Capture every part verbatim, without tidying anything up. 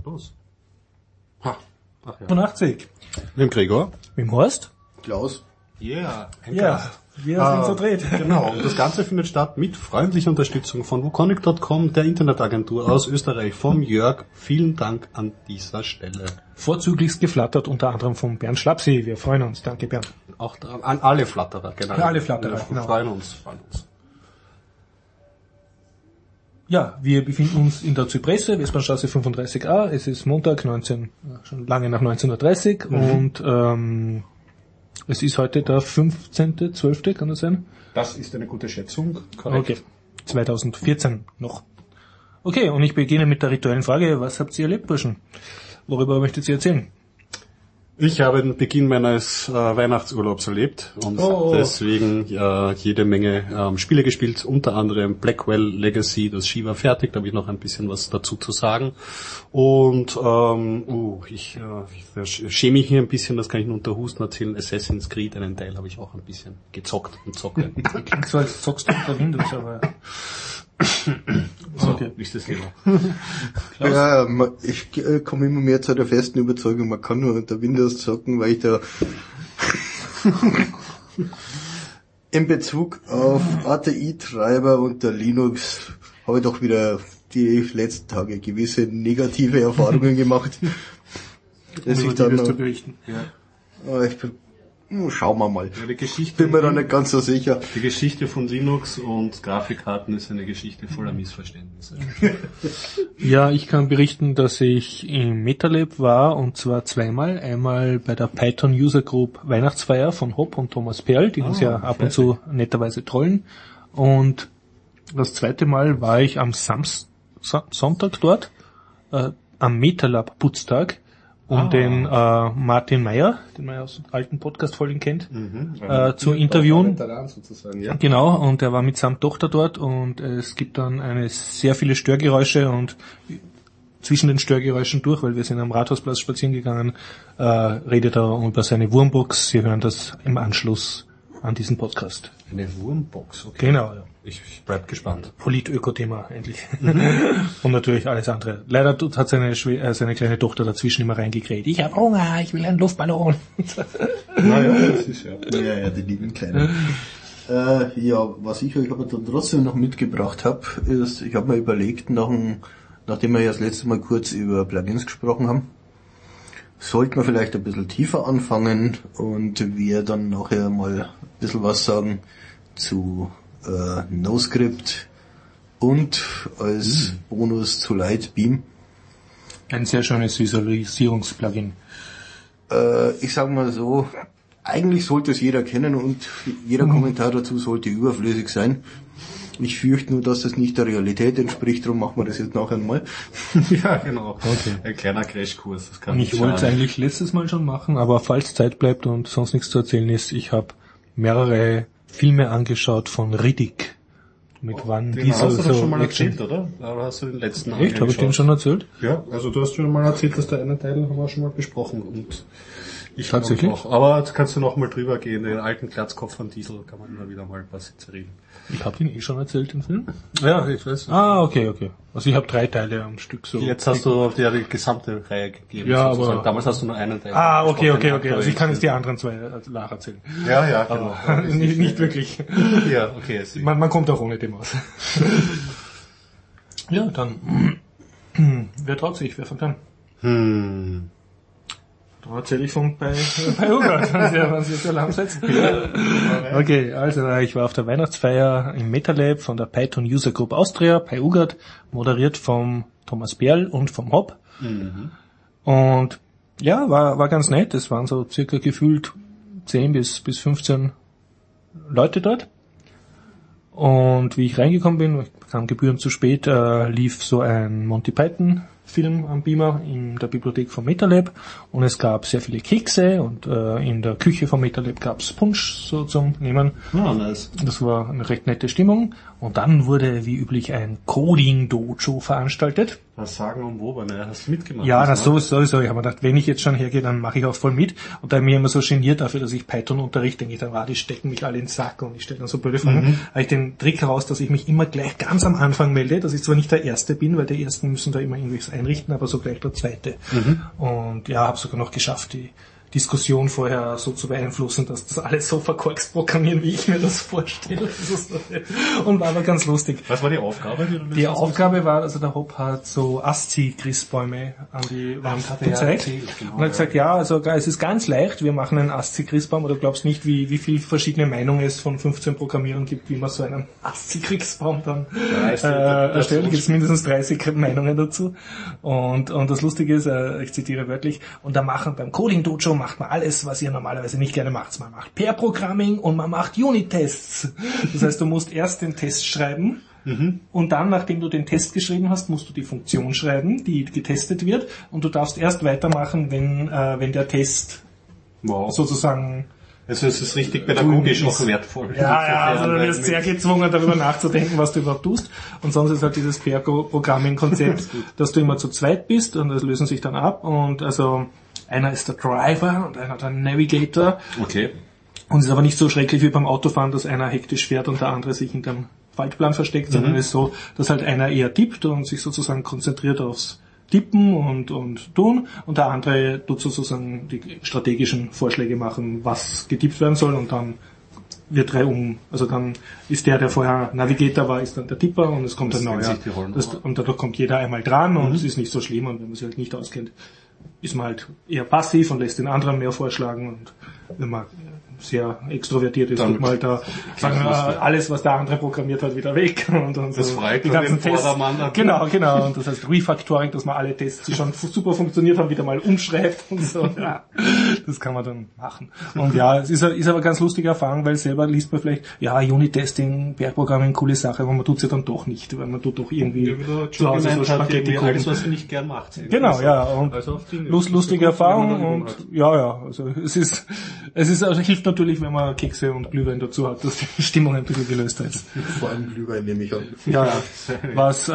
los. Ha. Ach ja. fünfundachtzig. Mit dem Gregor. Mit dem Horst. Klaus. Yeah. Ja, wir Ah, sind so dreht. Genau, und das Ganze findet statt mit freundlicher Unterstützung von wukonic Punkt com, der Internetagentur aus Österreich, vom Jörg. Vielen Dank an dieser Stelle. Vorzüglichst geflattert, unter anderem von Bernd Schlapsi. Wir freuen uns. Danke, Bernd. Auch da, an alle Flatterer, genau. Für alle Flatterer, Wir genau. freuen uns, freuen uns. Ja, wir befinden uns in der Zypresse, Westbahnstraße fünfunddreißig a. Es ist Montag, neunzehn, schon lange nach neunzehn Uhr dreißig mhm. und ähm, es ist heute der fünfzehnten zwölften kann das sein? Das ist eine gute Schätzung, korrekt. Okay, zweitausendvierzehn noch. Okay, und ich beginne mit der rituellen Frage, was habt ihr erlebt, Burschen? Worüber möchtet ihr erzählen? Ich habe den Beginn meines äh, Weihnachtsurlaubs erlebt und oh. deswegen äh, jede Menge ähm, Spiele gespielt, unter anderem Blackwell Legacy, das Ski war fertig, da habe ich noch ein bisschen was dazu zu sagen. Und ähm, uh, ich, äh, ich schäme mich hier ein bisschen, das kann ich nur unter Husten erzählen, Assassin's Creed, einen Teil habe ich auch ein bisschen gezockt und zocke. Klingt so, als zockst du unter Windows, aber... So, okay. Ist das Thema. Ja, ich äh, komme immer mehr zu der festen Überzeugung, man kann nur unter Windows zocken, weil ich da in Bezug auf A T I-Treiber unter Linux habe ich doch wieder die letzten Tage gewisse negative Erfahrungen gemacht. Das ich dann noch, berichten. Ja. Ich bin, schauen wir mal. Ja, die Geschichte bin mir da nicht ganz so sicher. Die Geschichte von Linux und Grafikkarten ist eine Geschichte voller Missverständnisse. Ja, ich kann berichten, dass ich im MetaLab war, und zwar zweimal. Einmal bei der Python User Group Weihnachtsfeier von Hop und Thomas Perl, die uns ah, ja ab und zu netterweise trollen. Und das zweite Mal war ich am Samst- Sonntag dort, äh, am MetaLab Putztag, um ah. den äh, Martin Meyer, den man ja aus alten Podcast-Folgen kennt, mhm. äh, zu interviewen. Sozusagen, ja. Genau, und er war mitsamt Tochter dort, und es gibt dann eine sehr viele Störgeräusche, und zwischen den Störgeräuschen durch, weil wir sind am Rathausplatz spazieren gegangen, äh, redet er über seine Wurmbox. Sie hören das im Anschluss an diesen Podcast. Eine Wurmbox, okay. Genau, ja. Ich, ich bleib gespannt. Polit-Öko-Thema, endlich. Und natürlich alles andere. Leider hat seine, äh, seine kleine Tochter dazwischen immer reingekräht. Ich hab Hunger, ich will einen Luftballon. Naja, das ist ja. Ja, ja, die lieben Kleinen. äh, ja, was ich euch aber dann trotzdem noch mitgebracht habe, ist, ich habe mir überlegt, nach dem, nachdem wir ja das letzte Mal kurz über Plugins gesprochen haben, sollten wir vielleicht ein bisschen tiefer anfangen und wir dann nachher mal ein bisschen was sagen zu äh, NoScript und als mhm. Bonus zu Lightbeam. Ein sehr schönes Visualisierungsplugin. Äh, ich sag mal so, eigentlich sollte es jeder kennen und jeder mhm. Kommentar dazu sollte überflüssig sein. Ich fürchte nur, dass das nicht der Realität entspricht, darum machen wir das jetzt nachher mal. Ja, genau. Okay. Ein kleiner Crashkurs. Das kann und ich wollte es eigentlich letztes Mal schon machen, aber falls Zeit bleibt und sonst nichts zu erzählen ist, ich habe mehrere Filme angeschaut von Riddick. Mit oh, Van den Diesel. hast du so doch schon mal Action. erzählt, oder? Oder hast du den letzten Echt? Habe ich den schon erzählt? Ja, also du hast schon mal erzählt, dass der eine Teil haben wir schon mal besprochen. Und ich tatsächlich. Auch. Aber jetzt kannst du noch mal drüber gehen. Den alten Glatzkopf von Diesel kann man immer wieder mal ein paar Sätze reden. Ich habe den eh schon erzählt, den Film. Ja, ich weiß. Ah, okay, okay. Also ich habe drei Teile am Stück so. Jetzt hast du dir die gesamte Reihe gegeben. Ja, sozusagen. aber Damals hast du nur einen Teil. Ah, okay, okay, okay. Also ich kann jetzt die anderen zwei nacherzählen. Ja, ja, genau. Aber nicht, nicht wirklich. Ja, okay. Man, man kommt auch ohne dem aus. Ja, dann. Wer traut sich? Wer fängt an? Hm. Da erzähle ich von bei, bei Ugat, wenn Sie jetzt Alarm setzen. Okay, also ich war auf der Weihnachtsfeier im MetaLab von der Python User Group Austria bei Ugat, moderiert vom Thomas Perl und vom Hop. Mhm. Und ja, war war ganz nett. Es waren so circa gefühlt zehn bis bis fünfzehn Leute dort. Und wie ich reingekommen bin, ich kam gebührend zu spät, äh, lief so ein Monty Python Film am Beamer in der Bibliothek vom MetaLab, und es gab sehr viele Kekse, und äh, in der Küche vom MetaLab gab es Punsch so zum Nehmen. Oh, nice. Das war eine recht nette Stimmung, und dann wurde wie üblich ein Coding-Dojo veranstaltet. Was sagen und wo, ne? Hast du mitgemacht? Ja, das sowieso, sowieso. Ich habe mir gedacht, wenn ich jetzt schon hergehe, dann mache ich auch voll mit. Und da ich mich immer so geniert dafür, dass ich Python unterrichte, denke ich dann, ah, die stecken mich alle in den Sack und ich stelle dann so blöde Fragen. Mhm. Habe ich den Trick heraus, dass ich mich immer gleich ganz ganz am Anfang melde, dass ich zwar nicht der Erste bin, weil die Ersten müssen da immer irgendwas einrichten, aber so gleich der Zweite. Mhm. Und ja, habe sogar noch geschafft, die Diskussion vorher so zu beeinflussen, dass das alles so verkorkst programmieren, wie ich mir das vorstelle. Und war aber ganz lustig. Was war die Aufgabe? Die, die Aufgabe war, also der Hop hat so ASCII-Christbäume an die Wand gezeigt. Genau, und hat gesagt, ja, also es ist ganz leicht, wir machen einen ASCII-Christbaum, oder du glaubst nicht, wie, wie viel verschiedene Meinungen es von fünfzehn Programmierern gibt, wie man so einen ASCII-Christbaum dann äh, erstellt. Da gibt es mindestens dreißig Meinungen dazu. Und, und das Lustige ist, äh, ich zitiere wörtlich, und da machen beim Coding Dojo macht man alles, was ihr normalerweise nicht gerne macht. Man macht Pair-Programming und man macht Unit-Tests. Das heißt, du musst erst den Test schreiben mhm. und dann, nachdem du den Test geschrieben hast, musst du die Funktion schreiben, die getestet wird, und du darfst erst weitermachen, wenn, äh, wenn der Test wow. sozusagen... Also es ist richtig pädagogisch auch wertvoll. Ja, ja, also du wirst sehr gezwungen, darüber nachzudenken, was du überhaupt tust. Und sonst ist halt dieses Pair-Programming-Konzept, dass du immer zu zweit bist, und das lösen sich dann ab. Und also einer ist der Driver und einer der Navigator. Okay. Und es ist aber nicht so schrecklich wie beim Autofahren, dass einer hektisch fährt und der andere sich hinterm Faltplan versteckt, mhm. sondern es ist so, dass halt einer eher tippt und sich sozusagen konzentriert aufs Tippen und, und tun, und der andere tut sozusagen die strategischen Vorschläge machen, was getippt werden soll, und dann wird drei um, also dann ist der, der vorher Navigator war, ist dann der Tipper, und es kommt ein neuer. Das, und dadurch kommt jeder einmal dran, und mhm. es ist nicht so schlimm, und wenn man sich halt nicht auskennt, ist man halt eher passiv und lässt den anderen mehr vorschlagen, und wenn man sehr extrovertiert ist, tut man halt da sagen, äh, alles, was der andere programmiert hat, wieder weg. Und, und so. Das freut die ganzen den Tests. Genau, genau. Und das heißt Refactoring, dass man alle Tests, die schon super funktioniert haben, wieder mal umschreibt und so. Ja, das kann man dann machen. Und ja, es ist, ist aber ganz lustige Erfahrung, weil selber liest man vielleicht, ja, Unit-Testing, Bergprogramming, coole Sache, aber man tut's ja dann doch nicht, weil man tut doch irgendwie ja, zu Hause so Spaghetti alles, was man nicht gern macht. Genau, ja. Und also lust, lustige Erfahrung, und ja, ja, also es ist, es ist, also hilft natürlich, wenn man Kekse und Glühwein dazu hat, dass die Stimmung ein bisschen gelöster ist. Vor allem Glühwein nehme ich an. Ja, ja. Was, äh,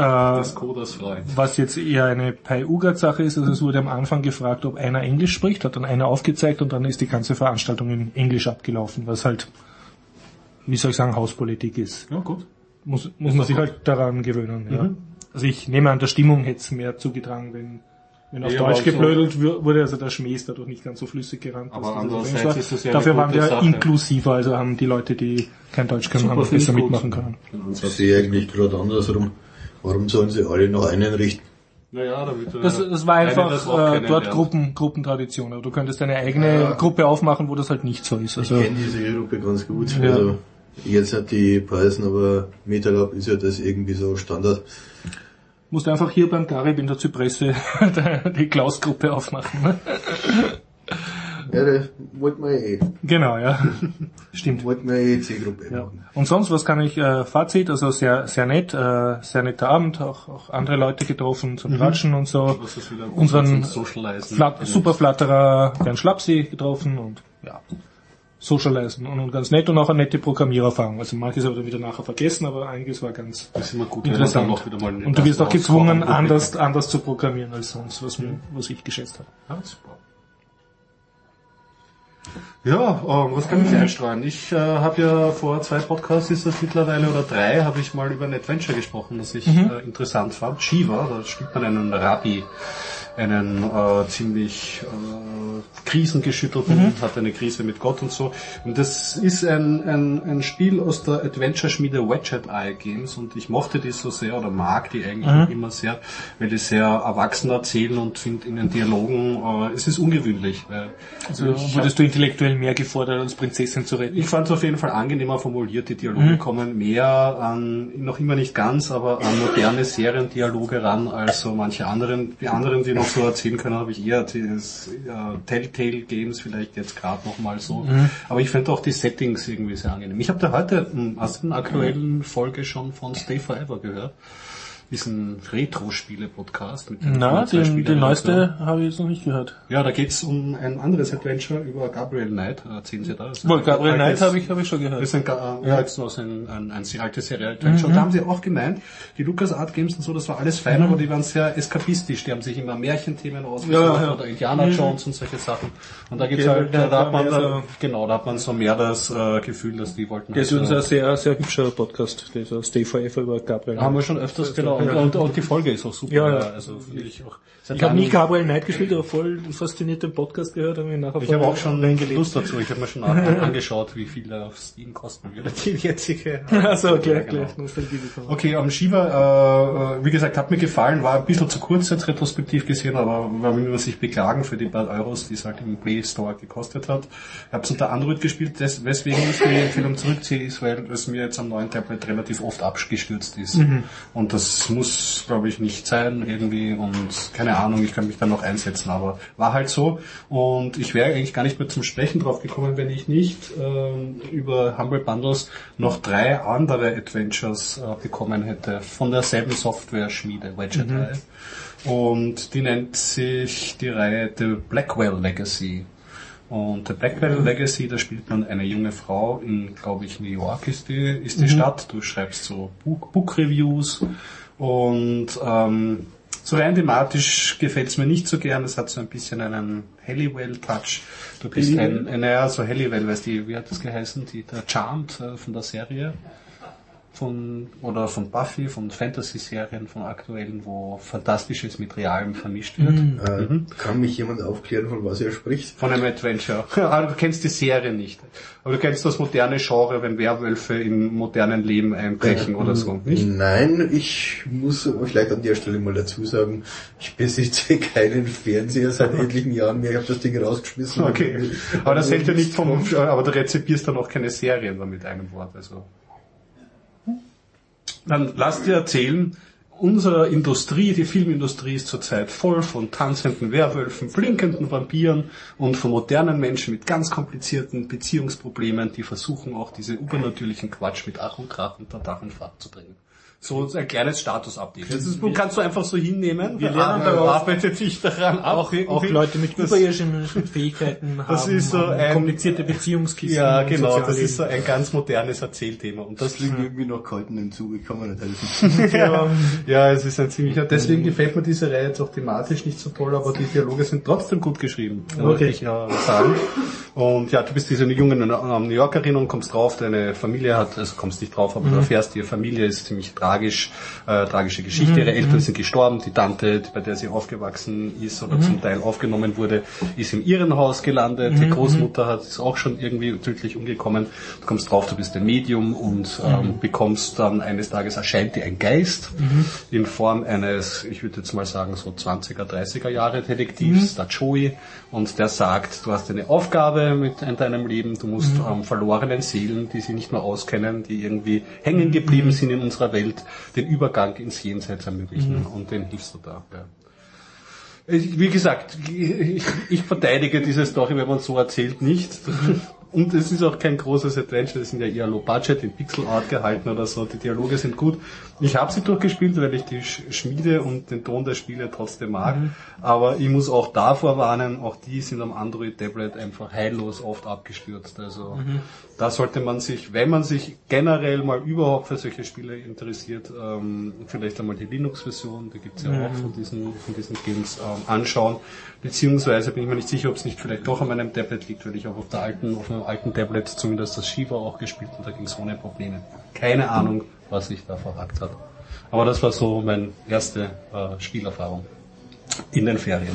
das was jetzt eher eine Pi-Ugat-Sache ist, also es wurde am Anfang gefragt, ob einer Englisch spricht, hat dann einer aufgezeigt, und dann ist die ganze Veranstaltung in Englisch abgelaufen, was halt, wie soll ich sagen, Hauspolitik ist. Ja, gut. Muss, muss man sich gut. halt daran gewöhnen, ja. Mhm. Also ich nehme an, der Stimmung hätte es mehr zugetragen, wenn Wenn auf ja, Deutsch geblödelt so wurde, also der Schmäh ist dadurch nicht ganz so flüssig gerannt. Aber andererseits ist das ja Dafür waren wir Sache. inklusiver, also haben die Leute, die kein Deutsch können, haben besser mitmachen können. Das sehe ich eigentlich gerade andersrum. Warum sollen sie alle noch einen richten? Naja, damit, das, das war einfach das äh, dort Gruppen, Gruppentradition. Aber du könntest deine eigene ja. Gruppe aufmachen, wo das halt nicht so ist. Also, ich kenne diese Gruppe ganz gut. Ja. Also jetzt hat die Preisen, aber MetaLab ist ja das irgendwie so Standard. Musst du einfach hier beim Garib in der Zypresse die Klaus-Gruppe aufmachen. Ne? Ja, das wollten wir eh. Genau, ja. Stimmt. Wollten wir eh C-Gruppe ja. machen. Und sonst, was kann ich, äh, Fazit, also sehr, sehr nett, äh, sehr netter Abend, auch, auch andere Leute getroffen zum mhm. Quatschen und so. Unseren Flat- Superflatterer Bernd Schlapsi getroffen und, ja. Socialisen und, und ganz nett, und auch eine nette Programmiererfahrung. Also manches habe ich dann wieder nachher vergessen, aber einiges war ganz das ist immer gut, interessant. Noch wieder mal und du wirst auch gezwungen, anders, anders zu programmieren als sonst, was, mir, was ich geschätzt habe. Ja, super. Ja, ähm, was kann ich einstreuen? Ich äh, habe ja vor zwei Podcasts, ist das mittlerweile, oder drei, habe ich mal über ein Adventure gesprochen, das ich mhm. äh, interessant fand. Shiva, da spielt man einen Rabbi, einen äh, ziemlich äh, krisengeschüttelten, mhm. hat eine Krise mit Gott und so. Und das ist ein, ein, ein Spiel aus der Adventure-Schmiede Wedget Eye Games, und ich mochte die so sehr, oder mag die eigentlich mhm. immer sehr, weil die sehr erwachsen erzählen, und finde in den Dialogen, äh, es ist ungewöhnlich. Weil also wurdest du intellektuell mehr gefordert, als Prinzessin zu retten? Ich fand es auf jeden Fall angenehmer formuliert, die Dialoge mhm. kommen mehr an, noch immer nicht ganz, aber an moderne Seriendialoge ran, als so manche anderen, die anderen, die noch so erzählen können, habe ich eher das äh, Telltale Games vielleicht jetzt gerade nochmal so. Mhm. Aber ich finde auch die Settings irgendwie sehr angenehm. Ich habe da heute, hast du eine aktuellen Folge schon von Stay Forever gehört? diesen Retro-Spiele-Podcast mit Na, den, die neueste habe ich jetzt noch nicht gehört. Ja, da geht's um ein anderes Adventure über Gabriel Knight. Erzählen Sie da. Das Wohl, Gabriel Knight habe ich, habe ich schon gehört. Das ist ein, äh, ja, jetzt noch ein, ein, ein sehr altes Serie-Adventure. Mhm. Und da haben sie auch gemeint, die LucasArts Games und so, das war alles fein, mhm. aber die waren sehr eskapistisch. Die haben sich immer Märchenthemen ausgesucht ja, ja. oder Indiana Jones mhm. und solche Sachen. Und da gibt's okay, halt, da, da hat man, da, so genau, da hat man so mehr das äh, Gefühl, dass die wollten. Das ist unser sehr, sehr hübscher Podcast, dieser Stay Forever über Gabriel. Haben wir schon öfters, genau. Und, und, und die Folge ist auch super. Ja, ja. Also finde ich auch. Ich habe nie Gabriel Knight gespielt, aber voll fasziniert den Podcast gehört. Und nachher ich habe auch schon Lust dazu. Ich habe mir schon angeschaut, wie viel er auf Steam kosten würde. Die jetzige. Also gleich, ja, genau. gleich. Okay, am Shiva, äh, wie gesagt, hat mir gefallen. War ein bisschen zu kurz jetzt retrospektiv gesehen, aber man will sich beklagen für die paar Euros, die es halt im Play Store gekostet hat. Ich habe es unter Android gespielt, des, weswegen ich die Empfehlung zurückziehe, ist, weil es mir jetzt am neuen Tablet relativ oft abgestürzt ist. Mhm. Und das muss, glaube ich, nicht sein irgendwie und keine Ahnung, ich kann mich da noch einsetzen, aber war halt so. Und ich wäre eigentlich gar nicht mehr zum Sprechen drauf gekommen, wenn ich nicht ähm, über Humble Bundles noch drei andere Adventures äh, bekommen hätte von derselben Software-Schmiede, Wedget mhm. Eye. Und die nennt sich die Reihe The Blackwell Legacy. Und The Blackwell Legacy, da spielt man eine junge Frau in, glaube ich, New York ist die, ist die mhm. Stadt. Du schreibst so Book, Book Reviews und ähm, so rein thematisch gefällt's mir nicht so gern. Es hat so ein bisschen einen Halliwell-Touch. Du bist ein, ein, naja, so Halliwell, weißt du, wie hat das geheißen? Die, der Charmed äh, von der Serie. Von, oder von Buffy, von Fantasy-Serien, von aktuellen, wo Fantastisches mit Realem vermischt wird. Mhm. Äh, mhm. Kann mich jemand aufklären, von was er spricht? Von einem Adventure. Aber du kennst die Serie nicht. Aber du kennst das moderne Genre, wenn Werwölfe in modernen Leben einbrechen äh, oder so, nicht? Nein, ich muss vielleicht an der Stelle mal dazu sagen, ich besitze keinen Fernseher seit etlichen Jahren mehr. Ich habe das Ding rausgeschmissen. Okay. Aber das hält ja nicht vom, aber du rezipierst dann auch keine Serien da mit einem Wort, also. Dann lass dir erzählen, unsere Industrie, die Filmindustrie ist zurzeit voll von tanzenden Werwölfen, blinkenden Vampiren und von modernen Menschen mit ganz komplizierten Beziehungsproblemen, die versuchen auch diese übernatürlichen Quatsch mit Ach und Krach unter Dach und Fach zu bringen. So ein kleines Status-Update. Das ist, kannst du einfach so hinnehmen. Wir lernen daraus, arbeitet sich daran ab. Auch, auch Leute mit überirdischen Fähigkeiten haben, das ist so ein, komplizierte Beziehungskisten. Ja, genau. Das ist so ein ganz modernes Erzählthema. Und das liegt irgendwie noch kalten Entzug. Ich kann mir nicht helfen. ja, ja, es ist ein ziemlicher. Deswegen gefällt mir diese Reihe jetzt auch thematisch nicht so toll, aber die Dialoge sind trotzdem gut geschrieben. Okay. Ich ja sagen. Und ja, du bist diese junge New Yorkerin und kommst drauf, deine Familie hat, also kommst nicht drauf, aber mhm. du erfährst, ihre Familie ist ziemlich tragisch, äh, tragische Geschichte. Mhm. Ihre Eltern sind gestorben, die Tante, bei der sie aufgewachsen ist oder mhm. zum Teil aufgenommen wurde, ist im Irrenhaus gelandet. Mhm. Die Großmutter hat, ist auch schon irgendwie tödlich umgekommen. Du kommst drauf, du bist ein Medium und ähm, mhm. bekommst dann eines Tages, erscheint dir ein Geist mhm. in Form eines, ich würde jetzt mal sagen, so zwanziger, dreißiger Jahre Detektivs, mhm. der Joey, und der sagt, du hast eine Aufgabe mit in deinem Leben, du musst mhm. ähm, verlorenen Seelen, die sie nicht mehr auskennen, die irgendwie hängen geblieben mhm. sind in unserer Welt, den Übergang ins Jenseits ermöglichen mhm. und den hilfst du da. Ja. Ich, wie gesagt, ich, ich verteidige diese Story, wenn man so erzählt, nicht. Und es ist auch kein großes Adventure, das sind ja eher Low Budget, in Pixel Art gehalten oder so, die Dialoge sind gut. Ich habe sie durchgespielt, weil ich die Schmiede und den Ton der Spiele trotzdem mag, mhm. aber ich muss auch davor warnen, auch die sind am Android-Tablet einfach heillos oft abgestürzt. Also mhm. da sollte man sich, wenn man sich generell mal überhaupt für solche Spiele interessiert, ähm, vielleicht einmal die Linux-Version, die gibt's ja mhm. auch von diesen, von diesen Games, ähm, anschauen. Beziehungsweise bin ich mir nicht sicher, ob es nicht vielleicht doch an meinem Tablet liegt, weil ich auch auf der alten, auf einem alten Tablet zumindest das Shiva auch gespielt und da ging es ohne Probleme. Keine Ahnung, was sich da verhakt hat. Aber das war so meine erste äh, Spielerfahrung in den Ferien.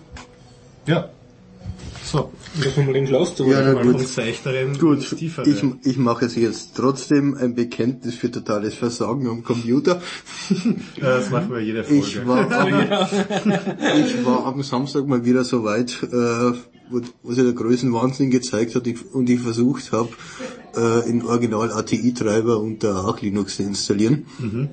Ja. So. Das haben wir den Klaus zu ja, na, gut. Gut. Ich, ich mache es jetzt trotzdem ein Bekenntnis für totales Versagen am Computer. Ja, das machen wir jede Folge. Ich war am, ich war am Samstag mal wieder so weit, äh, wo, wo sich der Größenwahnsinn gezeigt hat und ich versucht habe, äh, in Original A T I-Treiber unter Arch Linux zu installieren. Mhm.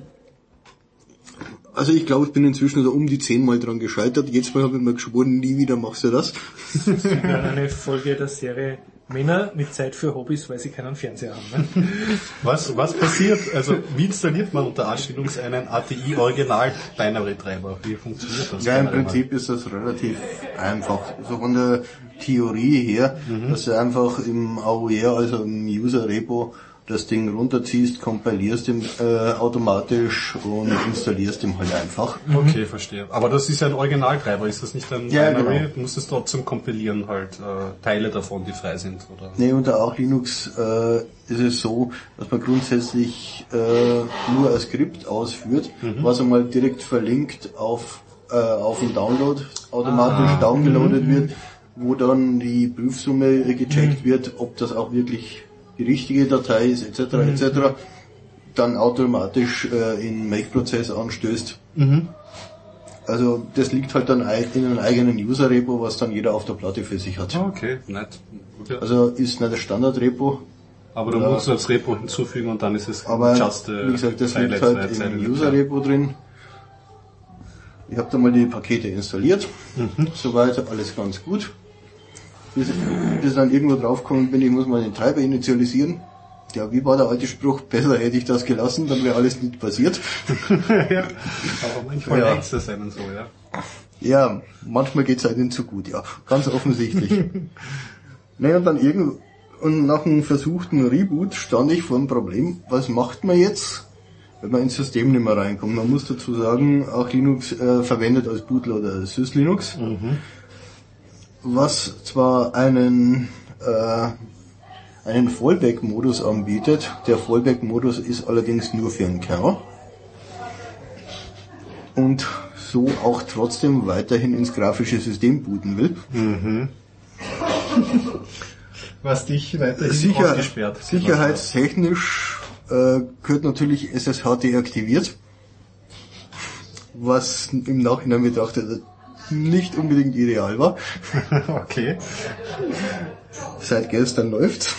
Also ich glaube, ich bin inzwischen so um die zehnmal dran gescheitert. Jetzt mal habe ich mir geschworen, nie wieder machst du das. Das ist eine Folge der Serie Männer mit Zeit für Hobbys, weil sie keinen Fernseher haben. Ne? Was, was passiert, also wie installiert man unter Arch Linux einen A T I Original Binary Treiber? Wie funktioniert das? Ja, im Prinzip ist das relativ einfach. So von der Theorie her, mhm. dass du einfach im A O R, also im User Repo, das Ding runterziehst, kompilierst ihn äh, automatisch und installierst ihn halt einfach. Okay, verstehe. Aber das ist ja ein Originaltreiber, ist das nicht ein ja, Binary? Genau. Du musst es trotzdem kompilieren, halt äh, Teile davon, die frei sind, oder? Nee, unter Arch Linux äh, ist es so, dass man grundsätzlich äh, nur ein Skript ausführt, mhm. was einmal direkt verlinkt auf äh, auf den Download automatisch ah, downgeloadet mhm. wird, wo dann die Prüfsumme gecheckt mhm. wird, ob das auch wirklich die richtige Datei ist, et cetera, et cetera, dann automatisch äh, in Make-Prozess anstößt. Mhm. Also das liegt halt dann in einem eigenen User-Repo, was dann jeder auf der Platte für sich hat. Okay, nett. Okay. Also ist nicht das Standard-Repo. Aber du musst das Repo hinzufügen und dann ist es aber just äh, wie gesagt, das liegt halt im User-Repo drin. Ich habe da mal die Pakete installiert. Mhm. Soweit alles ganz gut. Bis, bis dann irgendwo draufgekommen bin, ich muss mal den Treiber initialisieren. Ja, wie war der alte Spruch? Besser hätte ich das gelassen, dann wäre alles nicht passiert. Ja, aber manchmal ja. Längst es einem so, ja. Ja, manchmal geht's einem zu gut, ja. Ganz offensichtlich. Naja, und dann irgend, und nach einem versuchten Reboot stand ich vor dem Problem, was macht man jetzt, wenn man ins System nicht mehr reinkommt? Man muss dazu sagen, auch Linux äh, verwendet als Bootloader SysLinux. Mhm. Was zwar einen äh, einen Fallback-Modus anbietet. Der Fallback-Modus ist allerdings nur für einen Kernel. Und so auch trotzdem weiterhin ins grafische System booten will. Mhm. Was dich weiterhin Sicher, ausgesperrt. Sicherheitstechnisch äh, gehört natürlich S S H deaktiviert. Was im Nachhinein betrachtet nicht unbedingt ideal war. Okay. Seit gestern läuft's.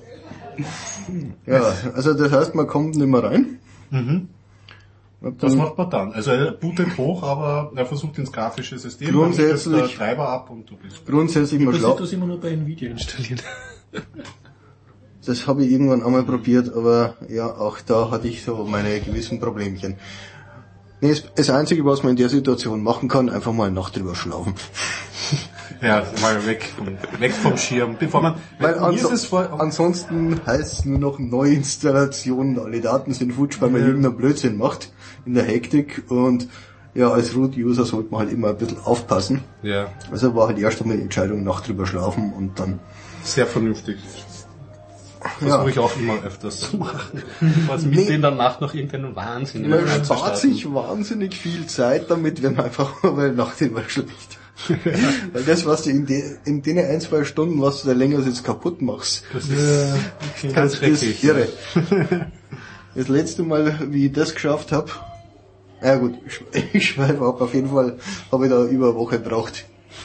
Ja, also das heißt, man kommt nicht mehr rein. Mhm. Was macht man dann? Also er bootet hoch, aber er versucht ins grafische System, grundsätzlich dann der Treiber ab und du bist... Grundsätzlich mal schlau. Das immer nur bei Nvidia installieren. Das habe ich irgendwann einmal probiert, aber ja, auch da hatte ich so meine gewissen Problemchen. Nee, das Einzige, was man in der Situation machen kann, einfach mal eine Nacht drüber schlafen. Ja, mal weg, weg vom Schirm, bevor man... Weil anso vor, ansonsten heißt es nur noch Neuinstallationen, alle Daten sind futsch, weil man ja. irgendeinen Blödsinn macht in der Hektik und ja, als Root-User sollte man halt immer ein bisschen aufpassen. Ja. Also war halt erst einmal die Entscheidung, Nacht drüber schlafen und dann... Sehr vernünftig. Versuche ja. ich auch immer öfters zu machen. Was mit nee. denen danach noch irgendeinen Wahnsinn. Man spart sich wahnsinnig viel Zeit damit, wenn man einfach mal Nacht drüber schläft. Weil das, was du in, de, in den ein, zwei Stunden, was du da länger jetzt kaputt machst, das ist, ja, okay. das ist irre. Das letzte Mal, wie ich das geschafft habe, ja gut, ich schweife ab, auf jeden Fall habe ich da über eine Woche gebraucht.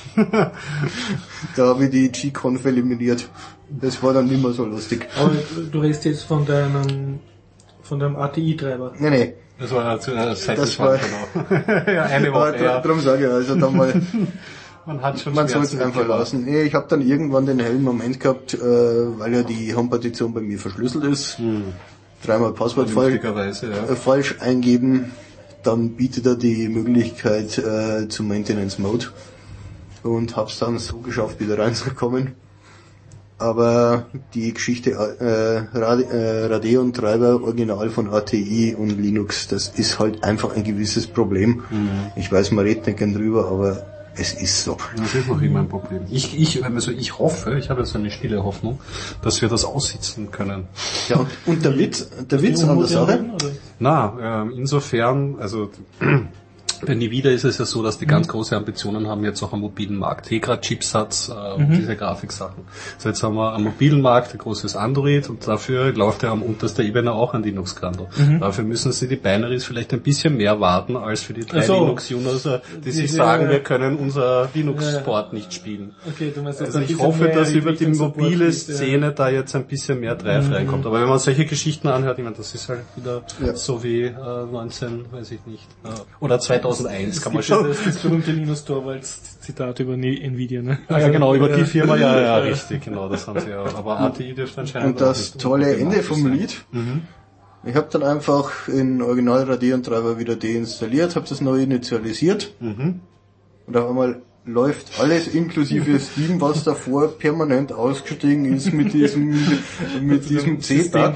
Da habe ich die G-Conf eliminiert. Das war dann nicht mehr so lustig. Aber du redest jetzt von deinem, von deinem A T I-Treiber. Nee, nee. Das war zu einer Zeit, das war, genau. Ja, eine Woche, ja. Darum sage ich, also dann mal, man hat schon man soll es einfach lassen. Nee, ich habe dann irgendwann den hellen Moment gehabt, äh, weil ja die Home-Partition bei mir verschlüsselt ist. Hm. Dreimal Passwort falsch, ja. äh, falsch eingeben, dann bietet er die Möglichkeit äh, zum Maintenance Mode und hab's dann so geschafft, wieder reinzukommen. Aber die Geschichte äh, äh, Radeon-Treiber, Original von A T I und Linux, das ist halt einfach ein gewisses Problem. Mhm. Ich weiß, man redet nicht gern drüber, aber es ist so. Das ist noch immer ein Problem. Ich, ich, also ich hoffe, ich habe jetzt eine stille Hoffnung, dass wir das aussitzen können. Ja, und, und der Witz, der Witz an der Sache? Na, äh, insofern, also bei Nvidia ist es ja so, dass die mhm. ganz große Ambitionen haben jetzt auch am mobilen Markt. Tegra-Chipsatz äh, und mhm. diese Grafiksachen. Also jetzt haben wir am mobilen Markt ein großes Android und dafür läuft ja am untersten Ebene auch ein Linux-Kernel. Mhm. Dafür müssen sie die Binaries vielleicht ein bisschen mehr warten als für die drei so. Linux-User, die sich ja, sagen, ja. wir können unser Linux-Port ja. nicht spielen. Okay, du meinst, also ich hoffe, dass über die mobile Szene ja. da jetzt ein bisschen mehr Drive mhm. reinkommt. Aber wenn man solche Geschichten anhört, ich meine, das ist halt wieder ja. so wie äh, neunzehn, weiß ich nicht, äh, oder zweitauseneins kann man schon. Das, das berühmte Linus Torvalds Zitat über Nvidia, ne? Ah, ja, genau, über die Firma, ja, ja, richtig, genau, das haben sie ja. Aber A T I dürfte anscheinend. Und das tolle Ende vom Lied. Mhm. Ich habe dann einfach in Original Radeon-Treiber wieder deinstalliert, habe das neu initialisiert. Mhm. Und auf einmal läuft alles inklusive Steam, was davor permanent ausgestiegen ist mit diesem mit diesem C-Bug.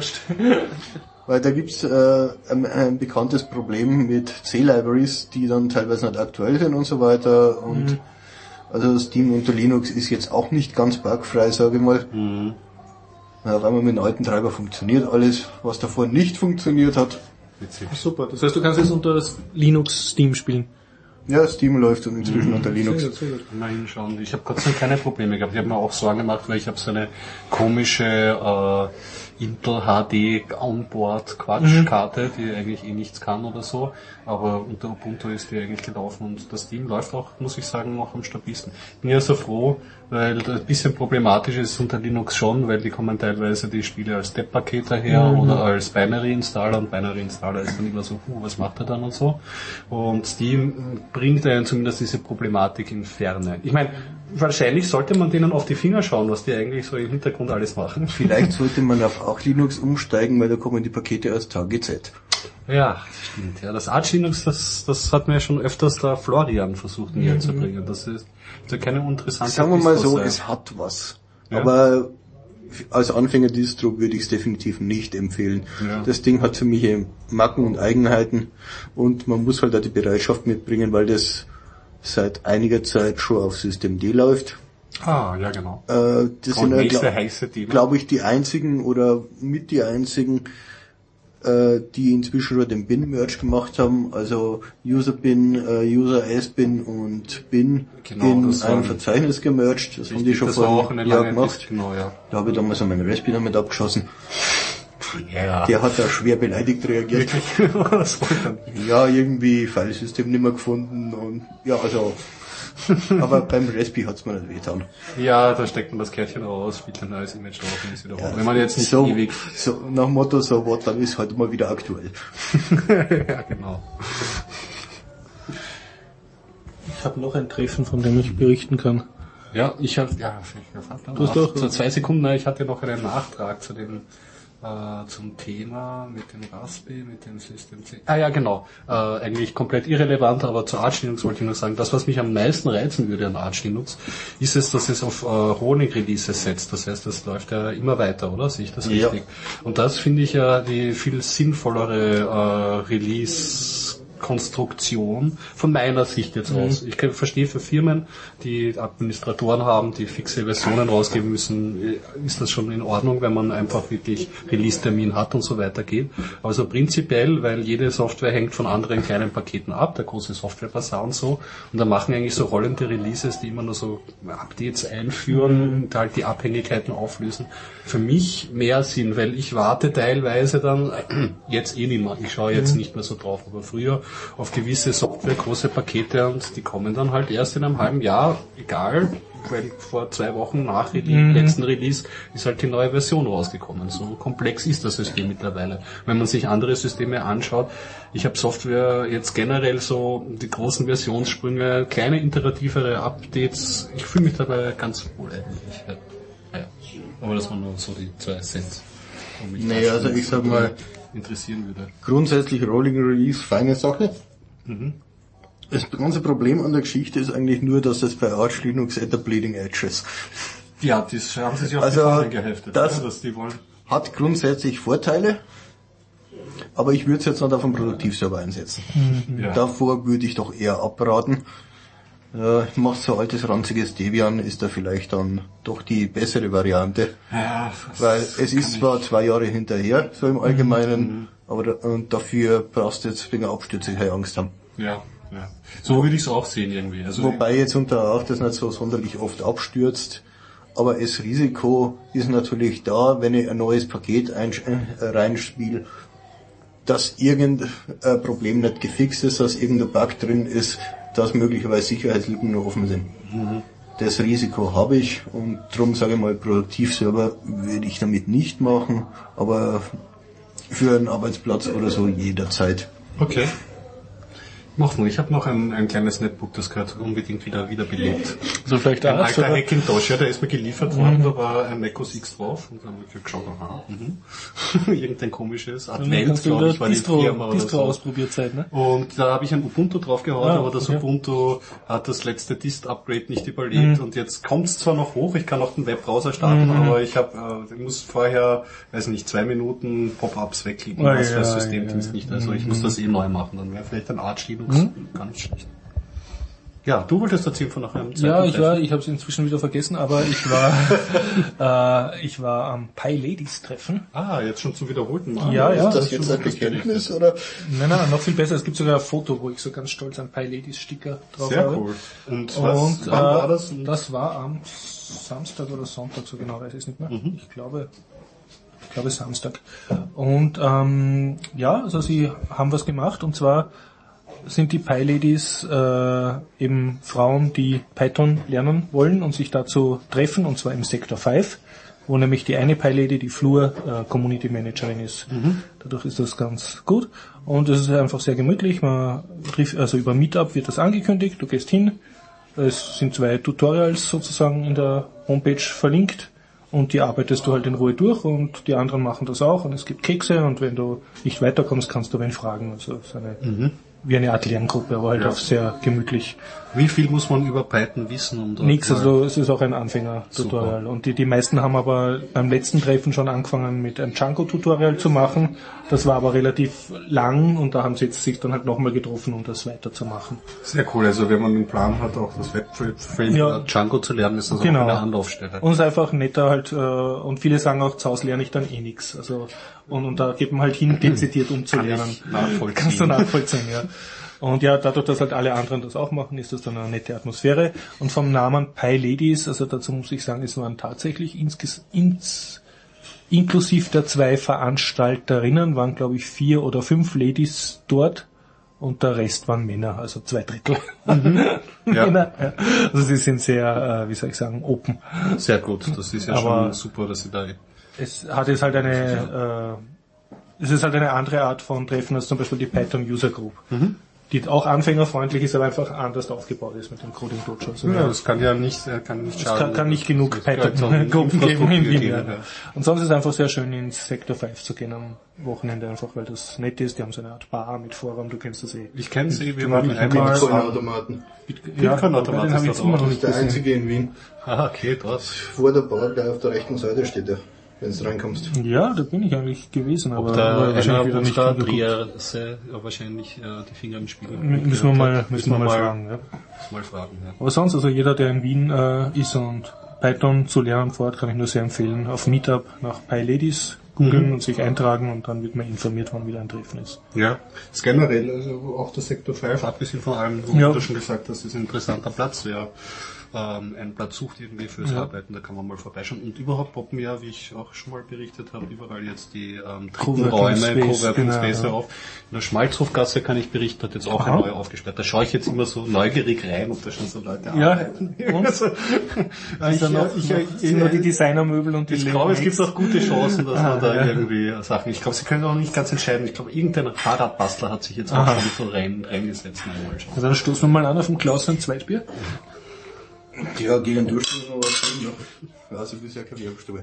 Weil da gibt's äh, ein, ein bekanntes Problem mit C-Libraries, die dann teilweise nicht aktuell sind und so weiter. Und mhm. also Steam unter Linux ist jetzt auch nicht ganz bugfrei, sage ich mal. Mhm. Auf einmal mit einem alten Treiber funktioniert alles, was davor nicht funktioniert hat. Ach, super, das heißt, du kannst jetzt unter Linux Steam spielen? Ja, Steam läuft inzwischen mhm. unter Linux. Sehr gut, sehr gut. Mal hinschauen. Ich habe Gott sei Dank keine Probleme gehabt. Ich habe mir auch Sorgen gemacht, weil ich habe so eine komische äh, Intel H D Onboard Quatschkarte, mhm. die eigentlich eh nichts kann oder so. Aber unter Ubuntu ist die eigentlich gelaufen und das Steam läuft auch, muss ich sagen, noch am stabilsten. Ich bin ja so froh, weil das ein bisschen problematisch ist unter Linux schon, weil die kommen teilweise die Spiele als Step-Paket daher mhm. oder als Binary-Installer und Binary-Installer ist dann immer so, huh, was macht er dann und so. Und Steam bringt einen zumindest diese Problematik in Ferne. Ich meine, wahrscheinlich sollte man denen auf die Finger schauen, was die eigentlich so im Hintergrund alles machen. Vielleicht sollte man auf auch Linux umsteigen, weil da kommen die Pakete als T G Z. Ja, stimmt. Ja, das Arch Linux, das, das hat mir ja schon öfters der Florian versucht näher mhm. zu bringen. Das ist ja keine interessante. Sagen wir mal so, sein. Es hat was. Ja. Aber als Anfänger-Distro würde ich es definitiv nicht empfehlen. Ja. Das Ding hat für mich Macken und Eigenheiten und man muss halt auch die Bereitschaft mitbringen, weil das seit einiger Zeit schon auf System D läuft. Ah, ja genau. Äh, das und sind ja, glaube glaub ich, die einzigen oder mit die einzigen, äh, die inzwischen schon den Bin-Merge gemacht haben, also User-Bin, äh, User-S-Bin und Bin genau, in einem Verzeichnis gemerged. Das haben die schon vor einem Jahr gemacht. Genau, ja. Da habe ich damals an meinen Raspberry damit abgeschossen. Ja. Der hat da schwer beleidigt reagiert. Ja, irgendwie Filesystem nicht mehr gefunden und ja, also aber beim Raspberry hat's mir nicht wehgetan. Ja, da steckt man das Kärtchen raus, spielt ein neues Image drauf und ist wieder ja, wenn man jetzt nicht so, ewig... So, nach dem Motto, so what, dann ist halt mal wieder aktuell. Ja, genau. Ich habe noch ein Treffen, von dem ich berichten kann. Ja, ich habe, ja, du hast doch, so zwei Sekunden, ich hatte noch einen Nachtrag zu dem, äh, zum Thema mit dem Raspberry, mit dem System C. Ah ja, genau, äh, eigentlich komplett irrelevant, aber zu Arch Linux wollte ich nur sagen, das, was mich am meisten reizen würde an Arch Linux, ist es, dass es auf äh, Honig-Releases setzt. Das heißt, das läuft ja immer weiter, oder? Sehe ich das richtig? Ja. Und das finde ich ja die viel sinnvollere äh, Release Konstruktion von meiner Sicht jetzt aus. Mhm. Ich kann, verstehe für Firmen, die Administratoren haben, die fixe Versionen rausgeben müssen, ist das schon in Ordnung, wenn man einfach wirklich Release-Termin hat und so weiter geht. Aber so prinzipiell, weil jede Software hängt von anderen kleinen Paketen ab, der große Software-Bazar und so, und da machen eigentlich so rollende Releases, die immer nur so Updates einführen, die halt die Abhängigkeiten auflösen, für mich mehr Sinn, weil ich warte teilweise dann, jetzt eh nicht mehr, ich schaue jetzt nicht mehr so drauf, aber früher auf gewisse Software, große Pakete und die kommen dann halt erst in einem halben Jahr, egal, weil vor zwei Wochen nach dem mhm. letzten Release ist halt die neue Version rausgekommen. So komplex ist das System mittlerweile. Wenn man sich andere Systeme anschaut, ich habe Software jetzt generell so, die großen Versionssprünge, kleine iterativere Updates, ich fühle mich dabei ganz wohl eigentlich. Ja. Ja. Aber das waren nur so die zwei Cents. Naja, also ich sag mal, interessieren würde. Grundsätzlich Rolling Release, feine Sache. Mhm. Das ganze Problem an der Geschichte ist eigentlich nur, dass es bei Arch Linux at the bleeding edge ist. Ja, das haben sie sich auf also, die Fahne geheftet. Das ja, dass die wollen. Hat grundsätzlich Vorteile, aber ich würde es jetzt nicht auf einem Produktivserver einsetzen. Mhm. Ja. Davor würde ich doch eher abraten. Ja, ich mache so altes, ranziges Debian, ist da vielleicht dann doch die bessere Variante. Ja, weil es ist zwar zwei Jahre hinterher, so im Allgemeinen, mhm. aber da, und dafür brauchst du jetzt wegen Abstürze keine Angst haben. Ja, ja. So würde ich es auch sehen irgendwie. Also wobei jetzt unter auch das nicht so sonderlich oft abstürzt, aber das Risiko ist natürlich da, wenn ich ein neues Paket ein, äh, reinspiele, dass irgendein Problem nicht gefixt ist, dass irgendein Bug drin ist, dass möglicherweise Sicherheitslücken noch offen sind. Mhm. Das Risiko habe ich und darum sage ich mal, Produktivserver würde ich damit nicht machen, aber für einen Arbeitsplatz oder so jederzeit. Okay. Mach nur, ich habe noch ein, ein kleines Netbook, das gehört unbedingt wieder wiederbelebt. So vielleicht Ein Arzt, alter oder? Hackintosh, ja, der ist mir geliefert worden, mhm. da war ein Mac O S X drauf und dann habe ich geschaut, aha, mhm. irgendein komisches Advent, glaube ich, war die Distro, Firma oder Distro so. ausprobiert Zeit, ne? Und da habe ich ein Ubuntu draufgehauen, Ah, aber das okay. Ubuntu hat das letzte Dist-Upgrade nicht überlebt Mhm. und jetzt kommt es zwar noch hoch, ich kann auch den Webbrowser starten, Mhm. aber ich habe, äh, ich muss vorher, weiß nicht, zwei Minuten Pop-ups wegklicken, Ah, was für ja, das Systemdienst ja, nicht, also ich mhm. muss das eh neu machen, dann wäre vielleicht ein Arch Linux Mhm. gar nicht schlecht. Ja, du wolltest erzählen von nach einem zweiten Ja, ich Treffen. war, ich habe es inzwischen wieder vergessen, aber ich war, äh, ich war am Pi Ladies Treffen. Ah, jetzt schon zum wiederholten Mal. Ja, ja. Ist das jetzt ein Bekenntnis, oder? Nein, nein, noch viel besser. Es gibt sogar ein Foto, wo ich so ganz stolz einen Pi Ladies Sticker drauf Sehr habe. cool. Und was, Und wann äh, war das? das war am Samstag oder Sonntag, so genau weiß ich es nicht mehr. Mhm. Ich glaube, ich glaube Samstag. Und ähm, ja, also sie haben was gemacht, und zwar sind die Pi Ladies äh, eben Frauen, die Python lernen wollen und sich dazu treffen, und zwar im Sektor fünf, wo nämlich die eine Pi Lady, die Flur, äh, Community Managerin ist. Mhm. Dadurch ist das ganz gut und es ist einfach sehr gemütlich. Man trifft, also über Meetup wird das angekündigt, du gehst hin, es sind zwei Tutorials sozusagen in der Homepage verlinkt und die arbeitest du halt in Ruhe durch und die anderen machen das auch und es gibt Kekse und wenn du nicht weiterkommst, kannst du wen fragen. Also es ist eine Mhm. wie eine Art Lerngruppe, aber halt Ja. auch sehr gemütlich. Wie viel muss man über Python wissen? Um dort Nix, mal- also es ist auch ein Anfänger-Tutorial. Und die, die meisten haben aber beim letzten Treffen schon angefangen mit einem Django-Tutorial zu machen. Das war aber relativ lang und da haben sie jetzt sich dann halt nochmal getroffen, um das weiterzumachen. Sehr cool, also wenn man den Plan hat, auch das Webframe Ja. Django zu lernen, ist das Genau. auch eine Anlaufstelle. Und es ist einfach netter halt, äh, und viele sagen auch, zu Hause lerne ich dann eh nix. Also, und, und da geht man halt hin, dezidiert um zu Kann lernen. ich nachvollziehen. Kannst du nachvollziehen, ja. Und ja, dadurch, dass halt alle anderen das auch machen, ist das dann eine nette Atmosphäre. Und vom Namen Pi Ladies, also dazu muss ich sagen, es waren tatsächlich insges, ins, inklusive der zwei Veranstalterinnen, waren glaube ich vier oder fünf Ladies dort. Und der Rest waren Männer, also zwei Drittel. Mhm. Ja. Männer, ja. Also sie sind sehr, äh, wie soll ich sagen, open. Sehr gut, das ist ja Aber schon super, dass sie da... Es hat jetzt halt eine, äh, es ist halt eine andere Art von Treffen als zum Beispiel die Python User Group. Mhm. Die auch anfängerfreundlich ist, aber einfach anders aufgebaut ist mit dem Coding Dojo. Also, Ja, das kann ja nicht, äh, kann nicht es schaden. kann, kann nicht genug Das gehört zur Python-Gruppen geben im Wien. Infrastruktur, Ja. ja. Und sonst ist es einfach sehr schön, ins Sektor fünf zu gehen am Wochenende, einfach weil das nett ist. Die haben so eine Art Bar mit Vorraum, du kennst das eh. Ich kenne sie, wir Gemütlich waren einmal... Bitcoin-Automaten. Ja, Bitcoin-Automat den habe ich ist jetzt da immer drauf. noch Das nicht ist der gesehen. einzige in Wien. Ah, okay, das. Vor der Bar, der auf der rechten Seite steht, der, wenn du reinkommst. Ja, da bin ich eigentlich gewesen, aber, Ob da aber einer wahrscheinlich wieder nicht unserer hingeguckt. Dreherse ja, wahrscheinlich äh, die Finger im Spiel M- Müssen wir mal, müssen wir mal fragen, ja. Mal fragen, ja. Aber sonst, also jeder, der in Wien äh, ist und Python zu lernen vor Ort, kann ich nur sehr empfehlen. Auf Meetup nach Pi Ladies googeln Mhm. und sich eintragen und dann wird man informiert, wann wieder ein Treffen ist. Ja, das ist generell, also auch der Sektor fünf, abgesehen von allem, wo Ja. du schon gesagt hast, ist ein interessanter Platz, wer ähm, einen Platz sucht irgendwie fürs Ja. Arbeiten, da kann man mal vorbeischauen. Und überhaupt poppen ja, wie ich auch schon mal berichtet habe, überall jetzt die ähm, Coworking Räume, Space, Coworking genau, Space ja. auf. In der Schmalzhofgasse kann ich berichten, hat jetzt auch Aha. eine neue aufgesperrt. Da schaue ich jetzt immer so neugierig rein, ob da schon so Leute Ja, arbeiten. und? Also, Also ich, noch, ich, noch, ich, nur die Designermöbel und die ich glaube, es Laminates. gibt auch gute Chancen, dass Ah, man da ja. irgendwie Sachen... Ich glaube, sie können auch nicht ganz entscheiden. Ich glaube, irgendein Fahrradbastler hat sich jetzt auch Aha. schon so rein, reingesetzt. Mal schauen. Also dann stoßen wir mal an auf dem Klaus ein Zweitbier. Ja, gegen Duschen muss man was tun noch. Also bisher keine Werbestube.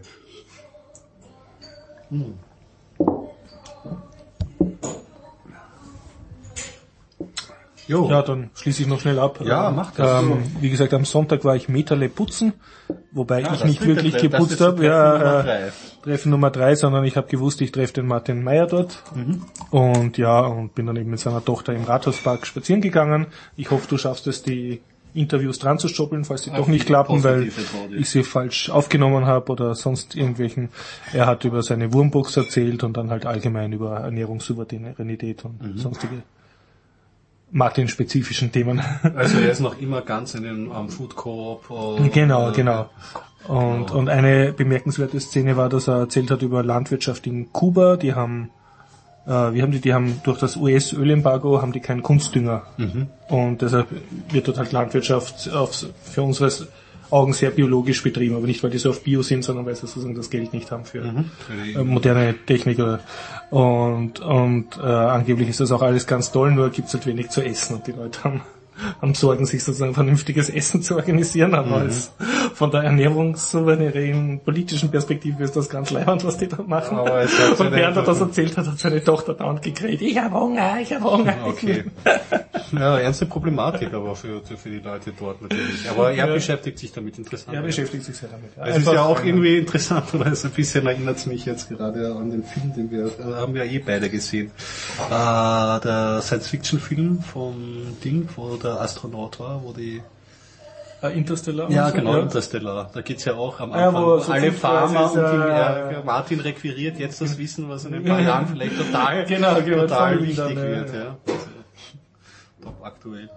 Jo. Ja, dann schließe ich noch schnell ab. Ja, mach das. Ähm, wie gesagt, am Sonntag war ich Meterle putzen, wobei Ah, ich das nicht wird wirklich der Treff- das geputzt ist der habe. Treffen Ja, Nummer äh, drei. Treffen Nummer drei, sondern ich habe gewusst, ich treffe den Martin Meyer dort. Mhm. Und ja, und bin dann eben mit seiner Tochter im Rathauspark spazieren gegangen. Ich hoffe, du schaffst es, die Interviews dran zu stoppeln, falls die Auf doch nicht die klappen, weil positive Tode. ich sie falsch aufgenommen habe oder sonst irgendwelchen. Er hat über seine Wurmbox erzählt und dann halt allgemein über Ernährungssouveränität und Mhm. sonstige Martin-spezifischen Themen. Also er ist noch immer ganz in den um, Food Coop. und, Genau, äh, genau. Und, und eine bemerkenswerte Szene war, dass er erzählt hat über Landwirtschaft in Kuba. Die haben, äh, wie haben die, die haben durch das U S-Ölembargo haben die keinen Kunstdünger. Mhm. Und deshalb wird dort halt Landwirtschaft aufs, für unseres Augen sehr biologisch betrieben, aber nicht, weil die so auf Bio sind, sondern weil sie sozusagen das Geld nicht haben für, mhm. für äh, moderne Technik. Und, und äh, angeblich ist das auch alles ganz toll, nur gibt's halt wenig zu essen und die Leute haben haben Sorgen, sich sozusagen vernünftiges Essen zu organisieren, aber mhm. als von der ernährungssouveränen politischen Perspektive ist das ganz leibend, was die da machen. Aber es hat und während er das erzählt hat, hat seine Tochter dauernd gekräht, ich hab Hunger, ich hab Hunger. Okay. Ja, ernste Problematik aber für, für die Leute dort natürlich. Aber er ja. beschäftigt sich damit interessant. Er beschäftigt sich sehr damit. Ja. Es ist ja auch irgendwie interessant, weil es ein bisschen erinnert mich jetzt gerade an den Film, den wir, äh, haben wir eh beide gesehen. Äh, der Science-Fiction-Film vom Ding, wo der Astronaut war, wo die uh, Interstellar? Ja, genau, ja. Interstellar. Da geht's ja auch am Anfang ja, so alle Pharma und die, ja, ja. Martin requiriert jetzt das Wissen, was in ein paar Jahren vielleicht total, genau, genau, total wichtig dann, wird. Ja. Ja. Also, top aktuell.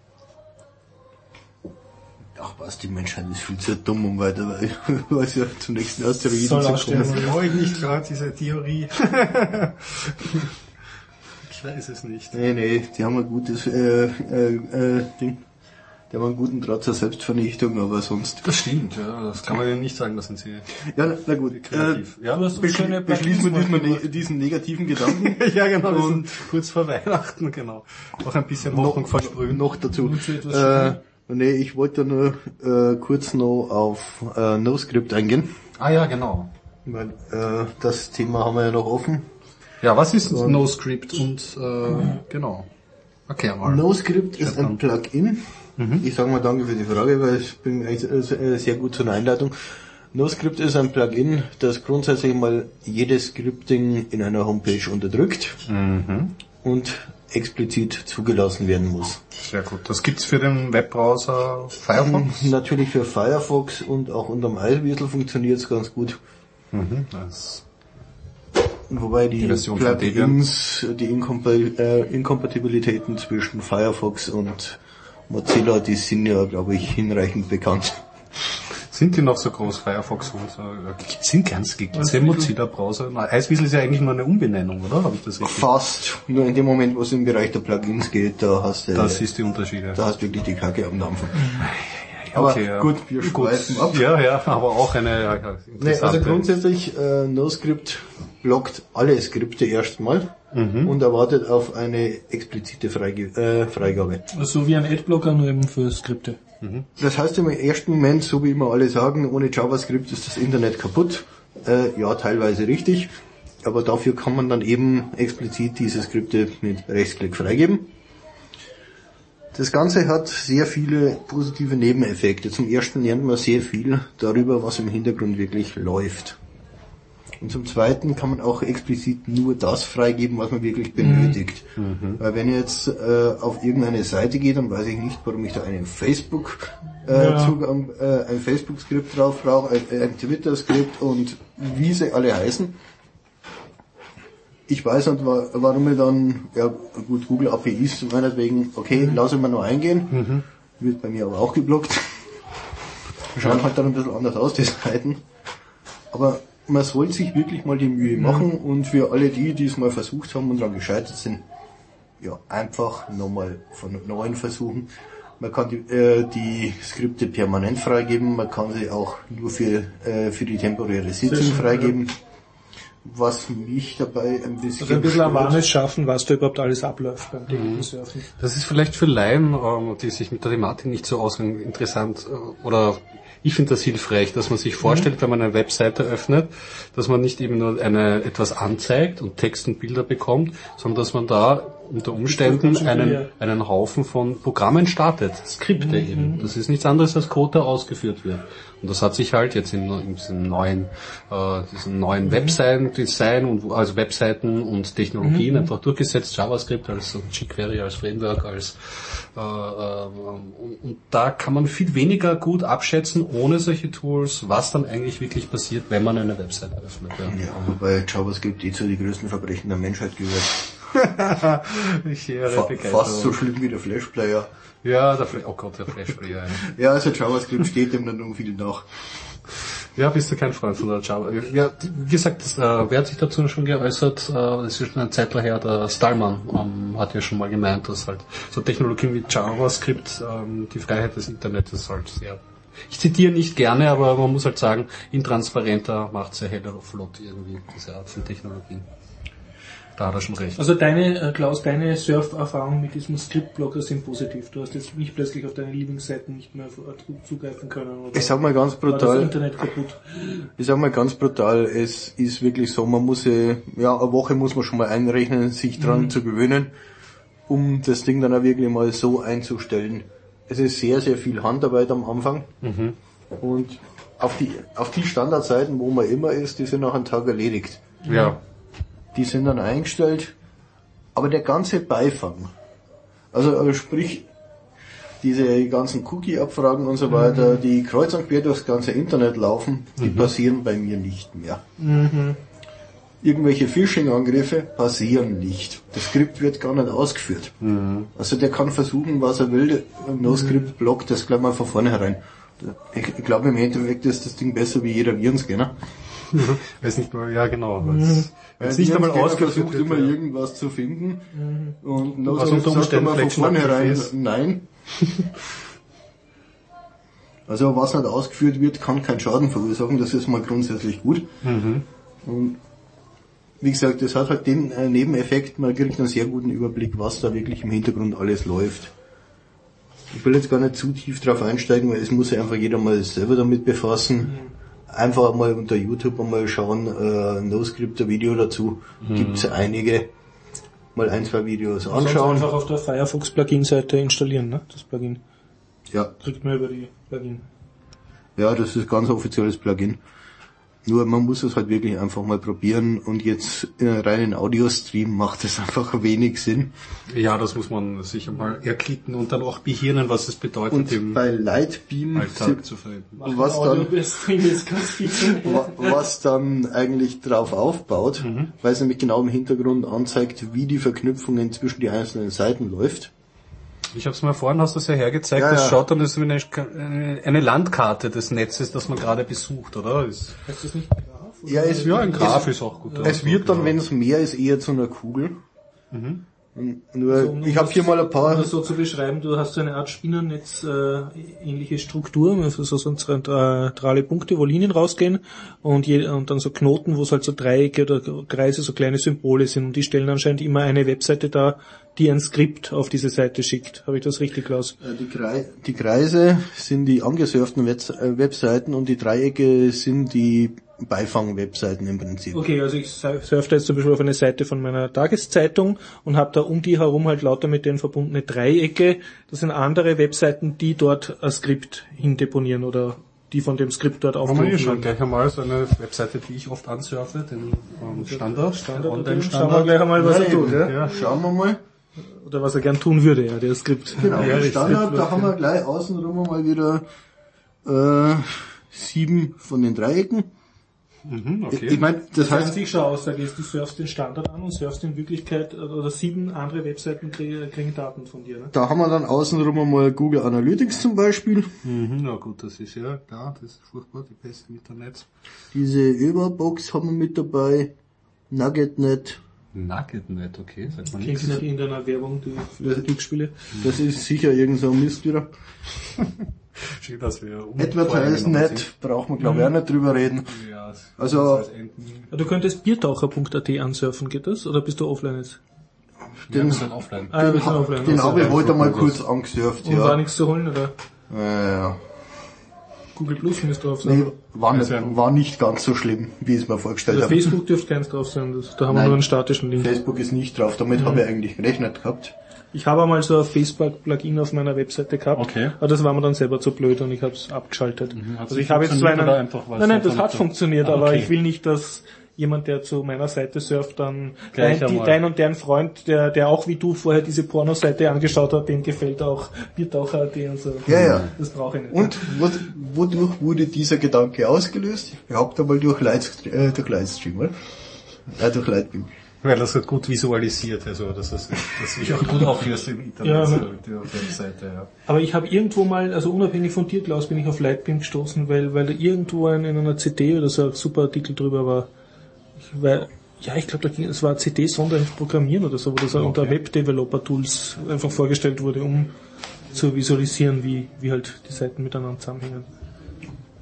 Ach was, die Menschheit ist viel zu dumm, um weiter, weil was ja zum nächsten Asteroiden zu kommen. Das brauche ich nicht gerade, diese Theorie. Ich weiß es nicht. Nee, nee, die haben ein gutes äh, äh, äh, Ding. Die haben einen guten Draht zur Selbstvernichtung, aber sonst... Das stimmt, ja. Das kann man ja nicht sagen, das sind sie... Ja, na, na gut. Kreativ. Äh, ja, beschli- beschließen wir diesmal ne- diesen negativen Gedanken. Ja, genau. Und kurz vor Weihnachten, genau. Auch ein bisschen Hoffnung versprühen. Noch dazu. Äh, nee, ich wollte nur äh, kurz noch auf äh, NoScript eingehen. Ah ja, genau. Weil äh, das Thema haben wir ja noch offen. Ja, was ist um, NoScript und äh, genau. Okay, mal. NoScript ist ein Plugin. Mhm. Ich sage mal danke für die Frage, weil es bringt eigentlich sehr gut zu einer Einleitung. NoScript ist ein Plugin, das grundsätzlich mal jedes Scripting in einer Homepage unterdrückt mhm. und explizit zugelassen werden muss. Sehr gut. Das gibt's für den Webbrowser Firefox? Natürlich für Firefox und auch unterm Eiswürfel funktioniert es ganz gut. Mhm. Das Wobei die, die Plugins, die Inkompa- äh, Inkompatibilitäten zwischen Firefox und Mozilla, die sind ja, glaube ich, hinreichend bekannt. Sind die noch so groß, Firefox und äh, sind ganz gibt's den Mozilla-Browser? Eiswürfel ist ja eigentlich nur eine Umbenennung, oder? Habe ich das richtig? Fast. Nur in dem Moment, wo es im Bereich der Plugins geht, da hast du... Das ist die Unterschiede. Da hast du wirklich die Kacke am Dampfen. Aber okay, ja. Gut, wir schweifen ab. Ja, ja, aber auch eine ja, interessante... Nee, also grundsätzlich, äh, NoScript blockt alle Skripte erstmal mhm. und erwartet auf eine explizite Freige- äh, Freigabe. So wie ein Adblocker, nur eben für Skripte. Mhm. Das heißt im ersten Moment, so wie immer alle sagen, ohne JavaScript ist das Internet kaputt. Äh, ja, teilweise richtig. Aber dafür kann man dann eben explizit diese Skripte mit Rechtsklick freigeben. Das Ganze hat sehr viele positive Nebeneffekte. Zum ersten lernt man sehr viel darüber, was im Hintergrund wirklich läuft. Und zum zweiten kann man auch explizit nur das freigeben, was man wirklich benötigt. Mhm. Weil wenn ich jetzt äh, auf irgendeine Seite gehe, dann weiß ich nicht, warum ich da einen Facebook äh, ja. Zugang, äh, ein Facebook-Skript drauf brauche, ein, ein Twitter-Skript und wie sie alle heißen. Ich weiß nicht, warum ich dann, ja gut, Google A P Is meinetwegen, okay, lasse ich mal nur eingehen, mhm. wird bei mir aber auch geblockt. Schauen halt dann ein bisschen anders aus, die Seiten. Aber man sollte sich wirklich mal die Mühe machen mhm. und für alle die, die es mal versucht haben und daran gescheitert sind, ja, einfach nochmal von neuem versuchen. Man kann die, äh, die Skripte permanent freigeben, man kann sie auch nur für, äh, für die temporäre Sitzung freigeben. Was mich dabei ein bisschen... Also ein bisschen Awareness schaffen, was da überhaupt alles abläuft beim täglichen Surfen. Das ist vielleicht für Laien, ähm, die sich mit der Thematik nicht so auskennen, interessant, äh, oder ich finde das hilfreich, dass man sich vorstellt, mhm. wenn man eine Webseite öffnet, dass man nicht eben nur eine etwas anzeigt und Text und Bilder bekommt, sondern dass man da unter Umständen einen, einen Haufen von Programmen startet, Skripte mhm. eben. Das ist nichts anderes als Code, der ausgeführt wird. Und das hat sich halt jetzt in, in diesem neuen, äh, diesem neuen mhm. Webseiten-Design und also Webseiten und Technologien mhm. einfach durchgesetzt. JavaScript als jQuery, als Framework, als äh, äh, und, und da kann man viel weniger gut abschätzen ohne solche Tools, was dann eigentlich wirklich passiert, wenn man eine Webseite öffnet. Ja, ja, wobei JavaScript eh zu den größten Verbrechen der Menschheit gehört. Ich höre Fa- fast so schlimm wie der Flashplayer. Ja, der Fl- oh Gott, der Flashplayer. Ja, ja also JavaScript steht dem dann irgendwie nach. Ja, bist du kein Freund von der Java? Ja, wie gesagt, das, äh, wer hat sich dazu schon geäußert? Äh, das ist schon eine Zeit her, der Stallman ähm, hat ja schon mal gemeint, dass halt so Technologien wie JavaScript ähm, die Freiheit des Internets halt sehr ich zitiere nicht gerne, aber man muss halt sagen, intransparenter macht es ja heller flott irgendwie, diese Art von Technologien. Da hat er schon recht. Also deine, äh, Klaus, deine Surf-Erfahrungen mit diesem Script-Blocker sind positiv. Du hast jetzt nicht plötzlich auf deine Lieblingsseiten nicht mehr zugreifen können. Oder ich sag mal ganz brutal. war das Internet kaputt? Ich sag mal ganz brutal, es ist wirklich so, man muss, äh, ja, eine Woche muss man schon mal einrechnen, sich dran mhm. zu gewöhnen, um das Ding dann auch wirklich mal so einzustellen. Es ist sehr, sehr viel Handarbeit am Anfang. Mhm. Und auf die, auf die Standardseiten, wo man immer ist, die sind nach einem Tag erledigt. Ja. Die sind dann eingestellt, aber der ganze Beifang, also, also sprich, diese ganzen Cookie-Abfragen und so weiter, mhm. die kreuz und quer durchs ganze Internet laufen, die mhm. passieren bei mir nicht mehr. Mhm. Irgendwelche Phishing-Angriffe passieren nicht. Das Skript wird gar nicht ausgeführt. Mhm. Also der kann versuchen, was er will, No-Script blockt das gleich mal von vornherein. Ich, ich glaube, im Endeffekt ist das Ding besser wie jeder Virenscanner. Weiß nicht mal, ja genau. Mhm. Wenn es nicht einmal ausgesucht wird, immer ja. irgendwas zu finden mhm. und no also unter Umständen von vornherein nein. Also was nicht ausgeführt wird, kann keinen Schaden verursachen, das ist mal grundsätzlich gut. Mhm. Und wie gesagt, das hat halt den äh, Nebeneffekt, man kriegt einen sehr guten Überblick, was da wirklich im Hintergrund alles läuft. Ich will jetzt gar nicht zu tief drauf einsteigen, weil es muss ja einfach jeder mal selber damit befassen. Mhm. Einfach mal unter YouTube mal schauen, äh, NoScripter-Video dazu, mhm. gibt's einige. Mal ein, zwei Videos anschauen. Also einfach auf der Firefox-Plugin-Seite installieren, ne? Das Plugin. Ja. Kriegt man über die Plugin. Ja, das ist ganz offizielles Plugin. Nur man muss es halt wirklich einfach mal probieren und jetzt in einem reinen Audio-Stream macht es einfach wenig Sinn. Ja, das muss man sicher mal erklicken und dann auch behirnen, was es bedeutet, und im bei Lightbeam Alltag zu verwenden. Was dann, was dann eigentlich drauf aufbaut, mhm. weil es nämlich genau im Hintergrund anzeigt, wie die Verknüpfungen zwischen die einzelnen Seiten läuft. Ich habe es mal vorhin, hast du es ja hergezeigt, ja, das ja. schaut dann das wie eine, eine Landkarte des Netzes, das man gerade besucht, oder? Ist, ist das nicht ein Graph? Ja, es, ja, ein Graph es, ist auch gut. Es wird so, dann, wenn es mehr ist, eher zu einer Kugel. Mhm. Nur, also, um ich habe hier mal ein paar... Um das so zu beschreiben, du hast so eine Art Spinnernetz äh, ähnliche Struktur, also so, so zentrale Punkte, wo Linien rausgehen und, je, und dann so Knoten, wo es halt so Dreiecke oder Kreise, so kleine Symbole sind und die stellen anscheinend immer eine Webseite dar, die ein Skript auf diese Seite schickt. Habe ich das richtig, Klaus? Die, Krei- die Kreise sind die angesurften Web- Webseiten und die Dreiecke sind die Beifang-Webseiten im Prinzip. Okay, also ich surfe jetzt zum Beispiel auf eine Seite von meiner Tageszeitung und habe da um die herum halt lauter mit denen verbundene Dreiecke. Das sind andere Webseiten, die dort ein Skript hindeponieren oder die von dem Skript dort aufrufen. Haben wir schon gleich einmal so eine Webseite, die ich oft ansurfe, den um, Standard, Standard Online-Standard. Schauen wir gleich einmal, was ja, er tut. Ja. Ja. Schauen wir mal. Oder was er gern tun würde, ja, der Skript. Genau, ja, Standard, da haben wir gleich außenrum mal wieder äh, sieben von den Dreiecken. Mhm, okay. Ich meine, das, das heißt, an sich schon Aussage ist, du surfst den Standard an und surfst in Wirklichkeit, oder sieben andere Webseiten kriegen, kriegen Daten von dir, ne? Da haben wir dann außenrum einmal Google Analytics zum Beispiel. Mhm, na gut, das ist ja klar, das ist furchtbar, die Pest im Internet. Diese Überbox haben wir mit dabei, NuggetNet. NuggetNet, okay, sagt man nichts. Klingt nicht in deiner Werbung, die für die Glücksspiele. Das ist sicher irgend so ein Mist wieder. Schön, dass wir AdvertiseNet braucht man glaube ich auch nicht drüber reden. Ja, also du könntest biertaucher punkt a t ansurfen, geht das? Oder bist du offline jetzt? Den, ja, offline. Ah, den, ha- offline. den habe ich heute mal kurz angesurft. Und ja. war nichts zu holen, oder? Ja, ja. Google Plus müsste drauf sein. Nee, war, nicht, war nicht ganz so schlimm, wie ich es mir vorgestellt also habe. Facebook dürfte keins drauf sein, das, da haben Nein, wir nur einen statischen Link. Facebook ist nicht drauf, damit mhm. habe ich eigentlich gerechnet gehabt. Ich habe einmal so ein Facebook-Plugin auf meiner Webseite gehabt, okay. aber das war mir dann selber zu blöd und ich habe es abgeschaltet. Mhm, also ich habe jetzt zwar einen, einfach, nein, nein, das hat funktioniert, ah, okay. aber ich will nicht, dass jemand, der zu meiner Seite surft, dann dein, die, dein und deren Freund, der der auch wie du vorher diese Pornoseite angeschaut hat, dem gefällt auch Biertaucher punkt a t und so. Ja, ja. Das brauche ich nicht. Und wodurch wurde dieser Gedanke ausgelöst? Ich behaupte mal durch, Light, äh, durch Lightstream, oder? Ja, durch Lightbeam. Weil das wird gut visualisiert, also das ist das sich auch gut aufführst im Internet, ja, so, die Webseite, ja. Aber ich habe irgendwo mal, also unabhängig von dir, Klaus, bin ich auf Lightbeam gestoßen, weil weil da irgendwo in, in einer C D oder so ein super Artikel drüber war. Ich, weil, ja, ich glaube, es war C D-Sonder ins Programmieren oder so, wo das okay. unter Web-Developer-Tools einfach vorgestellt wurde, um zu visualisieren, wie wie halt die Seiten miteinander zusammenhängen.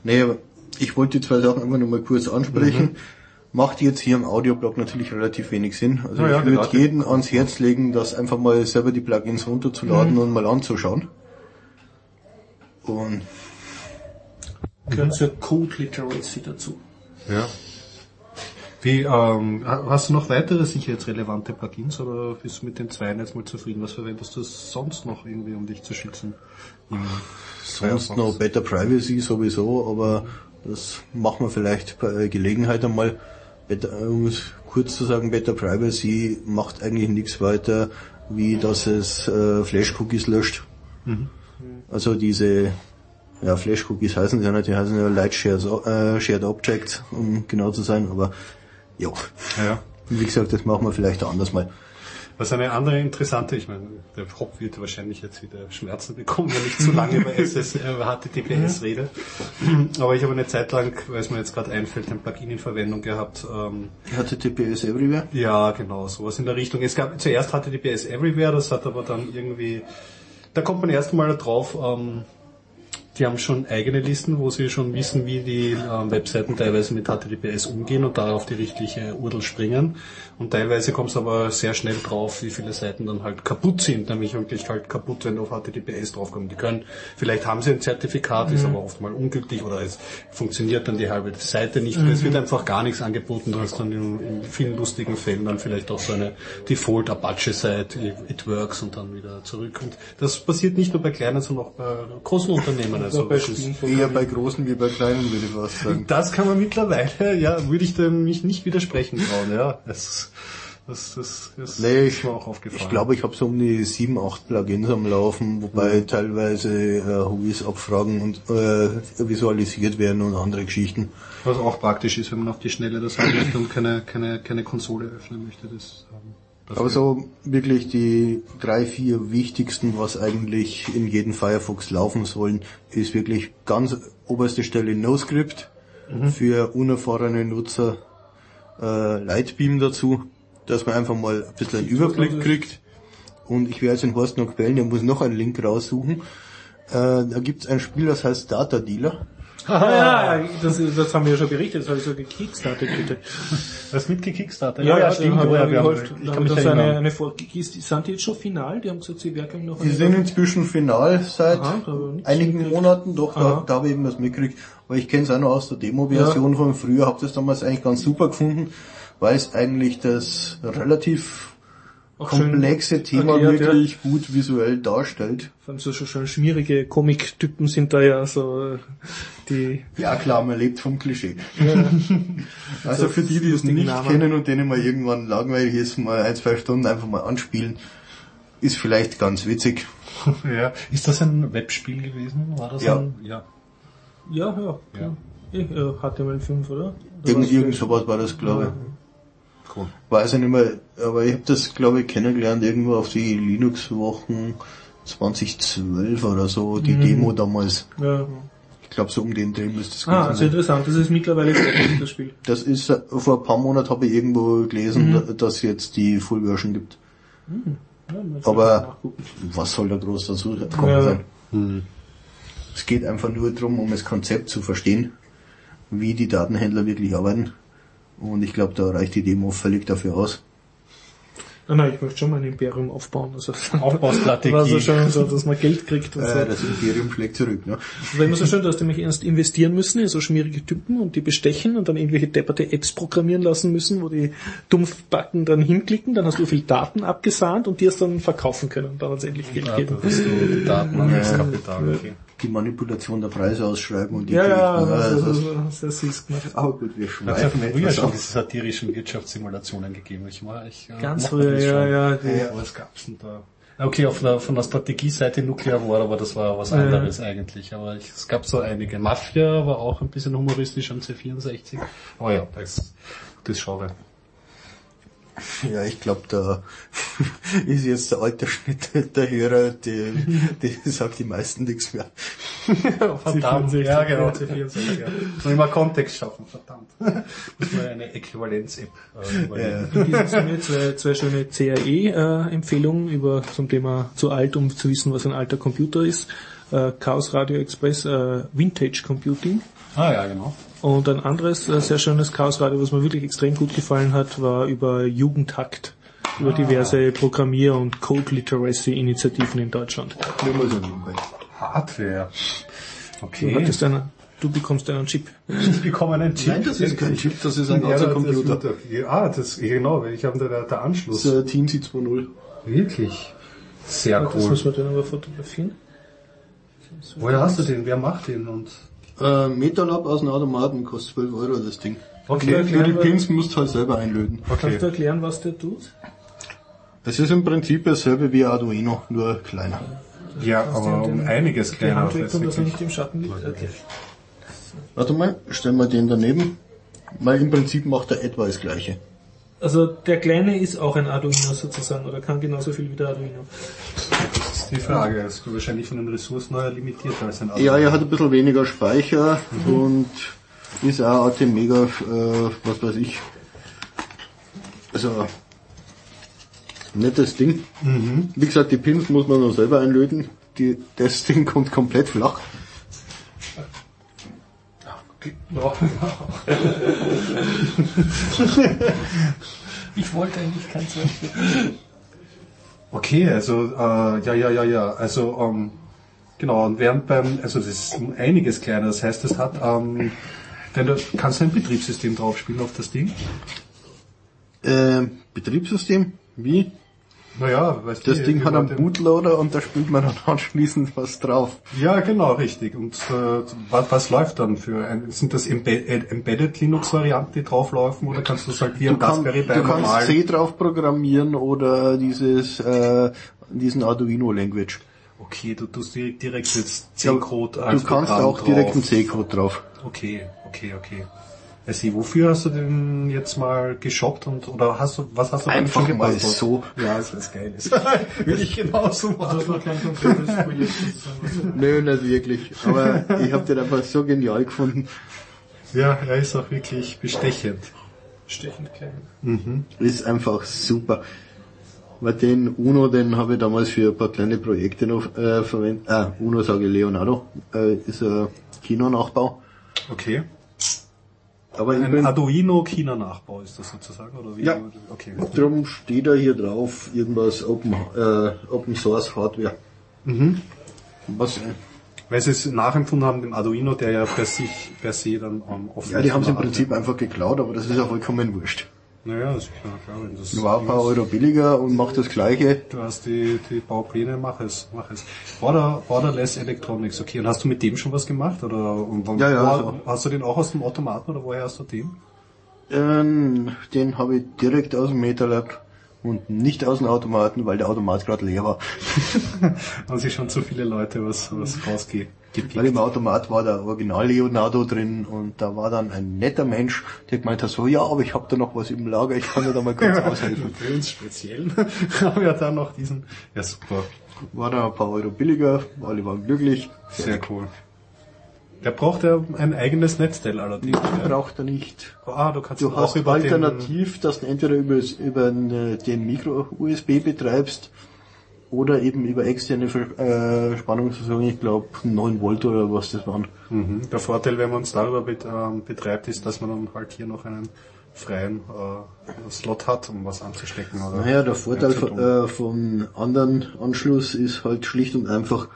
Nee, aber ich wollte die zwei Sachen einfach nur mal kurz ansprechen. Mhm. Macht jetzt hier im Audioblog natürlich relativ wenig Sinn. Also ja, ich würde jedem ans Herz legen, das einfach mal selber die Plugins runterzuladen mhm. und mal anzuschauen. Und gehört zur Code Literacy dazu. Ja. Wie, ähm, hast du noch weitere sicherheitsrelevante Plugins oder bist du mit den zweien jetzt mal zufrieden? Was verwendest du sonst noch irgendwie, um dich zu schützen? Sonst noch Better Privacy sowieso, aber das machen wir vielleicht bei Gelegenheit einmal. Better, um es kurz zu sagen, Better Privacy macht eigentlich nichts weiter, wie dass es äh, Flash-Cookies löscht. Mhm. Also diese ja, Flash-Cookies heißen sie ja nicht, die heißen ja Light Shared, äh, Shared Objects, um genau zu sein, aber jo. Ja. Wie gesagt, das machen wir vielleicht anders mal. Was eine andere interessante, ich meine, der Hop wird wahrscheinlich jetzt wieder Schmerzen bekommen, wenn ich zu lange über S S, äh, H T T P S rede. Aber ich habe eine Zeit lang, weil es mir jetzt gerade einfällt, ein Plugin in Verwendung gehabt. Ähm, H T T P S Everywhere? Ja, genau, sowas in der Richtung. Es gab zuerst H T T P S Everywhere, das hat aber dann irgendwie, da kommt man erst einmal drauf, ähm, die haben schon eigene Listen, wo sie schon wissen, wie die ähm, Webseiten teilweise mit H T T P S umgehen und darauf die richtige U R L springen. Und teilweise kommt es aber sehr schnell drauf, wie viele Seiten dann halt kaputt sind, nämlich wirklich halt kaputt, wenn auf H T T P S draufkommen. Die können, vielleicht haben sie ein Zertifikat, mhm. ist aber oft mal ungültig oder es funktioniert dann die halbe Seite nicht. Mhm. Es wird einfach gar nichts angeboten, du hast dann in, in vielen lustigen Fällen dann vielleicht auch so eine Default Apache-Seite, it works und dann wieder zurück. Und das passiert nicht nur bei kleinen, sondern auch bei großen Unternehmen. Also bei eher bei großen wie bei kleinen, würde ich fast sagen. Das kann man mittlerweile, ja, würde ich dem mich nicht widersprechen trauen, ja. Das, das, das, das nee, ist mir auch aufgefallen. Ich glaube, ich habe so um die sieben, acht Plugins am Laufen, wobei mhm. teilweise äh, Hobbies abfragen und äh, visualisiert werden und andere Geschichten. Was auch praktisch ist, wenn man auf die Schnelle das haben möchte und keine, keine, keine Konsole öffnen möchte, das ähm Aber so wirklich die drei, vier wichtigsten, was eigentlich in jedem Firefox laufen sollen, ist wirklich ganz oberste Stelle NoScript mhm. für unerfahrene Nutzer, äh, Lightbeam dazu, dass man einfach mal ein bisschen einen Überblick kriegt. Und ich werde jetzt den Horst noch quälen, der muss noch einen Link raussuchen. Äh, da gibt's ein Spiel, das heißt Data Dealer. Ah, ja, das, das haben wir ja schon berichtet, das habe ich so gekickstartet, bitte. Das mit gekickstartet? Ja, ja, stimmt. Ja, ja, wir haben, ich kann mich das eine, eine Vor- sind die jetzt schon final? Die haben gesagt, sie werken noch. Die sind inzwischen final seit Aha, einigen Monaten, doch, da, da habe ich eben was mitgekriegt. Aber ich kenne es auch noch aus der Demo-Version ja. von früher, habe das damals eigentlich ganz super gefunden, weil es eigentlich das relativ auch komplexe Thema erklärt, wirklich ja. gut visuell darstellt. Vor allem so schon, schon schmierige Comic-Typen sind da ja so, die... Ja klar, man lebt vom Klischee. Ja. Also für die, die es nicht Namen. kennen und denen mal irgendwann langweilig ist, mal ein, zwei Stunden einfach mal anspielen, ist vielleicht ganz witzig. Ja. Ist das ein Webspiel gewesen? War das ja. ein... Ja. Ja, ja. ja. ja. H T M L fünf, oder? oder Irgend, irgend sowas war das, glaube ich. Ja. Cool. Weiß ich nicht mehr, aber ich habe das, glaube ich, kennengelernt irgendwo auf die Linux-Wochen zwanzig zwölf oder so, die mhm. Demo damals. Ja. Ich glaube, so um den Dreh müsste es Ah, also interessant, das ist mittlerweile fertig, das Spiel. Das ist, vor ein paar Monaten habe ich irgendwo gelesen, mhm. dass es jetzt die Full-Version gibt. Mhm. Ja, aber was soll da groß dazu kommen ja. sein? Mhm. Es geht einfach nur darum, um das Konzept zu verstehen, wie die Datenhändler wirklich arbeiten. Und ich glaube, da reicht die Demo völlig dafür aus. Nein, nein, ich möchte schon mal ein Imperium aufbauen. Also Aufbaustrategie. War so schon so, dass man Geld kriegt. Und äh, so. Das Imperium schlägt zurück, ne? Das war immer so schön, dass die mich erst investieren müssen in so schmierige Typen und die bestechen und dann irgendwelche depperte Apps programmieren lassen müssen, wo die Dumpfbacken dann hinklicken, dann hast du viel Daten abgesahnt und die es dann verkaufen können und dann hat es endlich Geld ja, gegeben. Das du die Daten ja, als Kapital, okay. Die Manipulation der Preise ausschreiben und die ja, ja, also, also, also, sehr süß gemacht. Aber gut, wir schweifen. Es hat früher schon diese satirischen Wirtschaftssimulationen gegeben. Ich war, ich, Ganz früher, ja, ja, die, ja. Was gab's denn da? Okay, auf der, von der Strategieseite Nuclear War, aber das war was anderes ja. eigentlich. Aber ich, es gab so einige. Mafia war auch ein bisschen humoristisch am C vierundsechzig. Aber ja, das, das Genre. Ja, ich glaube, da ist jetzt der Altersschnitt der Hörer, die, die sagt die meisten nichts mehr. Verdammt, ja genau, C vierundsechzig. Ja. Muss immer Kontext schaffen, verdammt. Muss man eine Äquivalenz-App äh, überlegen. Ja. In diesem Sinne zwei, zwei schöne C A E-Empfehlungen über zum Thema zu alt, um zu wissen, was ein alter Computer ist. äh, Chaos Radio Express äh, Vintage Computing. Ah ja, genau. Und ein anderes äh, sehr schönes Chaos Radio, was mir wirklich extrem gut gefallen hat, war über Jugendhakt, über ah. diverse Programmier- und Code-Literacy-Initiativen in Deutschland. Nur mal so nebenbei. Hardware. Okay. Du, hattest einen, du bekommst einen Chip. Ich bekomme einen Chip. Nein, das ist kein Chip, das ist ein ja, ganzer das Computer. Das, ah, das, genau, ich habe da der Anschluss. Das ist ein Teamsy zwei Punkt null. Wirklich? Sehr cool. Das muss man dann aber fotografieren. Woher hast du den? Wer macht den? Und Äh, Metalab aus dem Automaten kostet zwölf Euro das Ding. okay. Nur die Pins musst du halt selber einlöten. Okay. Kannst du erklären, was der tut? Es ist im Prinzip dasselbe wie Arduino, nur kleiner. Ja, aber um einiges Die kleiner. Hand weg und dass er nicht im Schatten liegt. Okay. Warte mal, stellen wir den daneben. Weil im Prinzip macht er etwa das gleiche. Also der kleine ist auch ein Arduino sozusagen, oder kann genauso viel wie der Arduino. Das ist die Frage. Ist du wahrscheinlich von den Ressourcen her limitiert als ein Arduino? Ja, er hat ein bisschen weniger Speicher mhm. und ist auch A T Mega, äh, was weiß ich. Also, nettes Ding. Mhm. Wie gesagt, die Pins muss man noch selber einlöten. Die, das Ding kommt komplett flach. Ich wollte eigentlich kein Zweifel. Okay, also äh, ja, ja, ja, ja. Also ähm, genau. Und während beim, also das ist um einiges kleiner. Das heißt, es hat, ähm, denn du kannst ein Betriebssystem draufspielen auf das Ding. Äh, Betriebssystem? Wie? Naja, weißt das du, Ding hat einen den Bootloader und da spielt man dann anschließend was drauf. Ja, genau, richtig. Und äh, was, was läuft dann für ein, sind das Embe- Embedded Linux Varianten, die drauflaufen, oder kannst du sagen, wie ein Raspberry Pi Du kannst normal? C drauf programmieren oder dieses äh, diesen Arduino Language. Okay, du tust direkt, direkt jetzt C-Code ja, als Du kannst Programm auch drauf. direkt einen C-Code drauf. Okay, okay, okay. Also, wofür hast du den jetzt mal geshoppt und oder hast du was hast du Einfach schon mal gebastelt? so. Ja, ist was Geiles. Will ich genauso machen. Das war kein konkretes Projekt sozusagen. Nö, nicht wirklich. Aber ich habe den einfach so genial gefunden. Ja, er ist auch wirklich bestechend. Stechend klein. Mhm. Ist einfach super. Weil den Uno, den habe ich damals für ein paar kleine Projekte noch äh, verwendet. Ah, Uno sage ich Leonardo. Äh, ist ein Kinonachbau. Okay. Aber ich Ein bin, Arduino-China-Nachbau ist das sozusagen, oder wie? Ja. Okay. drum steht da hier drauf irgendwas Open, äh, Open Source Hardware. Mhm. Was? Äh, Weil sie es nachempfunden haben, dem Arduino, der ja per sich, per se dann um, offen ja, die haben es im war. Prinzip einfach geklaut, aber das ist ja vollkommen wurscht. Naja, sicher, klar. Wenn das War ein paar Euro billiger und macht das Gleiche. Du hast die, die Baupläne, mach es, mach es. Border, Borderless Electronics, okay. Und hast du mit dem schon was gemacht? Oder und wann, Ja, ja, wo, also. Hast du den auch aus dem Automaten oder woher hast du den? Ähm, den habe ich direkt aus dem MetaLab und nicht aus dem Automaten, weil der Automat gerade leer war. Haben sich schon zu viele Leute was, was rausgepickt. Weil im Automat war der Original Leonardo drin und da war dann ein netter Mensch, der gemeint hat so, ja, aber ich habe da noch was im Lager, ich kann dir da mal kurz aushelfen. Für uns speziell haben wir dann noch diesen, ja super. War dann ein paar Euro billiger, alle waren glücklich. Sehr cool. Der braucht ja ein eigenes Netzteil allerdings. Den braucht er nicht. Ah, du kannst Du ihn hast auch über alternativ, dass du entweder über, über den, den Micro-U S B betreibst oder eben über externe äh, Spannungsversorgung, ich glaube neun Volt oder was das waren. Mhm. Der Vorteil, wenn man es darüber bet, ähm, betreibt, ist, dass man dann halt hier noch einen freien äh, Slot hat, um was anzustecken. Oder Naja, der Vorteil von, äh, vom anderen Anschluss ist halt schlicht und einfach,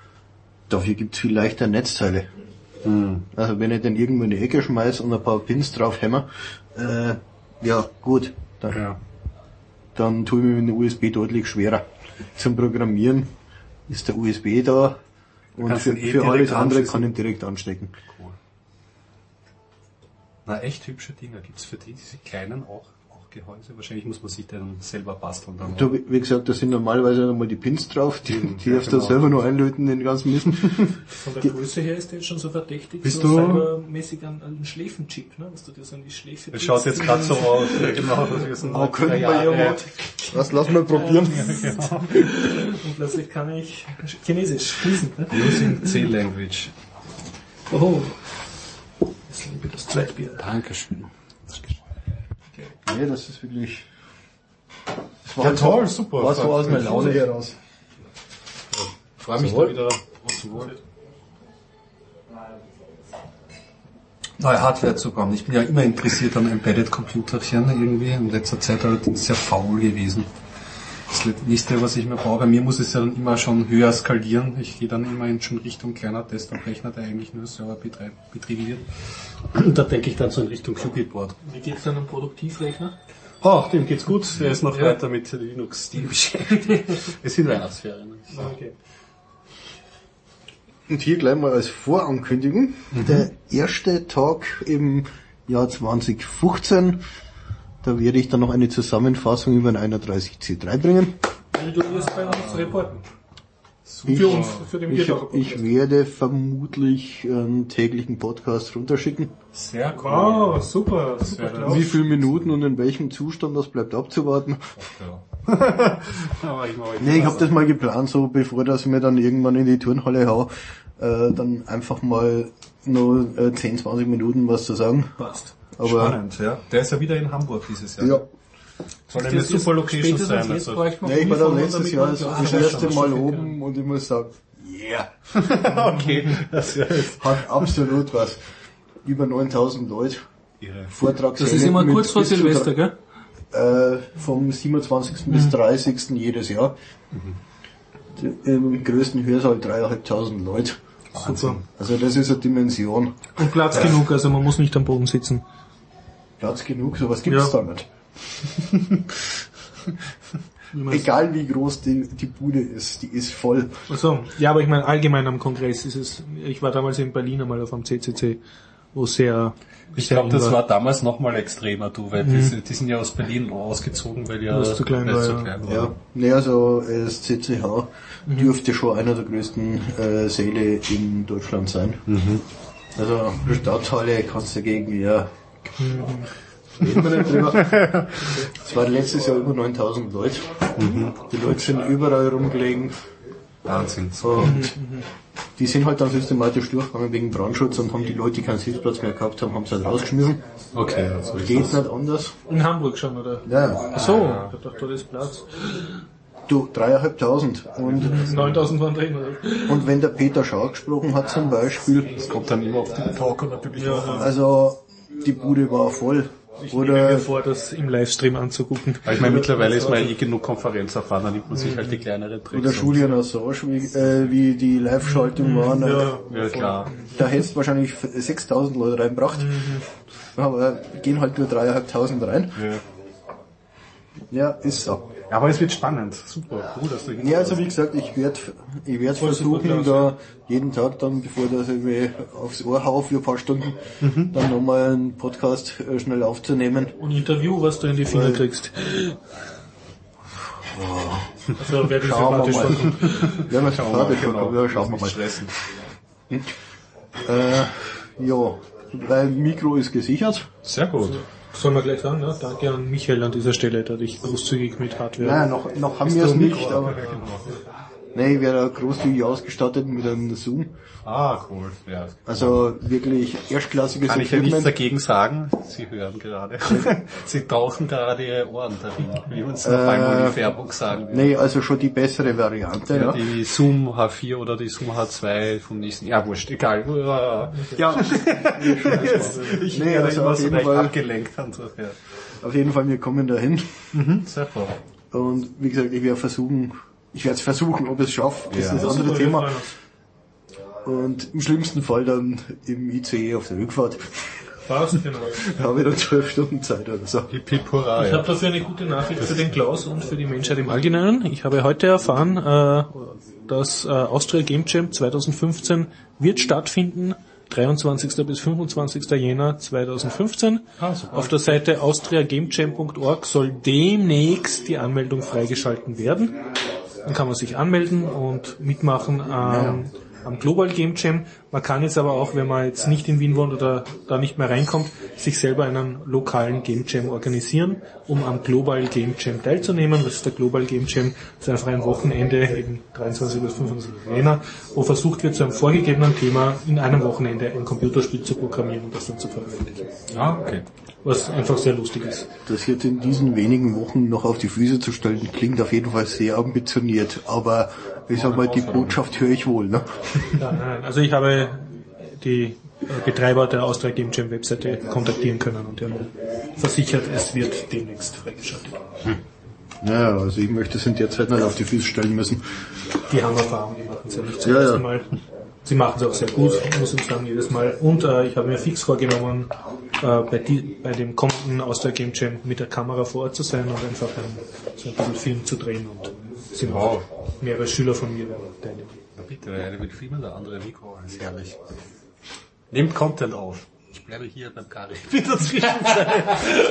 dafür gibt's viel leichter Netzteile. Mhm. Also wenn ich den irgendwo in die Ecke schmeiß und ein paar Pins drauf hämmer, äh, ja gut, dann, ja. dann tue ich mir mit dem U S B deutlich schwerer. Zum Programmieren ist der U S B da und für, eh für alles andere anschließen. kann ich direkt anstecken. Cool. Na, echt hübsche Dinger. Gibt's für die, diese kleinen auch, auch Gehäuse? Wahrscheinlich muss man sich dann selber basteln. Dann Du, wie gesagt, da sind normalerweise nochmal die Pins drauf, die, die ja, darfst du genau. selber nur einlöten, den ganzen Mist. Von der Größe her ist der jetzt schon so verdächtig, Bist so du- cybermäßig an, an den Schläfenchip, ne? Dass du dir so an die Schläfe das schaut jetzt gerade so aus. Ja, genau, das ist ein Oh, könnten wir ja, ja mal. Was, lass mal probieren. und plötzlich kann ich Chinesisch lesen. Ne? Using C-Language. Oh, jetzt liebe das Zweitbier. Dankeschön. Nee, das ist wirklich... Das Ja, toll, super. War so aus meiner Freut Laune mich. heraus. Freue mich Jawohl. da wieder Was wohl? Neue Hardware zu bauen. Ich bin ja immer interessiert an Embedded-Computerchen irgendwie. In letzter Zeit allerdings sehr faul gewesen. Das nächste, was ich mir brauche, bei mir muss es ja dann immer schon höher skalieren. Ich gehe dann immer in schon Richtung kleiner Desktop-Rechner, der eigentlich nur Server betrieben wird. Und da denke ich dann so in Richtung Qubit-Board. Wie geht's dann am Produktivrechner? Oh, dem geht's gut. Der ist noch ja. weiter mit Linux-Steam beschäftigt. Es sind Weihnachtsferien. Okay. Und hier gleich mal als Vorankündigung. Mhm. Der erste Tag im Jahr zwanzig fünfzehn, da werde ich dann noch eine Zusammenfassung über den einunddreißig C drei bringen. Du wirst bei uns reporten. Ich, für uns, für den ich, ich werde vermutlich einen täglichen Podcast runterschicken. Sehr cool. Wow, super. super Wie viele Minuten und in welchem Zustand, das bleibt abzuwarten. Okay. Nee, ich habe das mal geplant, so bevor dass ich mir dann irgendwann in die Turnhalle hau, äh, dann einfach mal nur äh, zehn, zwanzig Minuten was zu sagen. Passt. Aber spannend, ja. Der ist ja wieder in Hamburg dieses Jahr. Ja. Soll eine super Location sein. Also. Ja, ich war da letztes Jahr das, das erste Mal oben und ich muss sagen, yeah. Okay. Das hat absolut was. Über neuntausend Leute. Ihre Vortrag. Das ist immer kurz vor Silvester, gell? Äh, vom siebenundzwanzigsten Mhm. bis dreißigsten jedes Jahr. Mhm. Im größten Hörsaal dreieinhalbtausend Leute. Super. Also das ist eine Dimension. Und Platz ja. genug, also man muss nicht am Boden sitzen. Platz genug, sowas gibt's ja. da nicht. Egal wie groß die, die Bude ist, die ist voll. Ach so. Ja, aber ich meine allgemein am Kongress ist es, ich war damals in Berlin einmal auf dem C C C, wo sehr... Ich glaube, das war damals noch mal extremer, du, weil mhm. die, die sind ja aus Berlin ausgezogen, weil ja das zu klein war. Zu klein war. Ja, nee, also das C C H mhm. dürfte schon einer der größten äh, Säle in Deutschland sein. Mhm. Also Stadthalle kannst du dagegen, ja... Mhm. Reden wir nicht drüber. Es waren letztes Jahr über neuntausend Leute. Mhm. Die Leute sind überall rumgelegen. Wahnsinn. Und die sind halt dann systematisch durchgegangen wegen Brandschutz und haben die Leute, die keinen Sitzplatz mehr gehabt haben, haben sie halt rausgeschmissen. Okay, also geht nicht anders. In Hamburg schon, oder? Ja. Ach so, ja. Ich dachte, da ist Platz. Du, dreieinhalbtausend. Und neuntausend waren drin, oder? Und wenn der Peter Schau gesprochen hat zum Beispiel. Das kommt dann immer auf den Talker natürlich ja. auch. Also, die Bude war voll. Ich Oder nehme mir vor, das im Livestream anzugucken. Aber ich meine, mittlerweile ist man eh genug Konferenz erfahren, dann nimmt man sich halt die kleineren Tricks. Oder Julian Assange, wie, äh, wie die Live-Schaltung war. Ja, ja, klar. Da hättest du wahrscheinlich sechstausend Leute reingebracht. Mhm. Aber gehen halt nur dreieinhalbtausend rein. Ja. Ja, ist so. Ja, aber es wird spannend. Super, cool, dass du Ja, also wie gesagt, ich werde ich werd versuchen, da jeden Tag dann, bevor das ich mir aufs Ohr hau für ein paar Stunden, mhm. dann nochmal einen Podcast äh, schnell aufzunehmen. Und ein Interview, was du in die Finger Weil, kriegst. Oh. Also wer die sympathisch vorkommt. Wer mir sympathisch vorkommt, ja, schauen wir mal. Stressen. Hm. Äh, ja, dein Mikro ist gesichert. Sehr gut. Sollen wir gleich sagen, ne? Danke an Michael an dieser Stelle, der dich großzügig mit Hardware... Nein, noch, noch haben wir es nicht, aber... Nee, ich wäre großzügig ausgestattet mit einem Zoom. Ah, cool. Ja. Also wirklich erstklassiges Kann ich ja nichts dagegen sagen. Sie hören gerade. Sie tauchen gerade ihre Ohren darin, wie man es noch äh, einmal in Werbung sagen will. Nee, also schon die bessere Variante. Ja, ja. Die Zoom H vier oder die Zoom H zwei vom nächsten... Ja, wurscht, egal. Ja, ich nee, werde also immer so leicht abgelenkt. Und so, ja. Auf jeden Fall, wir kommen dahin. Mhm, sehr froh. Und wie gesagt, ich werde versuchen... Ich werde es versuchen, ob ich es schaffe. Das ja. ist das andere Thema. Und im schlimmsten Fall dann im I C E auf der Rückfahrt. Fast, genau. Da habe ich dann zwölf Stunden Zeit oder so. Hip, hip, hurra, ich ja. habe dafür eine gute Nachricht für den Klaus und für die Menschheit im Allgemeinen. Ich habe heute erfahren, äh, dass äh, Austria Game Jam zwanzig fünfzehn wird stattfinden. dreiundzwanzigsten bis fünfundzwanzigsten Jänner zweitausendfünfzehn. Ah, auf der Seite austria game jam punkt org soll demnächst die Anmeldung freigeschalten werden. Dann kann man sich anmelden und mitmachen ähm, ja. am Global Game Jam. Man kann jetzt aber auch, wenn man jetzt nicht in Wien wohnt oder da nicht mehr reinkommt, sich selber einen lokalen Game Jam organisieren, um am Global Game Jam teilzunehmen. Das ist der Global Game Jam zu einem freien Wochenende, eben dreiundzwanzigsten bis fünfundzwanzigsten Jänner, wo versucht wird, zu einem vorgegebenen Thema in einem Wochenende ein Computerspiel zu programmieren und das dann zu veröffentlichen. Ah, okay. Was einfach sehr lustig ist. Das jetzt in diesen wenigen Wochen noch auf die Füße zu stellen, klingt auf jeden Fall sehr ambitioniert, aber ich sag mal, die Botschaft höre ich wohl, ne? Ja, nein, also ich habe die Betreiber der Austria Game Jam Webseite kontaktieren können und die haben versichert, es wird demnächst freigeschaltet. Hm. Naja, also ich möchte es in der Zeit nicht auf die Füße stellen müssen. Die haben Erfahrung, die machen es ja nicht zum ja, ersten ja. Mal. Sie machen es auch sehr gut, muss ich sagen, jedes Mal. Und äh, ich habe mir fix vorgenommen, äh, bei, die, bei dem kommenden Austria Game Jam mit der Kamera vor Ort zu sein und einfach ein, so ein bisschen Film zu drehen. Und sind auch mehrere Schüler von mir werden teilnehmen. Na bitte, der eine mit Filmen, der andere Mikro, das ist herrlich. Nehmt Content auf. Ich bleibe hier beim Kari. Bitte dazwischen sein.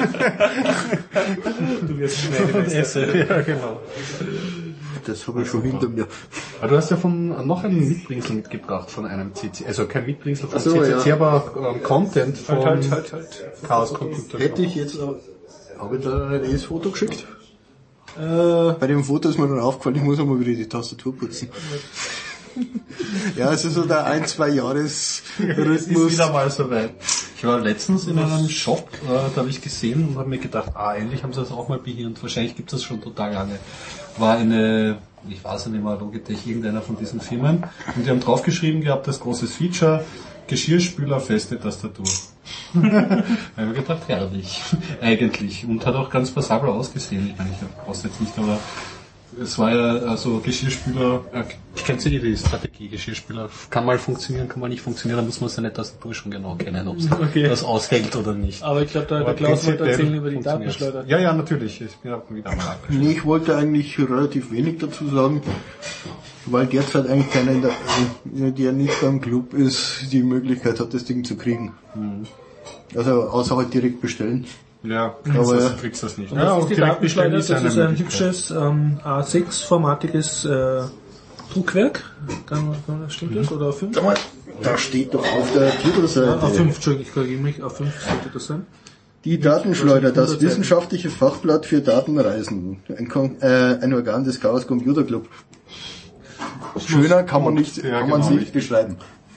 Du wirst Schneidemeister. Ja, genau. Das habe ich schon hinter mir. Aber du hast ja von noch einen Mitbringsel mitgebracht von einem C C, also kein Mitbringsel von Ach so, C C C, ja. aber ähm, Content von Halt, halt, halt. Chaos Computer. Hätte ich jetzt, äh, habe ich da ein neues Foto geschickt? Äh, Bei dem Foto ist mir dann aufgefallen, ich muss einmal wieder die Tastatur putzen. Ja, also so der ein, zwei Jahres Es ist wieder mal soweit. Ich war letztens in einem Shop, äh, da habe ich gesehen und habe mir gedacht, ah, endlich haben sie das auch mal behirnt. Wahrscheinlich gibt es das schon total lange. War eine, ich weiß nicht mehr, Logitech, irgendeiner von diesen Firmen. Und die haben draufgeschrieben gehabt, das große Feature, Geschirrspüler, feste Tastatur. Da habe ich mir gedacht, herrlich. Eigentlich. Und hat auch ganz passabel ausgesehen. Ich meine, ich brauche es jetzt nicht, aber es war ja also Geschirrspüler, äh, kennst du die Strategie? Geschirrspüler kann mal funktionieren, kann mal nicht funktionieren, da muss man seine Tastatur schon genau kennen, ob es Okay. das aushält oder nicht. aber ich glaube, der, der Klaus wollte erzählen über die Datenschleuder. Ja, ja, natürlich. Ich bin auch wieder mal abgeschlossen. Nee, ich wollte eigentlich relativ wenig dazu sagen, weil derzeit eigentlich keiner, in der, der nicht beim Club ist, die Möglichkeit hat, das Ding zu kriegen. Mhm. Also außer halt direkt bestellen. Ja, aber du kriegst das nicht. Und das ist die Datenschleuder, das ist ein Möglichkeit. hübsches ähm, A sechs formatiges äh, Druckwerk. Kann, kann, stimmt das? Oder A fünf? Sag mal, da steht doch auf der Titelseite. Ja, A fünf, Entschuldigung, ich korrigiere mich, A fünf sollte das sein. Die Datenschleuder, das wissenschaftliche Fachblatt für Datenreisen. Ein, Kon äh, ein Organ des Chaos Computer Club. Schöner kann man nicht, Ja, kann man genau, nicht beschreiben.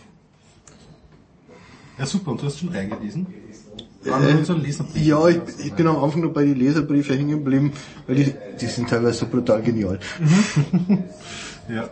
Ja, super, und du hast schon reingelesen? Äh, ja, ich, ich bin am Anfang noch bei den Leserbriefen hängen geblieben, weil die, die sind teilweise so brutal genial. Ja.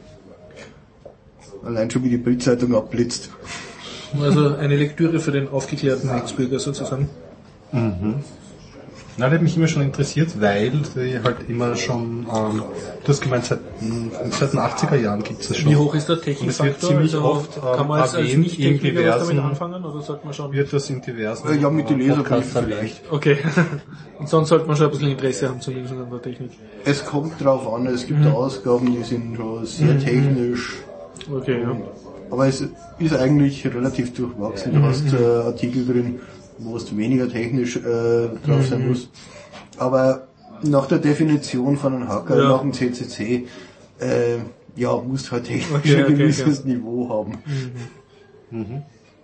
Allein schon wie die Bildzeitung abblitzt. Also eine Lektüre für den aufgeklärten Ex-Bürger sozusagen. Mhm. Na, das hat mich immer schon interessiert, weil die halt immer schon, ähm, du hast gemeint, seit, seit den achtziger Jahren gibt es das schon. Wie hoch ist der Und es wird Technikfaktor? ziemlich Also, oft ähm, kann man als, als erwähnt, in Nicht-Techniker was damit diversen, anfangen oder sollte man schon? wird das in diversen Äh, ja, mit den äh, Leserbriefen Podcasts erwähnt. vielleicht. Okay. Und sonst sollte man schon ein bisschen Interesse haben, zumindest an der Technik. Es kommt drauf an, es gibt Ausgaben, die sind schon sehr technisch. Okay, ja. Aber es ist eigentlich relativ durchwachsen. Du hast äh, Artikel drin, wo es weniger technisch äh, drauf sein muss. Aber nach der Definition von einem Hacker, Ja. nach dem C C C, äh, ja, musst halt technisch Okay, okay, ein gewisses okay. Niveau haben. Mhm.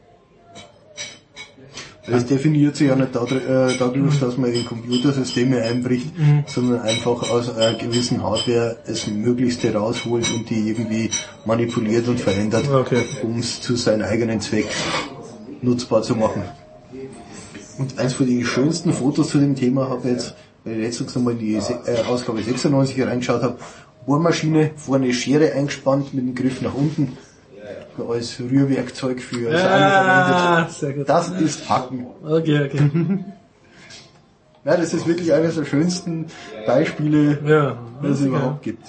Es definiert sich ja nicht dadurch, äh, dadurch, dass man in Computersysteme einbricht, Mhm. sondern einfach aus einer gewissen Hardware das Möglichste rausholt und die irgendwie manipuliert und verändert, Okay. um es zu seinem eigenen Zweck nutzbar zu machen. Und eins von den schönsten Fotos zu dem Thema habe ich jetzt, weil ich letztens nochmal in die äh, Ausgabe sechsundneunzig reingeschaut habe, Bohrmaschine, vorne Schere eingespannt mit dem Griff nach unten, als Rührwerkzeug für das Ah, sehr gut. Das ist Hacken. Okay, okay. Ja, das ist wirklich eines der schönsten Beispiele, Ja. das es überhaupt gibt.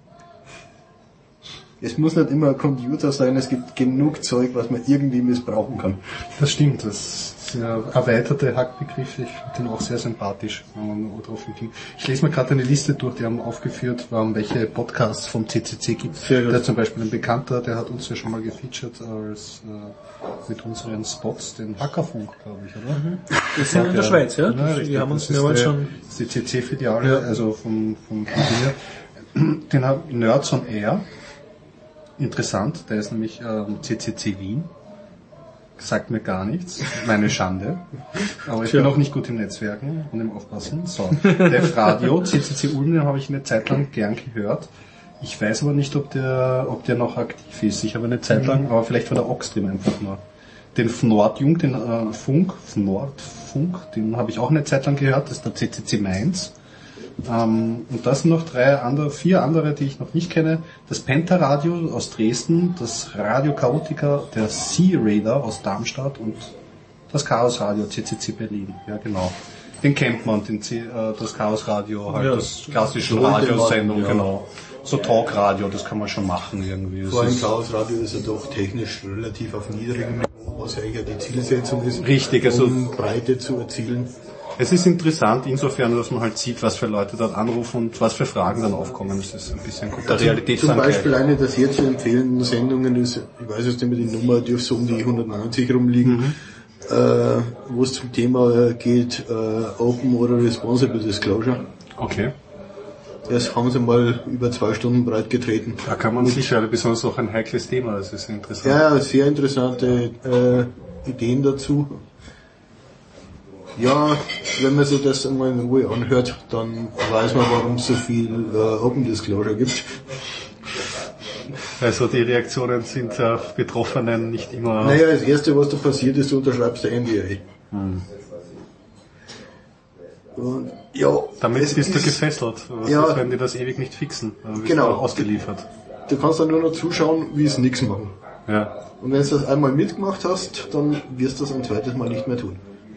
Es muss nicht immer ein Computer sein, es gibt genug Zeug, was man irgendwie missbrauchen kann. Das stimmt, das ist ja erweiterte Hackbegriffe, ich finde den auch sehr sympathisch, wenn man drauf klingt. Ich lese mir gerade eine Liste durch, die haben aufgeführt, welche Podcasts vom C C C gibt. Sehr gut. Der zum Beispiel ein Bekannter, der hat uns ja schon mal gefeatured als äh, mit unseren Spots, den Hackerfunk, glaube ich, oder? Das sind in der Schweiz, ja? Ja, richtig. Die haben uns Das ist mehrmals der- schon... das ist die C C-Filiale, also vom, vom, vom Ding. Den hat Nerds on Air. Interessant, der ist nämlich ähm, C C C Wien. Sagt mir gar nichts, meine Schande. Aber ich bin auch nicht gut im Netzwerken und im Aufpassen. So, Def Radio, C C C Ulm, den habe ich eine Zeit lang gern gehört. Ich weiß aber nicht, ob der, ob der noch aktiv ist. Ich habe eine Zeit lang, aber vielleicht war der Oxtream einfach nur. Den Fnordjung, den äh, Funk, Fnordfunk, den habe ich auch eine Zeit lang gehört. Das ist der C C C Mainz. Ähm, und das sind noch drei andere, vier andere, die ich noch nicht kenne. Das Penta-Radio aus Dresden, das Radio Chaotica, der Sea Radar aus Darmstadt und das Chaos Radio C C C Berlin. Ja, genau. Den kennt man, den C, äh, das Chaos Radio, halt ja, das klassische Radiosendung, ja. Genau. So Talkradio, das kann man schon machen irgendwie. Vor allem Chaos Radio ist ja doch technisch relativ auf niedrigem Niveau, was ja eigentlich die Zielsetzung ist, richtig, also um Breite zu erzielen. Es ist interessant insofern, dass man halt sieht, was für Leute dort anrufen und was für Fragen dann aufkommen. Das ist ein bisschen guter Realitätsangleich. Zum Beispiel eine der sehr zu empfehlenden Sendungen ist, ich weiß jetzt nicht mehr die Nummer, dürfte so um die hundertneunzig rumliegen, mhm. äh, wo es zum Thema geht, äh, Open oder Responsible Disclosure. Okay. Das haben sie mal über zwei Stunden breit getreten. Da kann man sicher, besonders auch ein heikles Thema, das ist interessant. Ja, sehr interessante äh, Ideen dazu. Ja, wenn man sich das einmal in Ruhe anhört, dann weiß man, warum es so viel äh, Open Disclosure gibt. Also die Reaktionen sind ja Betroffenen nicht immer... Naja, das Erste, was da passiert ist, du unterschreibst der N D A. Hm. Und, ja, damit bist du gefesselt. Was ja, ist, wenn die das ewig nicht fixen? Dann bist genau. du ausgeliefert. Du kannst dann nur noch zuschauen, wie es nichts machen. Ja. Und wenn du das einmal mitgemacht hast, dann wirst du das ein zweites Mal nicht mehr tun.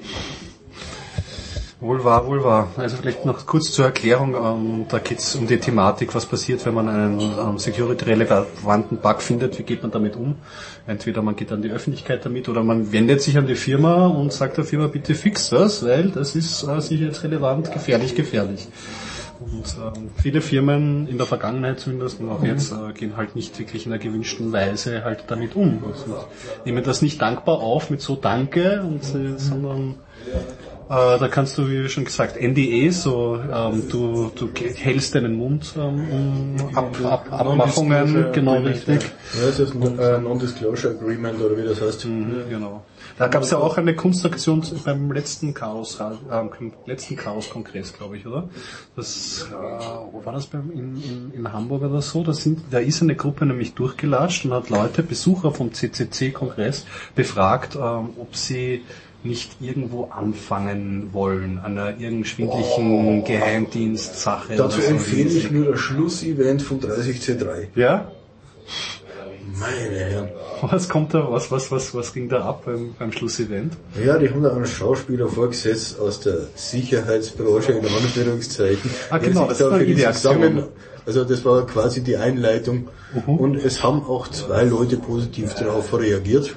Wohl wahr, wohl wahr. Also vielleicht noch kurz zur Erklärung, ähm, da geht es um die Thematik, was passiert, wenn man einen ähm, security-relevanten Bug findet, wie geht man damit um? Entweder man geht an die Öffentlichkeit damit oder man wendet sich an die Firma und sagt der Firma, bitte fix das, weil das ist äh, sicherheitsrelevant, gefährlich, gefährlich. Und ähm, viele Firmen in der Vergangenheit zumindest und auch jetzt äh, gehen halt nicht wirklich in der gewünschten Weise halt damit um. Also nehmen das nicht dankbar auf mit so Danke, und, äh, sondern Äh, da kannst du, wie schon gesagt, N D A, so ähm, du, du hältst deinen Mund ähm, um Ab, Ab, Abmachungen, genau richtig. Ja, das ist ein äh, Non-Disclosure Agreement oder wie das heißt. Mhm, genau. Da gab es ja auch eine Kunstaktion beim letzten Chaos, äh, letzten Chaos-Kongress, glaube ich, oder? Das äh, wo war das beim in, in, in Hamburg oder so? Da sind, da ist eine Gruppe nämlich durchgelatscht und hat Leute, Besucher vom C C C-Kongress, befragt, ähm, ob sie nicht irgendwo anfangen wollen, an einer irgendeinen schwindlichen oh. Geheimdienstsache. Dazu oder so. empfehle ich nur das Schlussevent von dreißig C drei. Ja? Meine Herren. Was kommt da, was, was, was, was ging da ab beim, beim Schlussevent? Ja, die haben da einen Schauspieler vorgesetzt aus der Sicherheitsbranche, in Anführungszeichen. Ah, genau, das war die Aktion. Also das war quasi die Einleitung. Uh-huh. Und es haben auch zwei Leute positiv darauf reagiert.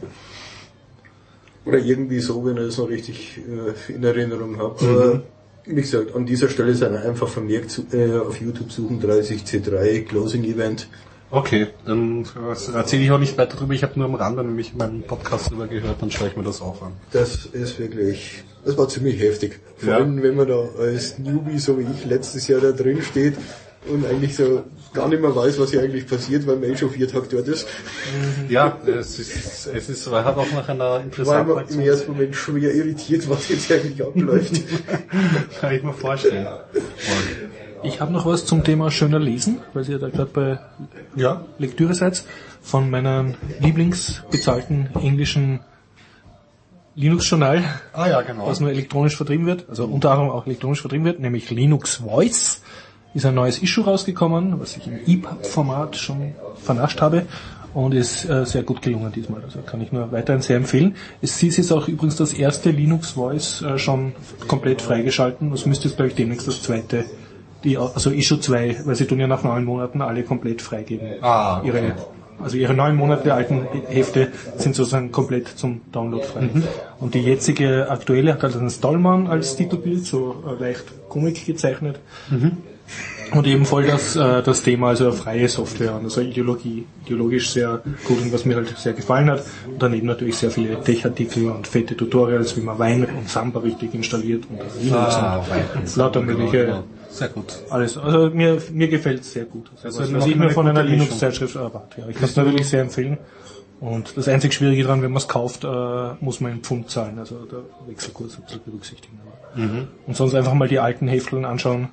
Oder irgendwie so, wenn ich das noch richtig äh, in Erinnerung habe. Mhm. Aber wie gesagt, an dieser Stelle ist einfach vermerkt zu, äh, auf YouTube suchen dreißig C drei Closing Event. Okay, dann erzähle ich auch nicht weiter drüber. Ich habe nur am Rande nämlich meinen Podcast drüber gehört, dann schaue ich mir das auch an. Das ist wirklich, das war ziemlich heftig. Vor allem, ja. wenn man da als Newbie, so wie ich letztes Jahr da drin steht und eigentlich so gar nicht mehr weiß, was hier eigentlich passiert, weil man eh schon vier Tage dort ist. Ja, es ist, es ist, hat auch nach einer interessanten War im ersten Moment schwer irritiert, was jetzt eigentlich abläuft. Kann ich mir vorstellen. Ich habe noch was zum Thema schöner Lesen, weil ihr da gerade bei ja. Lektüre seid, von meinem Lieblingsbezahlten englischen Linux-Journal, ah, ja, genau. was nur elektronisch vertrieben wird, also unter anderem auch elektronisch vertrieben wird, nämlich Linux Voice. Ist ein neues Issue rausgekommen, was ich im E P U B-Format schon vernascht habe und ist äh, sehr gut gelungen diesmal. Also kann ich nur weiterhin sehr empfehlen. Es ist jetzt auch übrigens das erste Linux Voice äh, schon komplett freigeschalten. Das müsste jetzt, glaube ich, demnächst das zweite, die, also Issue zwei, weil sie tun ja nach neun Monaten alle komplett freigeben. Ah, okay. Ihre, also ihre neun Monate alten Hefte sind sozusagen komplett zum Download frei. Mhm. Und die jetzige aktuelle hat also einen Stallman als Titelbild, so äh, leicht Comic gezeichnet. Mhm. Und eben voll das, äh, das Thema, also freie Software und also Ideologie, ideologisch sehr gut und was mir halt sehr gefallen hat. Und daneben natürlich sehr viele Tech-Artikel und fette Tutorials, wie man Wine und Samba richtig installiert und Linux ah, und lauter mögliche, genau. Sehr gut. Alles. Also mir, mir gefällt es sehr gut. Also was, was ich mir von einer Linux-Zeitschrift erwarte. Ja, ich kann es natürlich sehr empfehlen. Und das einzig Schwierige daran, wenn man es kauft, äh, muss man in Pfund zahlen, also der Wechselkurs ein bisschen berücksichtigen. Mhm. Und sonst einfach mal die alten Hefteln anschauen.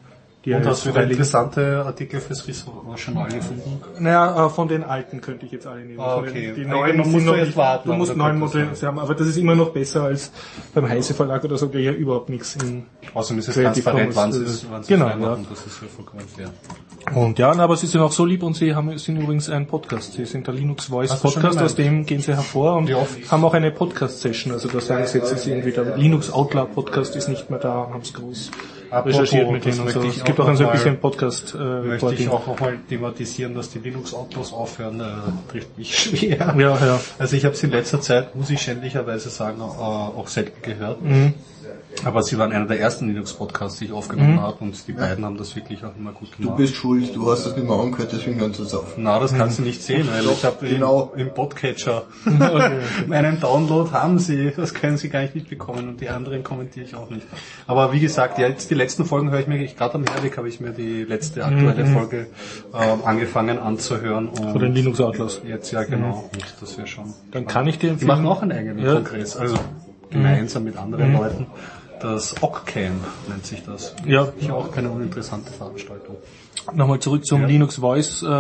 Die Und er hast du da interessante Artikel fürs Journal gefunden? Naja, von den alten könnte ich jetzt alle nehmen. Ah, Von okay. Den, die Ja, neuen man muss sind noch da jetzt nicht, warten, du aber musst da neun kommt das Modelle ja. haben, aber das ist immer noch besser als beim Heise Verlag oder so, der ja überhaupt nichts in Außerdem ist es Creative transparent, wann Commons, sie es wann sie genau, es reinmachen. ja. Das ist ja vollkommen fair. Und ja, aber sie sind auch so lieb und sie haben, sind übrigens ein Podcast. Sie sind der Linux Voice Hast du schon Podcast, gemeint? aus dem gehen sie hervor und Wie oft? haben auch eine Podcast-Session. Also da sagen sie jetzt, ist irgendwie der Linux Outlaw Podcast ist nicht mehr da und haben es groß Apropos, recherchiert mit das denen und so. möchte ich Es gibt auch auch ein so ein noch bisschen mal- Podcast äh, Möchte ich Reporting. auch nochmal thematisieren, dass die Linux-Autos aufhören, äh, trifft mich schwer. Ja, ja. Also ich habe es in letzter Zeit, muss ich schändlicherweise sagen, äh, auch selten gehört. Mhm. Aber sie waren einer der ersten Linux-Podcasts, die ich aufgenommen habe, und die beiden haben das wirklich auch immer gut Du gemacht. bist schuld, du hast das nicht mehr angehört, deswegen kannst du es auf. Na, das kannst du nicht sehen, weil ich habe Genau. im, im Podcatcher meinen Download haben sie, das können sie gar nicht mitbekommen, und die anderen kommentiere ich auch nicht. Aber wie gesagt, ja, jetzt die letzten Folgen höre ich mir, gerade am Herweg habe ich mir die letzte aktuelle Folge ähm, angefangen anzuhören. Und Von den Linux Outlaws. Jetzt, ja genau, und das wäre schon. Dann kann ich dir Die empfehlen. machen auch einen eigenen Ja. Kongress, also gemeinsam mit anderen Leuten. Das Occamp nennt sich das. Ja. Ich auch keine uninteressante Veranstaltung. Nochmal zurück zum Ja. Linux Voice äh,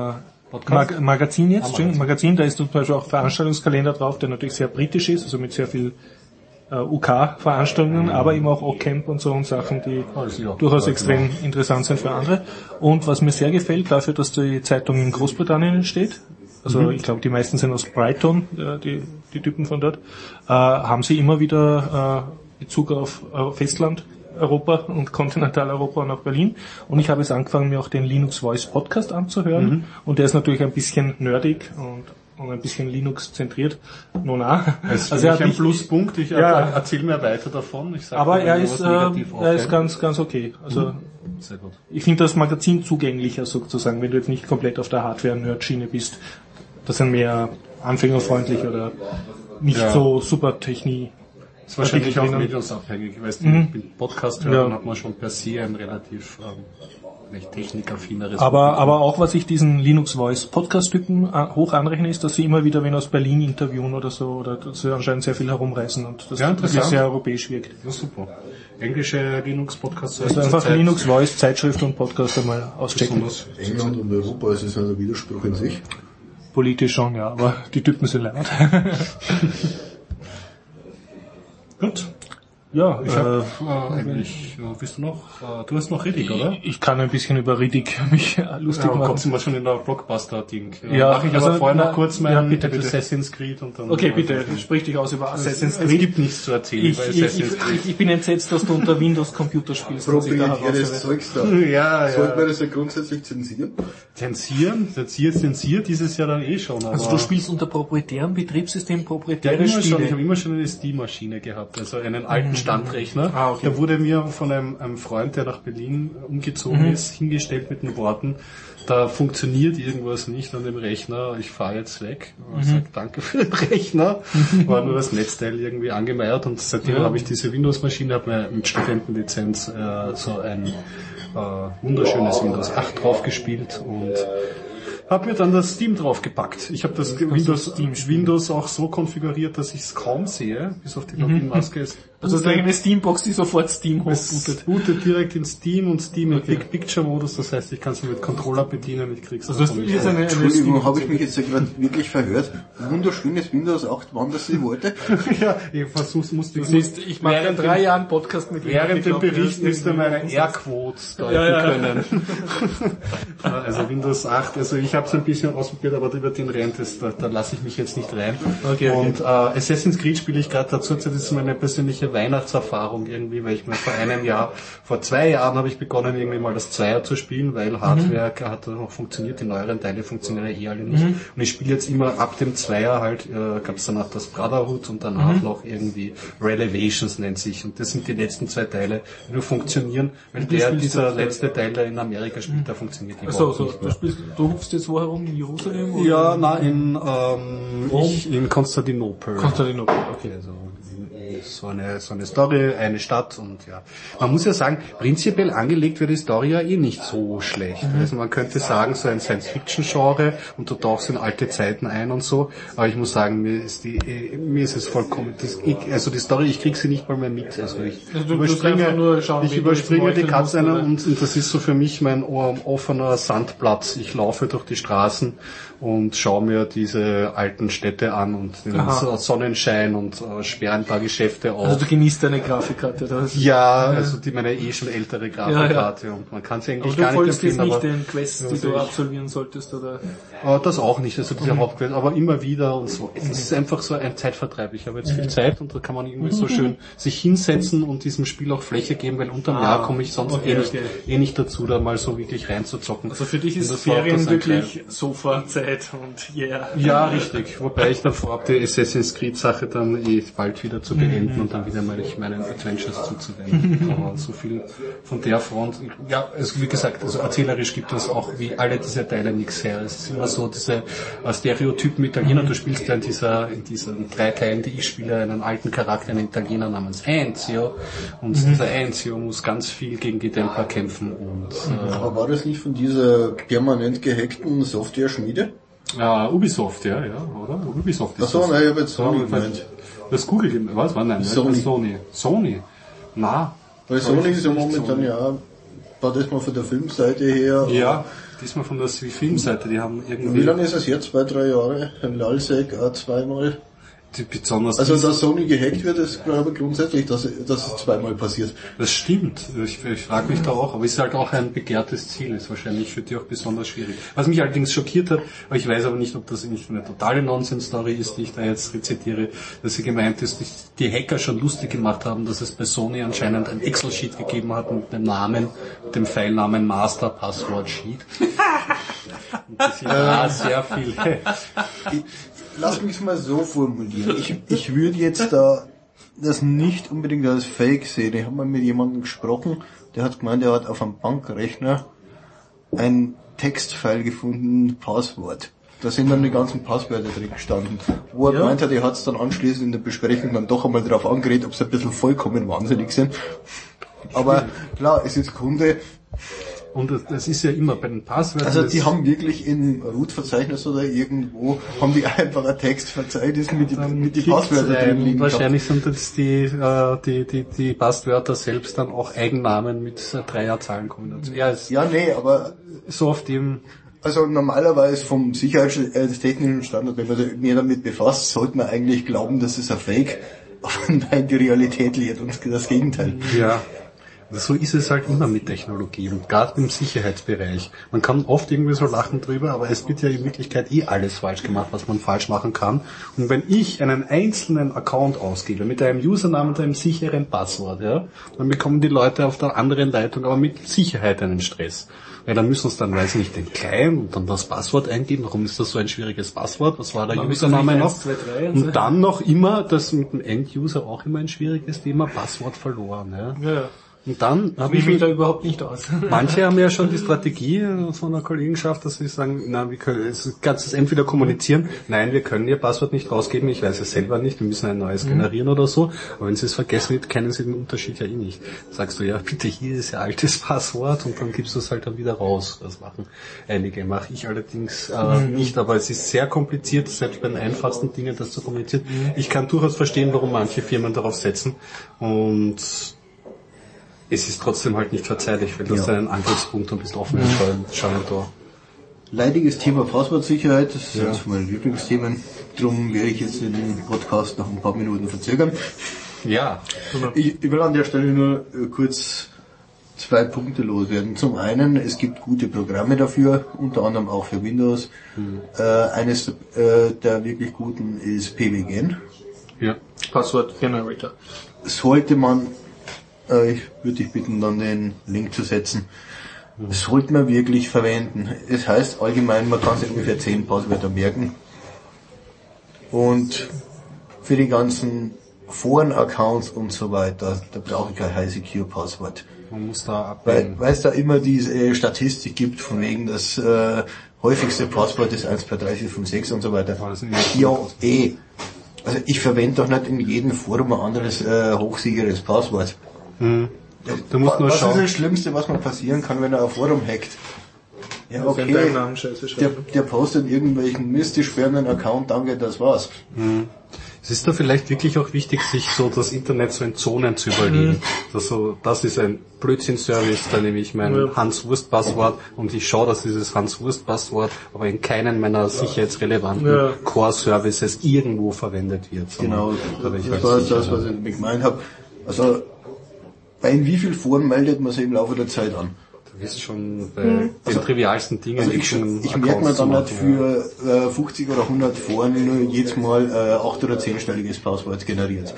Mag Magazin jetzt, Ah, Entschuldigung, Magazin, da ist zum Beispiel auch Veranstaltungskalender drauf, der natürlich sehr britisch ist, also mit sehr viel äh, U K-Veranstaltungen, aber eben auch Occamp und so und Sachen, die Also, ja. durchaus Ja, extrem interessant sind für andere. Und was mir sehr gefällt, dafür, dass die Zeitung in Großbritannien steht, also ich glaube, die meisten sind aus Brighton, äh, die, die Typen von dort, äh, haben sie immer wieder äh, Bezug auf äh, Festland Europa und Kontinentaleuropa und auch Berlin. Und ich habe jetzt angefangen, mir auch den Linux Voice Podcast anzuhören. Mhm. Und der ist natürlich ein bisschen nerdig und, und ein bisschen Linux zentriert. No, na. Das ist Also er hat ein nicht, Pluspunkt. Ich Ja. er, erzähl mir weiter davon. Ich sag aber dir, er wenn ist, was äh, negativ er ist auffällt. ganz, ganz okay. Also Sehr gut. ich finde das Magazin zugänglicher sozusagen, wenn du jetzt nicht komplett auf der Hardware-Nerd-Schiene bist. Das sind mehr anfängerfreundlich oder nicht Ja. so super Technik. Das ist wahrscheinlich auch drinnen. mediumsabhängig. Ich weiß Mhm. nicht, ich bin Podcast-Hörer, Ja. dann hat man schon per se ein relativ ähm, recht technikaffineres Aber, Publikum. aber auch, was ich diesen Linux Voice Podcast-Typen äh, hoch anrechne, ist, dass sie immer wieder wen aus Berlin interviewen oder so, oder dass sie anscheinend sehr viel herumreisen und das Ja, wirklich interessant. sehr europäisch wirkt. Ja, super. Englische Linux-Podcasts Also einfach Linux Voice Zeitschrift und Podcast einmal auschecken. besonders. England und Europa ist es ein Widerspruch in sich. Politisch schon, ja, aber die Typen sind leid. Gut. Ja, Ich äh, habe äh, eigentlich, äh, bist du noch, äh, du hast noch Riddick, oder? ich kann ein bisschen über Riddick mich äh, lustig Ja, machen. kommt immer schon in der Blockbuster-Ding. Ja, Mache ich also, aber vorher na, noch kurz mein ja, bitte, bitte. Assassin's Creed und dann... Okay, bitte, sprich dich aus über Assassin's Es Creed. gibt nichts zu erzählen Ich, bei ich, Assassin's ich, Creed. ich, ich bin entsetzt, dass du unter Windows Computer spielst. was ich da Proprietäres heraushöre. Zeugs da. Ja, Sollten wir ja. das ja grundsätzlich zensieren? Zensieren? Zensiert, zensiert dieses Jahr dann eh schon. Aber Also du spielst unter proprietären Betriebssystem ja, proprietäre immer schon. Ich Spiele. habe immer schon eine Steam-Maschine gehabt, also einen alten Standrechner. Ah, okay. Der wurde mir von einem, einem Freund, der nach Berlin umgezogen Mhm. ist, hingestellt mit den Worten, da funktioniert irgendwas nicht an dem Rechner, ich fahre jetzt weg. Und ich Mhm. sag, danke für den Rechner. War nur das Netzteil irgendwie angemeiert, und seitdem Ja. habe ich diese Windows-Maschine, habe mir mit Studentenlizenz äh, so ein äh, wunderschönes Windows acht draufgespielt und habe mir dann das Steam draufgepackt. Ich habe das Windows, Windows auch so konfiguriert, dass ich es kaum sehe, bis auf die Login-Maske. Es Also das ist eine Steambox, die sofort Steam es hochbootet. bootet direkt in Steam und Steam im Okay. Big Picture Modus, das heißt, ich kann es mit Controller bedienen, ich krieg's Also das davon ist nicht. eine, eine Entschuldigung, habe ich Steam- mich jetzt ja gerade wirklich verhört. Wunderschönes Windows acht, wann das sie wollte. Ja, ich versuch's, musste Du siehst, ich mache in während drei dem- Jahren Podcast mit Während Ich dem glaub, der Bericht ist müsste irgendwie- meine Airquotes deuten Ja, ja. können. Also Windows acht, also ich habe es ein bisschen ausprobiert, aber über den Rent, das, da, da lasse ich mich jetzt nicht rein. Okay, okay. Und äh, Assassin's Creed spiele ich gerade dazu, das ist meine persönliche Weihnachtserfahrung irgendwie, weil ich mir vor einem Jahr, vor zwei Jahren habe ich begonnen, irgendwie mal das Zweier zu spielen, weil Hardware Mhm. hat noch funktioniert, die neueren Teile funktionieren ja eh alle nicht. Und ich spiele jetzt immer ab dem Zweier halt, äh, gab es danach das Brotherhood und danach Mhm. noch irgendwie Revelations nennt sich. Und das sind die letzten zwei Teile, die nur funktionieren, weil die der, spielst dieser du- letzte Teil, der in Amerika spielt, der funktioniert Ach so, überhaupt so, nicht du mehr. spielst, du hupfst jetzt wo herum? In Jerusalem? oder? Ja, na, in, ähm, ich, in Konstantinopel. Konstantinopel, okay. Also, in- in so eine so eine Story, eine Stadt und ja. Man muss ja sagen, prinzipiell angelegt wird die Story ja eh nicht so schlecht. Mhm. Also man könnte sagen, so ein Science-Fiction-Genre und du tauchst in alte Zeiten ein und so, aber ich muss sagen, mir ist die, mir ist es vollkommen, das, ich, also die Story, ich krieg sie nicht mal mehr mit, also ich also du, überspringe, nur schauen, ich überspringe die Cutscene und, und das ist so für mich mein offener Sandplatz. Ich laufe durch die Straßen und schaue mir diese alten Städte an und den Aha. Sonnenschein und äh, sperre ein paar Geschäfte auf. Also du genießt deine Grafikkarte, oder was? Ja, also die meine eh schon ältere Grafikkarte ja, ja. und man kann sie eigentlich gar nicht empfehlen. Aber du folgst jetzt nicht den Quests, die du absolvieren solltest, oder? Äh, das auch nicht, also diese mhm. Hauptquests, aber immer wieder und so. Es ist einfach so ein Zeitvertreib. Ich habe jetzt viel Zeit und da kann man irgendwie so schön sich hinsetzen und diesem Spiel auch Fläche geben, weil unterm ah, Jahr komme ich sonst okay, eh, nicht, okay. eh nicht dazu, da mal so wirklich reinzuzocken. Also für dich ist Ferien wirklich Sofa-Zeit und yeah. Ja, richtig. Wobei ich davor habe, die Assassin's Creed Sache dann eh bald wieder zu beenden mhm. und dann wieder mal ich meinen Adventures zuzuwenden. Aber so viel von der Front. Ja, also wie gesagt, also erzählerisch gibt es auch wie alle diese Teile nichts her. Es ist immer so diese äh, Stereotypen Italiener. Du spielst ja in dieser, in diesen drei Teilen, die ich spiele, einen alten Charakter, einen Italiener namens Enzio. Und mhm. dieser Enzio muss ganz viel gegen die Templer kämpfen und, äh, aber war das nicht von dieser permanent gehackten Software-Schmiede? Ja, Ubisoft, ja, ja, oder? Ubisoft ist Ach so, das. nein, ich habe jetzt Sony gemeint. Das Google, was war nein? Sony. Sony. Sony. Na. Weil Sony ist ja momentan Sony. ja, war das mal von der Filmseite her? Ja, diesmal von der Filmseite, die haben irgendwie... Wie lange ist es jetzt? Zwei, drei Jahre? Ein Lalsec auch zweimal? Die besonders also, dass Sony gehackt wird, ist, glaube ich, grundsätzlich, dass, dass es zweimal passiert. Das stimmt. Ich, ich frage mich da auch, aber es ist halt auch ein begehrtes Ziel, ist wahrscheinlich für die auch besonders schwierig. Was mich allerdings schockiert hat, aber ich weiß aber nicht, ob das nicht eine totale Nonsens-Story ist, die ich da jetzt rezitiere, dass sie gemeint ist, dass die Hacker schon lustig gemacht haben, dass es bei Sony anscheinend ein Excel-Sheet gegeben hat mit dem Namen, mit dem Pfeilnamen Master Password Sheet. Und das sind ja sehr viel. Lass mich mal so formulieren. Ich, ich würde jetzt da das nicht unbedingt als Fake sehen. Ich habe mal mit jemandem gesprochen, der hat gemeint, er hat auf einem Bankrechner ein Textfile gefunden, Passwort. Da sind dann die ganzen Passwörter drin gestanden. Wo er ja. gemeint hat, er hat es dann anschließend in der Besprechung dann doch einmal drauf angeredet, ob sie ein bisschen vollkommen wahnsinnig sind. Aber klar, es ist Kunde. Und das ist ja immer bei den Passwörtern. Also die haben wirklich im Root-Verzeichnis oder irgendwo, haben die einfach ein Textverzeichnis mit, mit die Passwörter drin liegen. Wahrscheinlich sind das die, äh, die, die, die Passwörter selbst dann auch Eigennamen mit Dreierzahlenkombination. Ja, ja, nee, aber so auf dem... Also normalerweise vom sicherheitstechnischen Standard, wenn man sich mehr damit befasst, sollte man eigentlich glauben, dass es ein Fake, aber nein, die Realität lehrt uns das Gegenteil. Ja. So ist es halt immer mit Technologie und gerade im Sicherheitsbereich. Man kann oft irgendwie so lachen drüber, aber es wird ja in Wirklichkeit eh alles falsch gemacht, was man falsch machen kann. Und wenn ich einen einzelnen Account ausgebe mit einem Usernamen und einem sicheren Passwort, ja, dann bekommen die Leute auf der anderen Leitung aber mit Sicherheit einen Stress. Weil dann müssen sie dann, weiß nicht, den Client und dann das Passwort eingeben. Warum ist das so ein schwieriges Passwort? Was war der man Username noch? eins, zwei, drei und, und so. Dann noch immer, das mit dem End-User auch immer ein schwieriges Thema, Passwort verloren. Ja. Ja. Und dann habe ich mich da überhaupt nicht aus. Manche haben ja schon die Strategie von einer Kollegenschaft, dass sie sagen, na, wir können, es kannst es entweder kommunizieren, nein, wir können ihr Passwort nicht rausgeben, ich weiß es selber nicht, wir müssen ein neues mhm. generieren oder so, aber wenn sie es vergessen, kennen sie den Unterschied ja eh nicht. Sagst du, ja, bitte, hier ist ihr altes Passwort und dann gibst du es halt dann wieder raus. Das machen einige, mache ich allerdings äh, mhm. nicht, aber es ist sehr kompliziert, selbst bei den einfachsten Dingen das zu kommunizieren. Mhm. Ich kann durchaus verstehen, warum manche Firmen darauf setzen und es ist trotzdem halt nicht verzeihlich, weil du hast ja einen Angriffspunkt und bist offen im Scheunentor. Leidiges Thema Passwortsicherheit, das ist ja eines von meinen Lieblingsthemen. Darum werde ich jetzt den Podcast noch ein paar Minuten verzögern. Ja. Ich, ich will an der Stelle nur kurz zwei Punkte loswerden. Zum einen, es gibt gute Programme dafür, unter anderem auch für Windows. Mhm. Äh, eines äh, der wirklich guten ist P W G N. Ja. Passwort Generator. Sollte man Ich würde dich bitten, dann den Link zu setzen. Das sollte man wirklich verwenden. Es heißt allgemein, man kann sich ungefähr zehn Passwörter merken. Und für die ganzen Foren-Accounts und so weiter, da brauche ich kein High-Secure-Passwort. Man muss da abwägen. Weil es da immer diese Statistik gibt, von wegen das äh, häufigste Passwort ist eins zwei drei vier fünf sechs und so weiter. Ja, eh. Also ich verwende doch nicht in jedem Forum ein anderes äh, hochsicheres Passwort. Hm. Du musst nur was schauen. ist das Schlimmste, was mal passieren kann, wenn er ein Forum hackt? Ja, okay, der, der postet irgendwelchen Mist, die sperren einen Account, danke, das war's. Hm. Es ist da vielleicht wirklich auch wichtig, sich so das Internet so in Zonen zu überlegen. Mhm. Also, das ist ein Blödsinn-Service, da nehme ich mein ja. Hans-Wurst-Passwort und ich schaue, dass dieses Hans-Wurst-Passwort aber in keinen meiner sicherheitsrelevanten ja. Core-Services irgendwo verwendet wird. Genau, da das halt war das, was ich gemeint habe. Also, in wie viel Foren meldet man sich im Laufe der Zeit an? Du wirst schon bei hm. den also, trivialsten Dingen... Also ich, ich merke mir dann nicht für äh, fünfzig oder hundert Foren jedes Mal äh, acht- oder zehnstelliges Passwort generiert.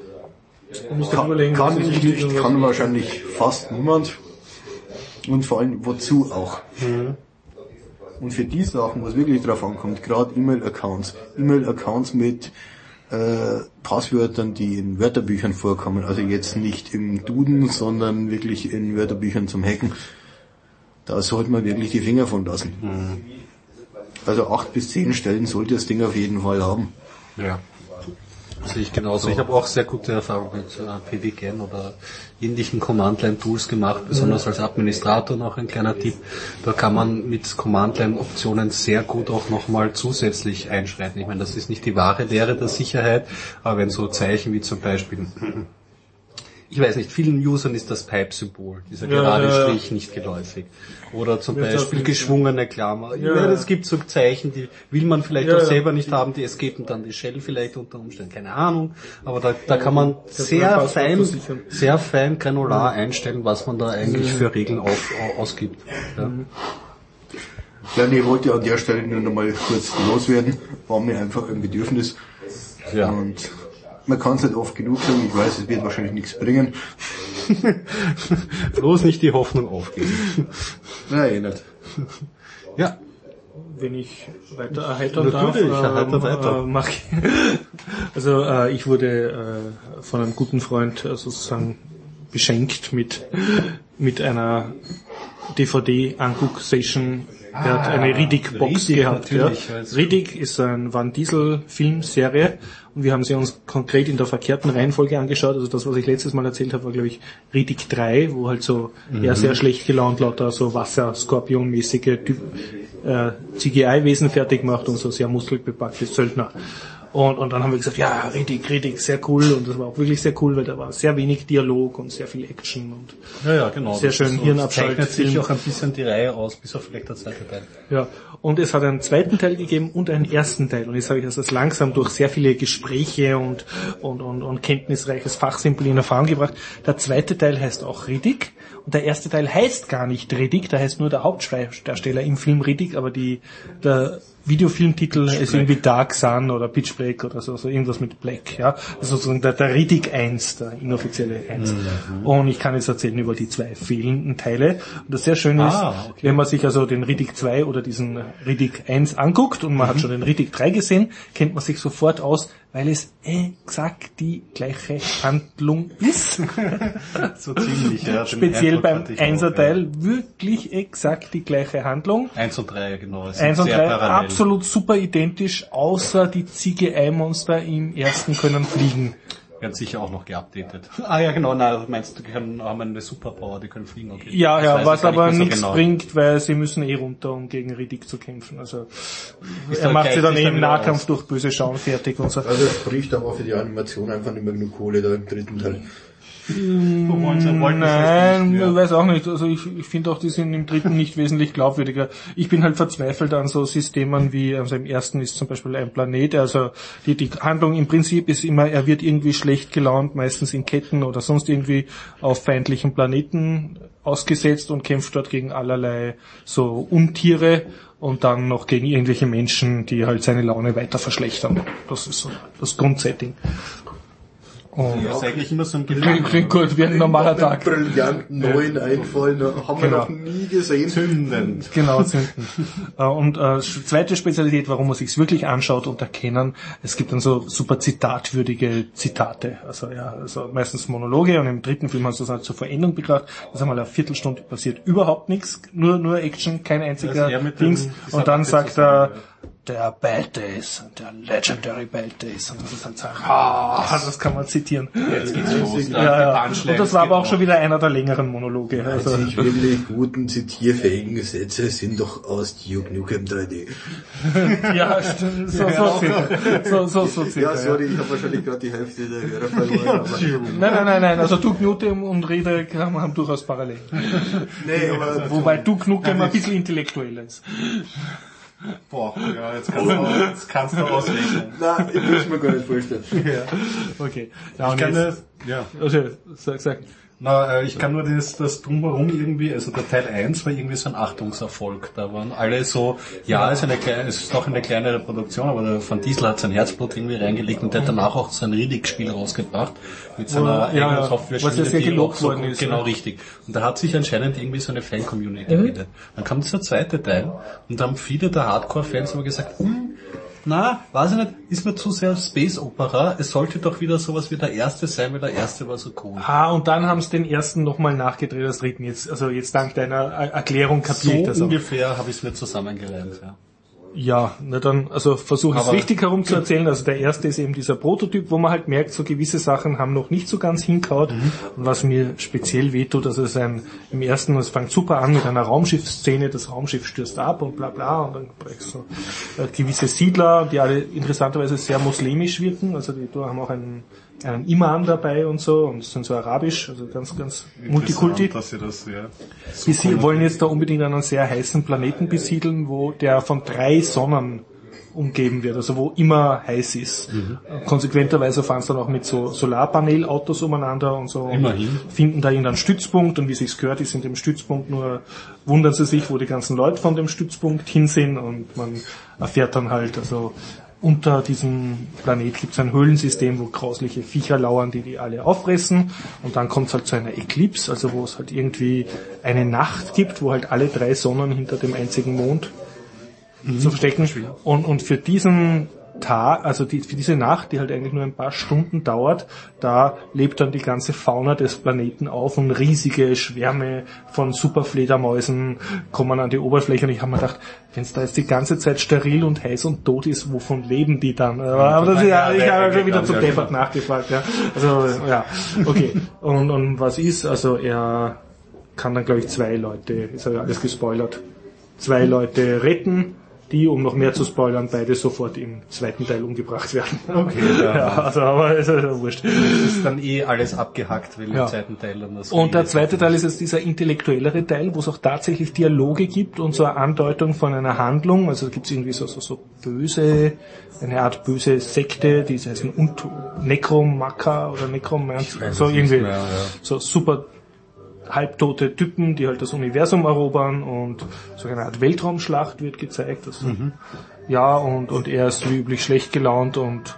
Kann, überlegen, kann ich nicht, kann wahrscheinlich fast niemand. Und vor allem, wozu auch. Mhm. Und für die Sachen, was wirklich drauf ankommt, gerade E-Mail-Accounts, E-Mail-Accounts mit äh, Passwörtern, die in Wörterbüchern vorkommen, also jetzt nicht im Duden, sondern wirklich in Wörterbüchern zum Hacken, da sollte man wirklich die Finger von lassen. Mhm. Also acht bis zehn Stellen sollte das Ding auf jeden Fall haben. Ja. Sehe ich genauso. Ich habe auch sehr gute Erfahrungen mit äh, P D Gen oder ähnlichen Command-Line-Tools gemacht, besonders als Administrator noch ein kleiner Tipp. Da kann man mit Command-Line-Optionen sehr gut auch nochmal zusätzlich einschreiten. Ich meine, das ist nicht die wahre Lehre der Sicherheit, aber wenn so Zeichen wie zum Beispiel, ich weiß nicht, vielen Usern ist das Pipe-Symbol, dieser ja, gerade ja. Strich, nicht geläufig. Oder zum ja, Beispiel geschwungene Klammer. Ja, ja, es gibt so Zeichen, die will man vielleicht ja, auch selber nicht ja. haben, die escapen dann die Shell vielleicht unter Umständen, keine Ahnung. Aber da, da kann man sehr fein, sehr fein granular einstellen, was man da eigentlich ja. für Regeln auf, ausgibt. Ja. Ja, nee, ich wollte an der Stelle nur noch mal kurz loswerden. War mir einfach ein Bedürfnis. Ja. Und man kann es nicht oft genug sagen, ich weiß, es wird wahrscheinlich nichts bringen. Bloß nicht die Hoffnung aufgeben. Nein, eh nicht. Ja. Wenn ich weiter erheitern darf, äh, weiter. Äh, mach ich. Also äh, ich wurde äh, von einem guten Freund äh, sozusagen beschenkt mit mit einer D V D-Anguck-Session. Er hat eine Riddick-Box gehabt. Ja. Riddick ist ein Van Diesel-Filmserie und wir haben sie uns konkret in der verkehrten Reihenfolge angeschaut. Also das, was ich letztes Mal erzählt habe, war, glaube ich, Riddick drei, wo halt so mhm. eher sehr schlecht gelaunt lauter so Wasser-Skorpion-mäßige äh, C G I-Wesen fertig macht und so sehr muskelbepackte Söldner. Und, und dann haben wir gesagt, ja, Riddick, Riddick, sehr cool. Und das war auch wirklich sehr cool, weil da war sehr wenig Dialog und sehr viel Action und ja, ja, genau. sehr schön so, Hirnabschalt. Das zeichnet sich auch ein bisschen die Reihe aus, bis auf vielleicht der zweite Teil. Ja, und es hat einen zweiten Teil gegeben und einen ersten Teil. Und jetzt sage ich, dass das langsam durch sehr viele Gespräche und, und, und, und kenntnisreiches Fachsimpel in Erfahrung gebracht. Der zweite Teil heißt auch Riddick. Und der erste Teil heißt gar nicht Riddick, da heißt nur der Hauptdarsteller im Film Riddick, aber die, der Videofilmtitel Pitch ist Black. Irgendwie Dark Sun oder Pitch Black oder so, so irgendwas mit Black, ja. Das ist sozusagen der, der Riddick eins, der inoffizielle eins. Mhm. Und ich kann jetzt erzählen über die zwei fehlenden Teile. Und das sehr Schöne ist, ah, okay. wenn man sich also den Riddick zwei oder diesen Riddick eins anguckt und man mhm. hat schon den Riddick drei gesehen, kennt man sich sofort aus, weil es exakt die gleiche Handlung ist. So ziemlich, ja. Speziell beim Einser-Teil ja. wirklich exakt die gleiche Handlung. Eins und drei, genau. Eins und drei absolut super identisch, außer die C G I-Monster im ersten können fliegen. Werden sicher auch noch geupdatet. Ah ja, genau, na, meinst du, die können, haben eine Superpower, die können fliegen, okay. Ja, das ja, was aber nichts so genau. bringt, weil sie müssen eh runter, um gegen Riddick zu kämpfen. Also ist er macht sie dann eh im Nahkampf aus. Durch böse Schauen fertig und so. Also es spricht aber für die Animation einfach nicht mehr genug Kohle da im dritten Teil. Nein, ich weiß auch nicht. Also ich, ich finde auch, die sind im dritten nicht wesentlich glaubwürdiger. Ich bin halt verzweifelt an so Systemen wie, also im ersten ist zum Beispiel ein Planet, also die, die Handlung im Prinzip ist immer, er wird irgendwie schlecht gelaunt, meistens in Ketten oder sonst irgendwie auf feindlichen Planeten ausgesetzt und kämpft dort gegen allerlei so Untiere und dann noch gegen irgendwelche Menschen, die halt seine Laune weiter verschlechtern. Das ist so das Grundsetting. Und ja, das ist eigentlich immer so ein Klingt, klingt gut, wie ein normaler Tag. Brillanten neuen Einfall, haben wir genau. noch nie gesehen. Zündend. Genau, zündend. Und äh, zweite Spezialität, warum man sich's wirklich anschaut und erkennen, es gibt dann so super zitatwürdige Zitate. Also ja, also meistens Monologe und im dritten Film hast du das halt zur Verendung betrachtet. Das einmal eine Viertelstunde passiert überhaupt nichts, nur nur Action, kein einziger Dings. Und dann sagt er, der Bad Days, der Legendary Bad Days, und das ist halt so, ah, das kann man zitieren. Jetzt geht's los. Ja, ja. Und das war aber auch schon wieder einer der längeren Monologe. Also einzig wirklich guten zitierfähigen Sätze sind doch aus Duke Nukem drei D. Ja, so, so, so, so, so, so Ja, sorry, ich habe wahrscheinlich gerade die Hälfte der Hörer verloren. Aber nein, nein, nein, nein, also Duke Nukem und Rede haben, haben durchaus Parallelen. nee, aber wobei Duke Nukem ein bisschen intellektueller ist. Boah, ja, jetzt kannst du, jetzt kannst du ausrechnen. Nein, ich will es mir gar nicht vorstellen. Ja. Okay. Ja, ich kann das, ja. Also, sag, sag. Na, äh, ich kann nur das, das Drumherum irgendwie, also der Teil eins war irgendwie so ein Achtungserfolg. Da waren alle so, ja, es ist eine kleine, es ist doch eine kleinere Produktion, aber der Van Diesel hat sein Herzblut irgendwie reingelegt und der hat danach auch sein Riddick-Spiel rausgebracht mit seiner ja, eigenen ja, Software. was ja sehr gelobt so, worden ist. Genau, ja. richtig. Und da hat sich anscheinend irgendwie so eine Fan-Community gebildet. Mhm. Dann kam dieser zweite Teil und da haben viele der Hardcore-Fans immer gesagt, hm, na, weiß ich nicht, ist mir zu sehr Space Opera, es sollte doch wieder sowas wie der erste sein, weil der erste war so cool. Ah, und dann haben sie den ersten nochmal nachgedreht, das dritten jetzt, also jetzt dank deiner Erklärung kapiere so ich das auch. Ungefähr habe ich es mir zusammengereimt, ja. Ja, na dann, also versuche es Aber richtig herum zu erzählen. Also der erste ist eben dieser Prototyp, wo man halt merkt, so gewisse Sachen haben noch nicht so ganz hinkaut. Mhm. Und was mir speziell wehtut, also es ist ein, im ersten, es fängt super an mit einer Raumschiffsszene, das Raumschiff stürzt ab und bla bla, und dann so äh, gewisse Siedler, die alle interessanterweise sehr muslimisch wirken, also die da haben auch einen, einen Imam dabei und so, und sind so arabisch, also ganz, ganz Multikulti. Dass sie das, ja, so die sie wollen jetzt da unbedingt einen sehr heißen Planeten besiedeln, wo der von drei Sonnen umgeben wird, also wo immer heiß ist. Mhm. Konsequenterweise fahren sie dann auch mit so Solarpanelautos umeinander und so. Immerhin. Und finden da irgendeinen Stützpunkt, und wie sich's gehört, die sind im Stützpunkt, nur wundern sie sich, wo die ganzen Leute von dem Stützpunkt hin sind, und man erfährt dann halt, also unter diesem Planet gibt es ein Höhlensystem, wo grausliche Viecher lauern, die die alle auffressen. Und dann kommt es halt zu einer Eclipse, also wo es halt irgendwie eine Nacht gibt, wo halt alle drei Sonnen hinter dem einzigen Mond mhm. zu verstecken. Und, und für diesen Tag, also die, für diese Nacht, die halt eigentlich nur ein paar Stunden dauert, da lebt dann die ganze Fauna des Planeten auf, und riesige Schwärme von Superfledermäusen kommen an die Oberfläche. Und ich habe mir gedacht, wenn es da jetzt die ganze Zeit steril und heiß und tot ist, wovon leben die dann? Aber das ist ja, ich habe schon wieder zu deppert nachgefragt. Ja. Also ja, okay. Und, und was ist? Also er kann dann, glaube ich, zwei Leute, ist ja alles gespoilert, zwei Leute retten, die, um noch mehr zu spoilern, beide sofort im zweiten Teil umgebracht werden. Okay, ja. Ja, also, aber es ist ja wurscht. Das ist dann eh alles abgehackt, weil ja. im zweiten Teil dann das... Und der zweite Teil ist jetzt dieser intellektuellere Teil, wo es auch tatsächlich Dialoge gibt und so eine Andeutung von einer Handlung. Also da gibt es irgendwie so, so, so böse, eine Art böse Sekte, die heißen Necromancer oder Necromancer, so irgendwie, mehr, ja. so super halbtote Typen, die halt das Universum erobern, und so eine Art Weltraumschlacht wird gezeigt. Also, mhm. Ja, und, und er ist wie üblich schlecht gelaunt und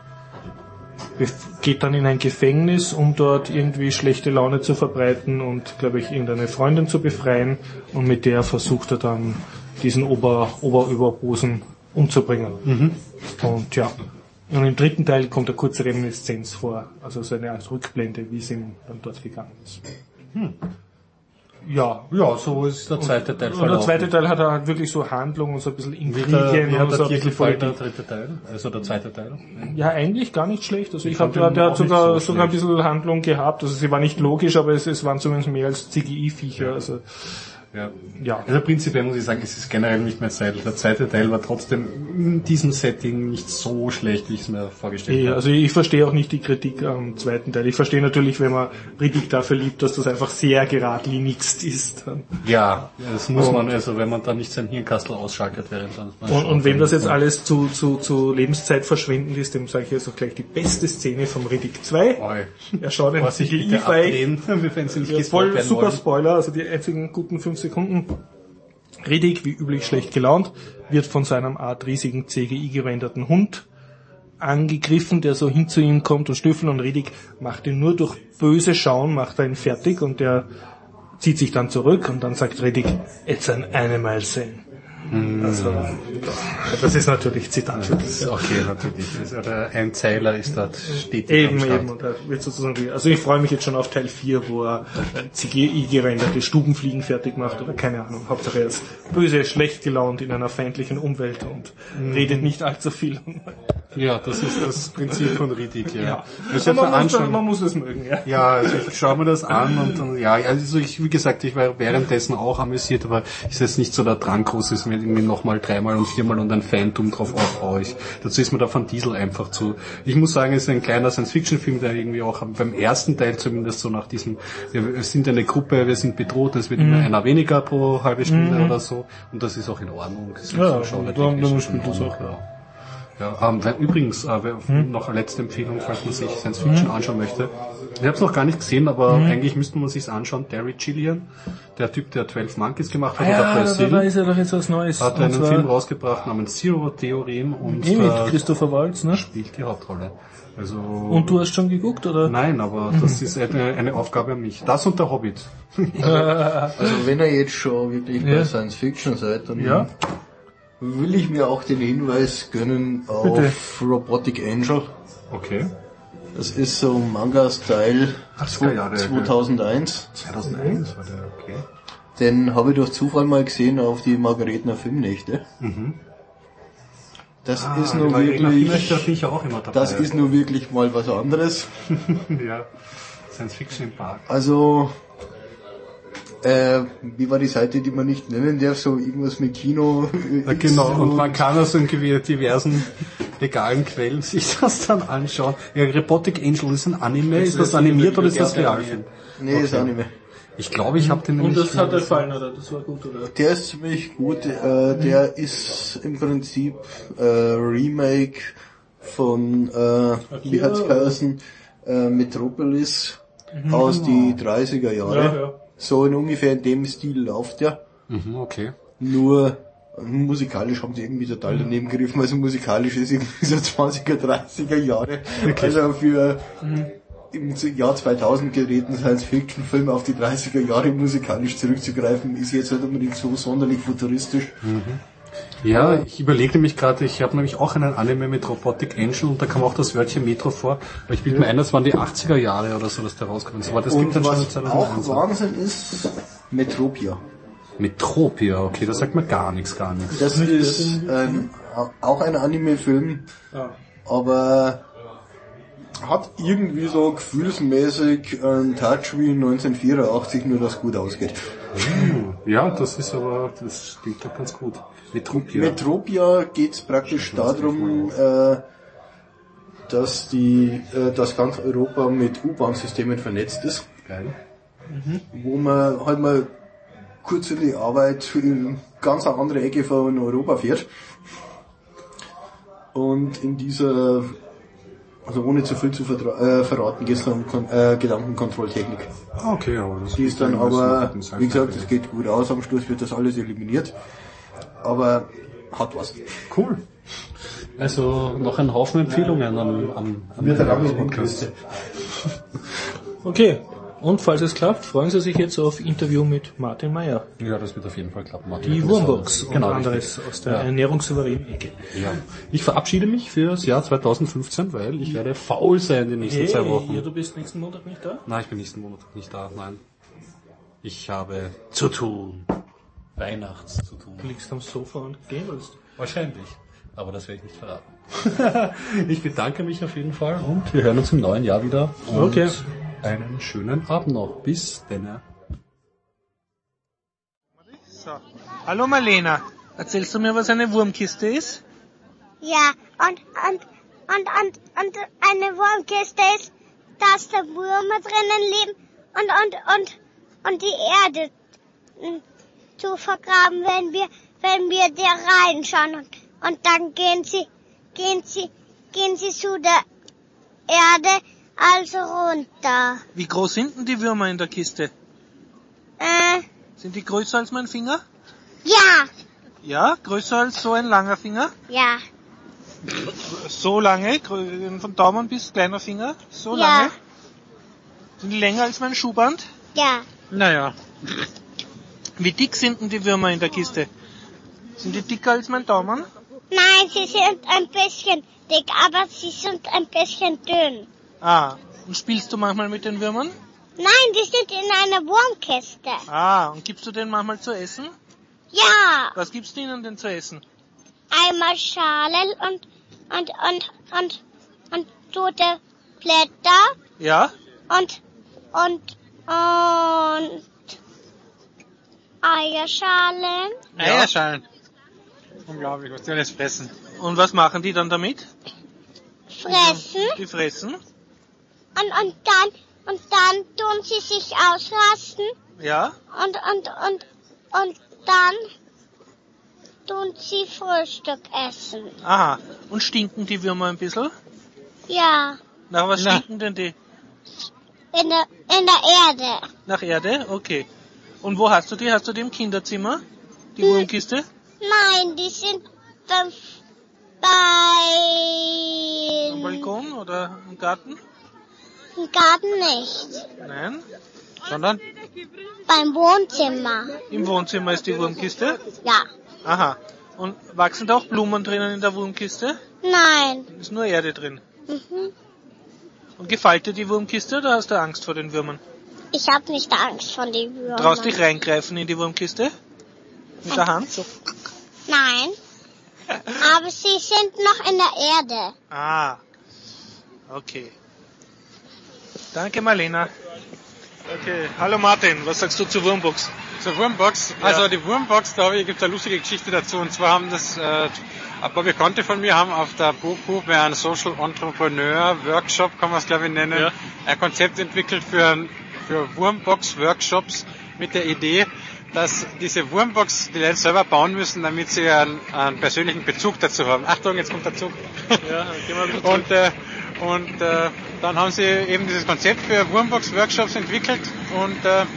geht dann in ein Gefängnis, um dort irgendwie schlechte Laune zu verbreiten und, glaube ich, irgendeine Freundin zu befreien, und mit der versucht er dann diesen Ober, Oberüberhosen umzubringen. Mhm. Und ja, und im dritten Teil kommt eine kurze Reminiszenz vor, also so eine Art Rückblende, wie es ihm dann dort gegangen ist. Hm. Ja. Ja, so ist der zweite Teil verlaufen. Und der zweite Teil hat halt wirklich so Handlung und so ein bisschen Intrigien wie und so ein bisschen voll der dritte Teil, also der zweite Teil. Ja, eigentlich gar nicht schlecht. Also ich, ich habe der, der hat sogar, so sogar ein bisschen Handlung gehabt. Also sie war nicht logisch, aber es, es waren zumindest mehr als C G I-Viecher. Ja. Also Ja. ja. Also prinzipiell muss ich sagen, es ist generell nicht mein Teil. Der zweite Teil war trotzdem in diesem Setting nicht so schlecht, wie ich es mir vorgestellt ja, habe. Also ich verstehe auch nicht die Kritik am zweiten Teil. Ich verstehe natürlich, wenn man Riddick dafür liebt, dass das einfach sehr geradlinigst ist. Ja, das muss und man, also wenn man da nicht sein Hirnkastel ausschaltet während dann. Und, und wenn das jetzt alles zu, zu, zu Lebenszeit verschwendend ist, dem sage ich jetzt auch gleich die beste Szene vom Riddick zwei. Oi. Er schaut ein C G I-File. Voll super Spoiler, also die einzigen guten fünf Sekunden. Riddick, wie üblich schlecht gelaunt, wird von seinem Art riesigen C G I-gerenderten Hund angegriffen, der so hin zu ihm kommt und schnüffelt, und Riddick macht ihn nur durch böse Schauen, macht er ihn fertig, und der zieht sich dann zurück, und dann sagt Riddick, it's an animal thing. Also, das ist natürlich Zitat. Okay, natürlich. Also der Einzeiler ist dort stetig Eben, am Start. eben. Und da wird sozusagen, also ich freue mich jetzt schon auf Teil vier, wo er C G I-gerenderte Stubenfliegen fertig macht oder keine Ahnung. Hauptsache er ist böse, schlecht gelaunt in einer feindlichen Umwelt und mhm. redet nicht allzu viel. Ja, das ist das Prinzip von Riddick, ja. ja. Ich man, muss, man muss es mögen, ja. Ja, also ich schaue mir das an und, und ja, also ich, wie gesagt, ich war währenddessen auch amüsiert, aber ist jetzt nicht so der Drang groß, ist mir irgendwie nochmal dreimal und viermal und ein Phantom drauf aufbaue ich. Dazu ist mir der Van Diesel einfach zu. Ich muss sagen, es ist ein kleiner Science-Fiction-Film, der irgendwie auch beim ersten Teil zumindest so nach diesem, wir sind eine Gruppe, wir sind bedroht, es wird immer mhm. einer weniger pro halbe Stunde mhm. oder so und das ist auch in Ordnung. Das ist ja, so dann, dann spielt das auch, ja. Ja, ähm, übrigens, äh, hm? noch eine letzte Empfehlung, falls man sich Science Fiction hm? anschauen möchte. Ich habe es noch gar nicht gesehen, aber hm? eigentlich müsste man sich's anschauen. Terry Gilliam, der Typ, der zwölf Monkeys gemacht hat, ah, oder ja, da, da ist ja doch jetzt was Neues. Hat einen Film rausgebracht namens Zero Theorem und eh mit Christopher Waltz, ne? Spielt die Hauptrolle. Also und du hast schon geguckt, oder? Nein, aber mhm. das ist eine, eine Aufgabe an mich. Das und der Hobbit. Also wenn ihr jetzt schon wirklich ja. bei Science Fiction seid, dann ja. will ich mir auch den Hinweis gönnen auf Bitte. Robotic Angel. Okay. Das ist so Manga-Style Jahre, zweitausendeins. zweitausendeins war der, okay. Den habe ich durch Zufall mal gesehen auf die Margaretener Filmnächte. Mhm. Das ah, ist nur wirklich, da bin ich auch immer dabei. das ist nur wirklich mal was anderes. Ja, Science Fiction im Park. Also, äh, wie war die Seite, die man nicht nennen darf, so irgendwas mit Kino. Ja, genau, und man kann aus den diversen legalen Quellen sich das dann anschauen. Ja, Robotic Angel ist ein Anime, ist das animiert oder ist das Realfilm? Nee, okay. Ist Anime. Ich glaube, ich habe den nämlich... Und das hat dir gefallen, oder? Das war gut, oder? Der ist ziemlich gut. Äh, der mhm. ist im Prinzip äh, Remake von, äh, wie hat's geheißen, äh, Metropolis mhm. aus die dreißiger Jahre. Ja, ja. So in ungefähr in dem Stil läuft der. Mhm, okay. Nur musikalisch haben sie irgendwie total daneben gegriffen. Also musikalisch ist irgendwie so zwanziger, dreißiger Jahre. Okay. Also für... Mhm. im Jahr zweitausend geräten Science-Fiction-Filme auf die dreißiger Jahre musikalisch zurückzugreifen, ist jetzt nicht unbedingt so sonderlich futuristisch. Mhm. Ja, ich überlege mich gerade, ich habe nämlich auch einen Anime mit Robotic Angel und da kam auch das Wörtchen Metro vor, aber ich bilde mir ein, das waren die achtziger Jahre oder so, dass der rauskommt. So, das und gibt dann was schon auch Wahnsinn ist, Metropia. Metropia, okay, das sagt mir gar nichts, gar nichts. Das ist ein, auch ein Anime-Film, aber hat irgendwie so gefühlsmäßig einen Touch wie neunzehnhundertvierundachtzig, nur dass gut ausgeht. Oh, ja, das ist aber, das klingt doch ganz gut. Metropia. Metropia geht's praktisch darum, äh, dass die, äh, dass ganz Europa mit U-Bahn-Systemen vernetzt ist. Geil. Mhm. Wo man halt mal kurz für die Arbeit in ganz eine andere Ecke von Europa fährt. Und in dieser, also ohne zu viel zu vertra- äh, verraten, geht es um Kon- äh, Gedankenkontrolltechnik. Okay, aber das Die ist dann aber, wie gesagt, es geht gut aus, am Schluss wird das alles eliminiert. Aber hat was. Cool. Also noch ein Haufen Empfehlungen am, am, am Podcast. Okay. Und falls es klappt, freuen Sie sich jetzt auf Interview mit Martin Meyer. Ja, das wird auf jeden Fall klappen. Martin Die Wurmbox und genau, anderes aus der ja. ernährungssouveränen Ecke. Ja. Ich verabschiede mich für das Jahr zweitausendfünfzehn, weil ich werde faul sein die nächsten hey, zwei Wochen. Ja, du bist nächsten Montag nicht da? Nein, ich bin nächsten Montag nicht da, nein. Ich habe zu tun. Weihnachts zu tun. Du liegst am Sofa und gamelst. Wahrscheinlich. Aber das werde ich nicht verraten. Ich bedanke mich auf jeden Fall und wir hören uns im neuen Jahr wieder. Und okay. Einen schönen Abend noch. Bis denn. So. Hallo Marlena. Erzählst du mir, was eine Wurmkiste ist? Ja, und, und, und, und, und eine Wurmkiste ist, dass da Würmer drinnen leben und, und, und, und die Erde zu vergraben, wenn wir, wenn wir da reinschauen und, und dann gehen sie, gehen sie, gehen sie zu der Erde, also runter. Wie groß sind denn die Würmer in der Kiste? Äh. Sind die größer als mein Finger? Ja. Ja? Größer als so ein langer Finger? Ja. So lange? Von Daumen bis kleiner Finger? So ja. lange? Sind die länger als mein Schuhband? Ja. Naja. Wie dick sind denn die Würmer in der Kiste? Sind die dicker als mein Daumen? Nein, sie sind ein bisschen dick, aber sie sind ein bisschen dünn. Ah, und spielst du manchmal mit den Würmern? Nein, die sind in einer Wurmkiste. Ah, und gibst du denen manchmal zu essen? Ja, Was gibst du ihnen denn zu essen? einmal Schalen und, und, und, und, und tote Blätter Ja? und, und, und Eierschalen. Eierschalen. Unglaublich, was die alles fressen. Und was machen die dann damit? Fressen Die fressen? und, und dann, und dann tun sie sich ausrasten Ja? und, und, und, und dann tun sie Frühstück essen. Aha. Und stinken die Würmer ein bisschen? Ja, Nach was Na. stinken denn die? in der, in der Erde. Nach Erde? Okay. Und wo hast du die? Hast du die im Kinderzimmer? Die Wurmkiste? Nein, die sind beim, Am bei, Balkon oder im Garten? im Garten nicht. Nein. Sondern? Beim Wohnzimmer. Im Wohnzimmer ist die Wurmkiste? Ja. Aha. Und wachsen da auch Blumen drinnen in der Wurmkiste? Nein. Ist nur Erde drin. Mhm. Und gefällt dir die Wurmkiste oder hast du Angst vor den Würmern? Ich habe nicht Angst vor den Würmern. Traust dich reingreifen in die Wurmkiste? Mit der Hand? So. Nein. Aber sie sind noch in der Erde. Ah. Okay. Danke, Marlena. Okay. Hallo Martin, was sagst du zur Wurmbox? Zur Wurmbox. Ja. Also die Wurmbox, da gibt es eine lustige Geschichte dazu. Und zwar haben das äh, ein paar Bekannte von mir haben auf der BOKU bei einem Social Entrepreneur Workshop, kann man es glaube ich nennen, Ja. ein Konzept entwickelt für, für Wurmbox Workshops mit der Idee, dass diese Wurmbox die Leute selber bauen müssen, damit sie einen, einen persönlichen Bezug dazu haben. Achtung, jetzt kommt der Zug. Ja, gehen wir bitte Und, äh, und äh, dann haben sie eben dieses Konzept für Wurmbox-Workshops entwickelt und, äh,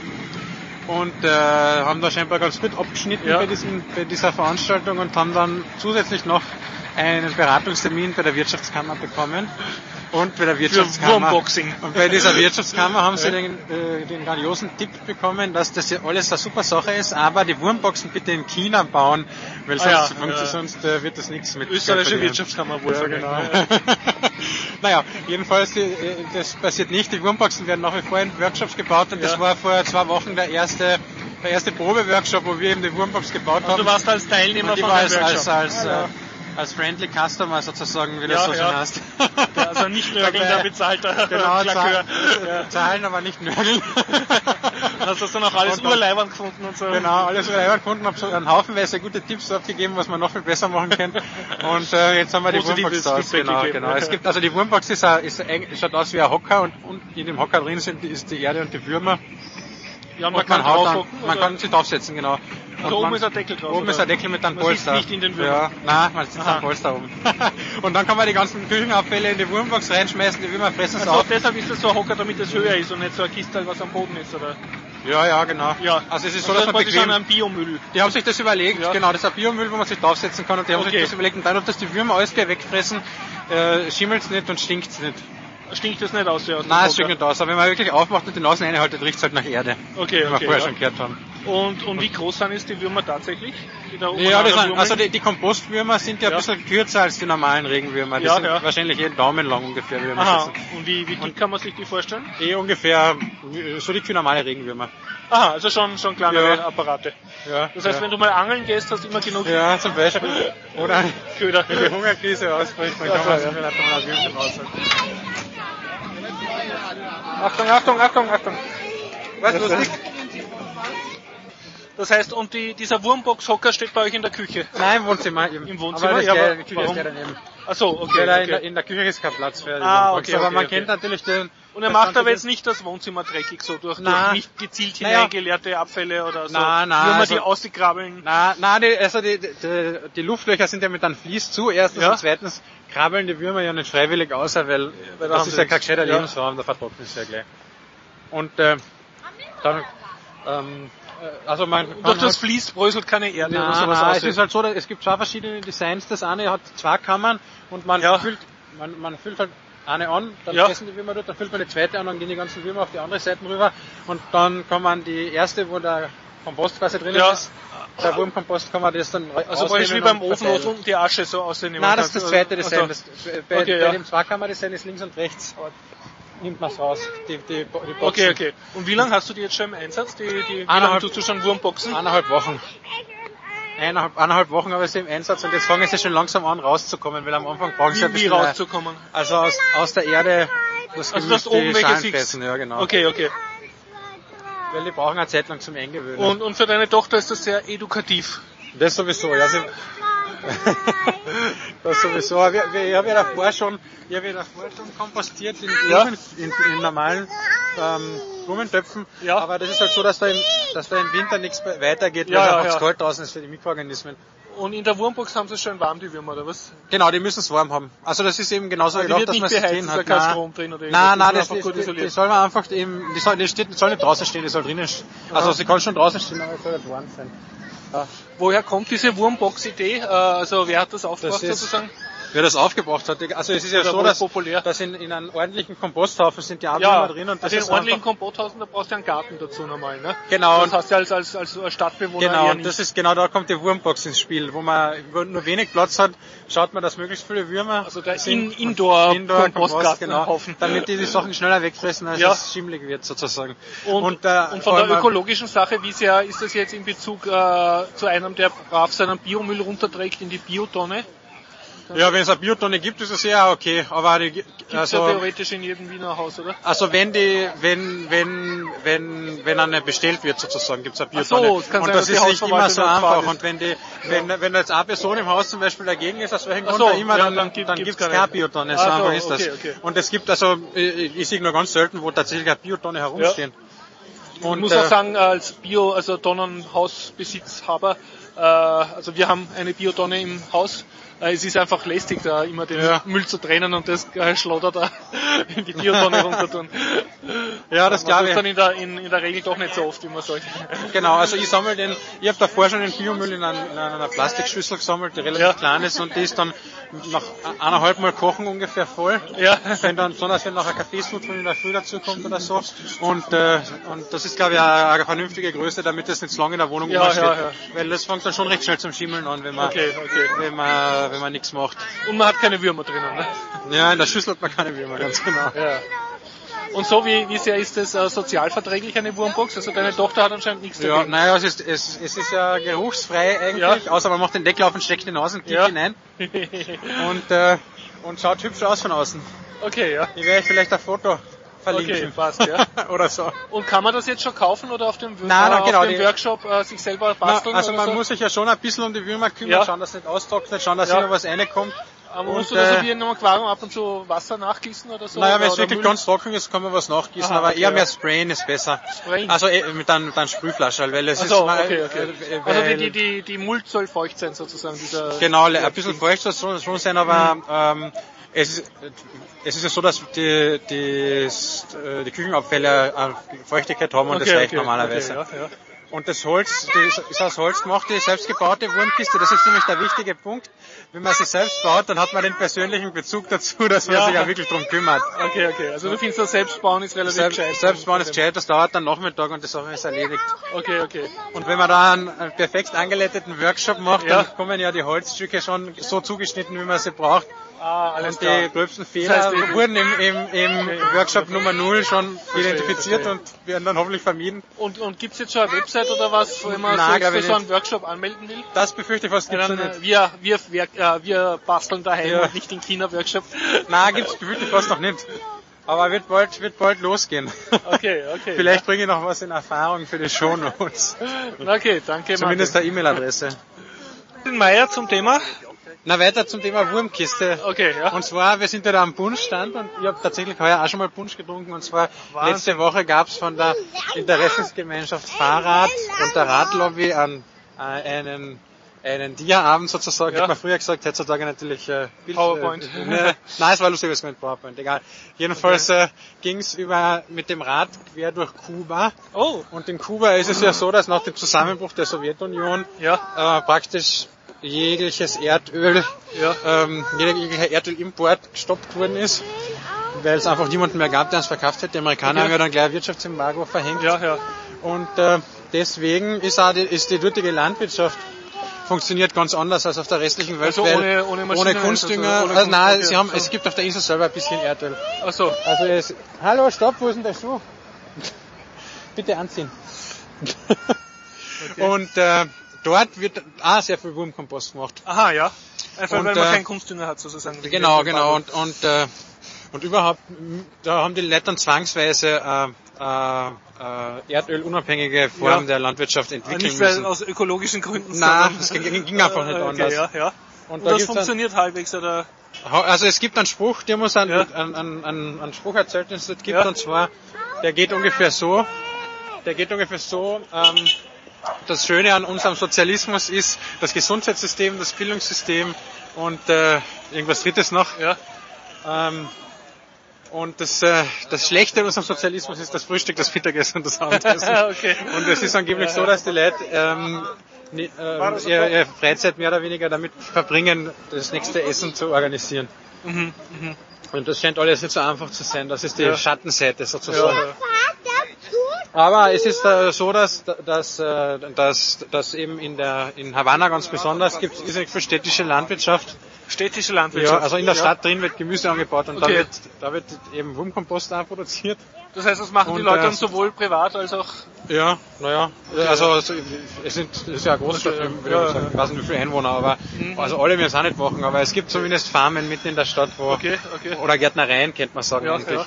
und äh, haben da scheinbar ganz gut abgeschnitten Ja. bei, diesem, bei dieser Veranstaltung und haben dann zusätzlich noch einen Beratungstermin bei der Wirtschaftskammer bekommen. Und bei der Wirtschaftskammer. Wurmboxing. Und bei dieser Wirtschaftskammer haben sie den, äh, den grandiosen Tipp bekommen, dass das ja alles eine super Sache ist, aber die Wurmboxen bitte in China bauen, weil sonst, Ah ja, funkt- ja. sonst äh, wird das nichts mit Österreichische Geld Wirtschaftskammer wohl. verdienen. Ja, genau. Naja, jedenfalls, die, äh, das passiert nicht. Die Wurmboxen werden nach wie vor in Workshops gebaut und Ja. das war vor zwei Wochen der erste, der erste Probeworkshop, wo wir eben die Wurmbox gebaut Also haben. du warst als Teilnehmer und ich von war dem als, Workshop. als, als, Ah, ja. äh, als Friendly Customer sozusagen, wie das Ja, so ja. schön heißt. Ja, also nicht nörgelnder, Dabei- bezahlter Genau, Klakör. zahlen, zahlen aber nicht nörgeln. Hast du dann auch alles Und dann- urleibern gefunden und so? Genau, alles selber gefunden, habe so einen Haufenweise gute Tipps abgegeben, was man noch viel besser machen kann. Und äh, jetzt haben wir die Positives Wurmbox da. Feedback Genau, gegeben. genau. Es gibt also die Wurmbox ist, ein- ist ein, schaut aus wie ein Hocker und, und in dem Hocker drin sind ist die Erde und die Würmer. Ja, man Und kann haut dann, draufhocken, man oder? kann sich draufsetzen, genau. Und Also oben man, ist ein Deckel drauf, Oben oder? ist ein Deckel mit einem Man sitzt Polster. nicht in den Würmern. Ja, nein, man sitzt Aha. am Polster oben. Und dann kann man die ganzen Küchenabfälle in die Wurmbox reinschmeißen, die Würmer fressen es Also auf. deshalb ist das so ein Hocker, damit es höher ist und nicht so eine Kiste, was am Boden ist, oder? Ja, ja, genau. Ja. Also es ist so, Also dass man quasi bequem... schon ein Biomüll. Die haben sich das überlegt, Ja. genau, das ist ein Biomüll, wo man sich draufsetzen kann und die haben Okay. sich das überlegt und dadurch, dass die Würmer alles gleich wegfressen, äh, schimmelt's nicht und stinkt's nicht. Stinkt das nicht aus, ja? aus dem Nein, es Hocker? stinkt nicht aus, aber wenn man wirklich aufmacht und die Nase reinhaltet, riecht's halt nach Erde. Okay, wie wir okay. vorher Ja. schon gehört haben. Und, und wie groß sind jetzt die Würmer tatsächlich? Die da oben Ja, das an der sind, also Würmel? die, die Kompostwürmer sind ja, Ja. ein bisschen kürzer als die normalen Regenwürmer. Die Ja, sind ja. wahrscheinlich jeden Daumen lang ungefähr, wie wir Aha, schätzen. und wie, wie dick kann man sich die vorstellen? Eh ungefähr so dick wie normale Regenwürmer. Aha, also schon, schon kleinere Ja. Apparate. Ja, Das heißt, ja. wenn du mal angeln gehst, hast du immer genug Ja, zum Beispiel. Oder Köder. wenn die Hungerkrise ausbricht, dann Ja, kann man ja. sich vielleicht mal ein Würmchen rausholen. Achtung, Achtung, Achtung, Achtung. Was, lustig? Das heißt, und die, dieser Wurmbox-Hocker steht bei euch in der Küche? Nein, im Wohnzimmer eben. Im Wohnzimmer? Aber das Ja, gleich- aber die Küche warum? ist gleich daneben. Ach so, okay. Weil da in, der, okay. in der Küche ist kein Platz für die Ah, Wurmbox. okay, aber okay, man okay. kennt natürlich den... Und er das macht Ganze aber das- jetzt nicht das Wohnzimmer dreckig, so durch, durch Na. nicht gezielt Naja. hineingeleerte Abfälle oder so. Na, na, Würmer, also- die auskrabbeln. Na, na, die, also die, die, die Luftlöcher sind ja mit einem Vlies zu, erstens Ja. und zweitens krabbeln die Würmer ja nicht freiwillig außer, weil, Weil da das haben ist sie ja kein nichts. gescheiter Ja. Lebensraum, da vertrocknet es ja gleich. Und äh, dann, ähm, äh, also man kann Durch das halt, Vlies bröselt keine Erde oder na, sowas na, aus. es ist halt so, dass es gibt zwei verschiedene Designs, das eine hat zwei Kammern und man Ja. füllt, man, man füllt halt eine an, dann Ja. fressen die Würmer dort, dann füllt man die zweite an, dann gehen die ganzen Würmer auf die andere Seite rüber und dann kann man die erste, wo der Kompost quasi drin Ja. ist, der Wurmkompost kann man das dann Also praktisch wie beim Ofen, wo unten die Asche so aussehen. Nein, das ist das zweite Design. Also, Das, bei okay, bei ja. dem Zweikammer-Design ist links und rechts. Nimmt man es raus. Die, die, die Boxen. Okay, okay. Und wie lange hast du die jetzt schon im Einsatz? Die, die, wie lange tust du schon Wurmboxen? Eineinhalb Wochen. Eineinhalb, eineinhalb Wochen habe ich sie im Einsatz und jetzt fangen sie schon langsam an rauszukommen, weil am Anfang brauchen sie Wie, ein bisschen wie rauszukommen? Also aus, aus der Erde das Also Gemüse, du hast oben die welche Schalen fix? fressen, ja genau. Okay, okay. Weil die brauchen eine Zeit lang zum Eingewöhnen. Und, und für deine Tochter ist das sehr edukativ. Das sowieso, ja. Sie, das sowieso. Ich habe ja davor schon, ich habe ja davor schon kompostiert in, Blumen, in, in normalen ähm, Blumentöpfen. Ja. Aber das ist halt so, dass da im, dass da im Winter nichts weitergeht, weil Ja, es ja, einfach ja. zu kalt draußen ist für die Mikroorganismen. Und in der Wurmbox haben sie schön warm, die Würmer, oder was? Genau, die müssen es warm haben. Also das ist eben genauso Aber die gedacht, wird dass nicht man es beheizt, drin ist ja hat. kein Nein. Strom drin oder irgendwas. Nein, nein, Die das, sind einfach das, gut die, die isoliert. soll man einfach eben, die soll, die steht, die soll nicht draußen stehen, die soll drinnen stehen. Also sie kann schon draußen stehen, aber es soll nicht warm sein. Ja. Woher kommt diese Wurmbox-Idee? Äh, Also wer hat das aufgebracht Das ist- sozusagen? Wer das aufgebracht hat, also es ist ja Oder so, wo dass, populär? dass in, in einem ordentlichen Komposthaufen sind die Ja, Abwürmer drin und das also in ist ordentlichen einfach, Komposthausen, da brauchst du einen Garten dazu normal, ne? Genau. Das hast du als, als, als Stadtbewohner genau, eher und nicht. das ist genau, da kommt die Wurmbox ins Spiel, wo man wo nur wenig Platz hat, schaut man, dass möglichst viele Würmer Also der sind. In- Indoor- Indoor Kompostgartenhaufen. genau, damit die die Sachen schneller wegfressen, als Ja. es schimmelig wird sozusagen. Und, und, äh, von vor der allem- ökologischen Sache, wie sehr ist das jetzt in Bezug äh, zu einem, der brav seinen Biomüll runterträgt in die Biotonne? Ja, wenn es eine Biotonne gibt, ist es ja okay, aber die, Gibt's ja also, theoretisch in jedem Wiener Haus, oder? also wenn die, wenn, wenn, wenn, wenn eine bestellt wird sozusagen, gibt's eine Ach so, Biotonne. es kann und sein, das dass die ist nicht immer Hausverwaltung so da einfach. zwar Und wenn die, wenn, wenn jetzt eine Person im Haus zum Beispiel dagegen ist, aus welchem Ach Grund so, auch immer, ja, dann, dann dann, gibt- dann gibt's gibt's keine. keine Biotonne. So Ach so, einfach ist okay, das. okay. Und es gibt also, ich, ich sehe nur ganz selten, wo tatsächlich eine Biotonne herumstehen. Ich Und, muss äh, auch sagen, als Bio, also Tonnenhausbesitzhaber, äh, also wir haben eine Biotonne im Haus. Äh, es ist einfach lästig, da immer den Ja. Müll zu trennen und das äh, Schlotter da in die Biotonne runter tun. Ja, das Man glaube tut ich. dann in der, in, in der Regel doch nicht so oft, wie man sagt. Genau, also ich sammle den, ich habe davor schon den Biomüll in, ein, in einer Plastikschüssel gesammelt, die relativ Ja. klein ist und die ist dann nach eineinhalb Mal kochen ungefähr voll. Ja. Wenn dann, besonders wenn noch ein Kaffeesud von in der Früh dazu kommt oder so. Und, äh, und das ist glaube ich eine, eine vernünftige Größe, damit das nicht so lange in der Wohnung Ja, rumsteht. ja, ja. Weil das fängt dann schon recht schnell zum Schimmeln an, wenn man, Okay, okay. wenn man, wenn man nichts macht. Und man hat keine Würmer drinnen, ne? Ja, in der Schüssel hat man keine Würmer, ganz genau. Ja. Und so, wie, wie sehr ist das äh, sozialverträglich, eine Wurmbox? Also deine Tochter hat anscheinend nichts Ja, dagegen. naja, es ist, es, es ist ja geruchsfrei eigentlich, Ja. außer man macht den Deckel auf und steckt die Nase und Ja. hinein. Und, äh, und schaut hübsch aus von außen. Okay, ja. Ich werde vielleicht ein Foto verlinken. Okay, passt, ja. oder so. Und kann man das jetzt schon kaufen oder auf dem, Nein, nein, äh, auf genau, dem die- Workshop äh, sich selber Na, basteln? also oder man so? muss sich ja schon ein bisschen um die Würmer kümmern, Ja. schauen, dass es nicht austrocknet, schauen, dass Ja. immer was reinkommt. Aber Und, musst du das äh, so wie in einem Aquarium ab und zu Wasser nachgießen oder so? Naja, wenn oder, es oder wirklich Müll? ganz trocken ist, kann man was nachgießen, Aha, aber okay, eher ja. mehr sprayen ist besser. Sprayen? Also eh, mit einem, mit einem Sprühflasche, weil es Ach so, ist... mal- okay, okay. äh, Also die, weil- die, die, die Mulch soll feucht sein sozusagen, dieser... Genau, ein bisschen feucht soll es schon, schon sein, aber ähm, es, ist, es ist ja so, dass die, die, die Küchenabfälle eine Feuchtigkeit haben und das reicht normalerweise. Okay, ja, ja. Und das Holz, das ist aus Holz gemacht, die selbstgebaute Wurmkiste, das ist nämlich der wichtige Punkt. Wenn man sie selbst baut, dann hat man den persönlichen Bezug dazu, dass man Ja. sich ja wirklich drum kümmert. Okay, okay. Also du findest das Selbstbauen ist relativ Selbst, gescheit. Selbstbauen ist gescheit, das dauert dann Nachmittag und die Sache ist erledigt. Okay, okay. Und wenn man da einen, einen perfekt angeleiteten Workshop macht, Ja. dann kommen ja die Holzstücke schon so zugeschnitten, wie man sie braucht. Ah, alles Und die klar. gröbsten Fehler Das heißt, die- wurden im, im, im Workshop Nummer null schon identifiziert verstehe. und werden dann hoffentlich vermieden. Und, und gibt's jetzt schon eine Website oder was, wo man Nein, sich glaub für ich so einen nicht. Workshop anmelden will? Das befürchte ich fast gibt's Dann, noch äh, nicht. wir, wir, wir, äh, wir basteln daheim Ja. und nicht den China-Workshop. Nein, gibt's befürchte ich fast noch nicht. Aber wird bald, wird bald losgehen. Okay, okay. Vielleicht bringe ich noch was in Erfahrung für die Shownotes. Okay, danke, Zumindest eine E-Mail-Adresse. Martin Meier zum Thema. Na, weiter zum Thema Wurmkiste. Okay, ja. Und zwar, wir sind ja da am Punschstand und ich habe tatsächlich heuer auch schon mal Punsch getrunken. Und zwar, Wahnsinn. letzte Woche gab's von der Interessensgemeinschaft Fahrrad und der Radlobby an, äh, einen, einen Dia-Abend sozusagen. Ja. Hat man früher gesagt, heutzutage natürlich äh, Bild, PowerPoint. Äh, ne, nein, es war lustig, es war mit PowerPoint, egal. Jedenfalls äh, ging's über mit dem Rad quer durch Kuba. Oh, Und in Kuba ist es ja so, dass nach dem Zusammenbruch der Sowjetunion ja. äh, praktisch jegliches Erdöl, Ja. ähm, jeglicher Erdölimport gestoppt worden ist, weil es einfach niemanden mehr gab, der es verkauft hat. Die Amerikaner Okay. haben ja dann gleich ein Wirtschaftsembargo verhängt. Ja, ja. Und äh, deswegen ist auch die, ist die dortige Landwirtschaft funktioniert ganz anders als auf der restlichen Welt. Also weil ohne, ohne Maschinen, ohne Kunstdünger. also ohne Also nein, Kunst- sie haben, okay, es gibt auf der Insel selber ein bisschen Erdöl. Ach so. Also es, hallo, stopp, wo ist denn der Schuh? Bitte anziehen. Okay. Und äh, dort wird auch sehr viel Wurmkompost gemacht. Aha, ja. Einfach Und, weil man äh, keinen Kunstdünger hat, sozusagen. Genau, genau. Und und äh, und überhaupt, m, da haben die Leute dann zwangsweise äh, äh, äh, erdölunabhängige Form Ja. der Landwirtschaft entwickeln Nicht weil müssen. aus ökologischen Gründen. Nein, sondern- das ging, ging einfach nicht Okay, anders. ja, ja. Und Und da das gibt's funktioniert halbwegs, oder? dann, also es gibt einen Spruch, der muss einen, Ja. einen, einen, einen, einen Spruch erzählt, den es dort gibt, Ja. und zwar, der geht ungefähr so, der geht ungefähr so, ähm, das Schöne an unserem Sozialismus ist das Gesundheitssystem, das Bildungssystem und äh, irgendwas Drittes noch. Ja. Ähm, und das, äh, das Schlechte an unserem Sozialismus ist das Frühstück, das Mittagessen und das Abendessen. Okay. Und es ist angeblich so, dass die Leute ähm, ni- äh, ihre, ihre Freizeit mehr oder weniger damit verbringen, das nächste Essen zu organisieren. Mhm, mhm. Und das scheint alles nicht so einfach zu sein. Das ist die Ja. Schattenseite sozusagen. Ja. Aber es ist äh, so, dass, dass, äh, dass, dass eben in der in Havanna ganz besonders gibt es für städtische Landwirtschaft. Städtische Ja, Landwirtschaft. also in der Ja. Stadt drin wird Gemüse angebaut und da Okay. wird da wird eben Wurmkompost auch produziert. Das heißt, das machen die Und, Leute äh, dann sowohl privat als auch... Ja, naja, also so, es sind es ist ja eine Großstadt, Okay, würde ja, ich sagen. ja. Ich weiß nicht wie viele Einwohner, aber also alle werden es auch nicht machen, aber es gibt zumindest Farmen mitten in der Stadt, wo Okay, okay. oder Gärtnereien, könnte man sagen Ja, eigentlich. ja.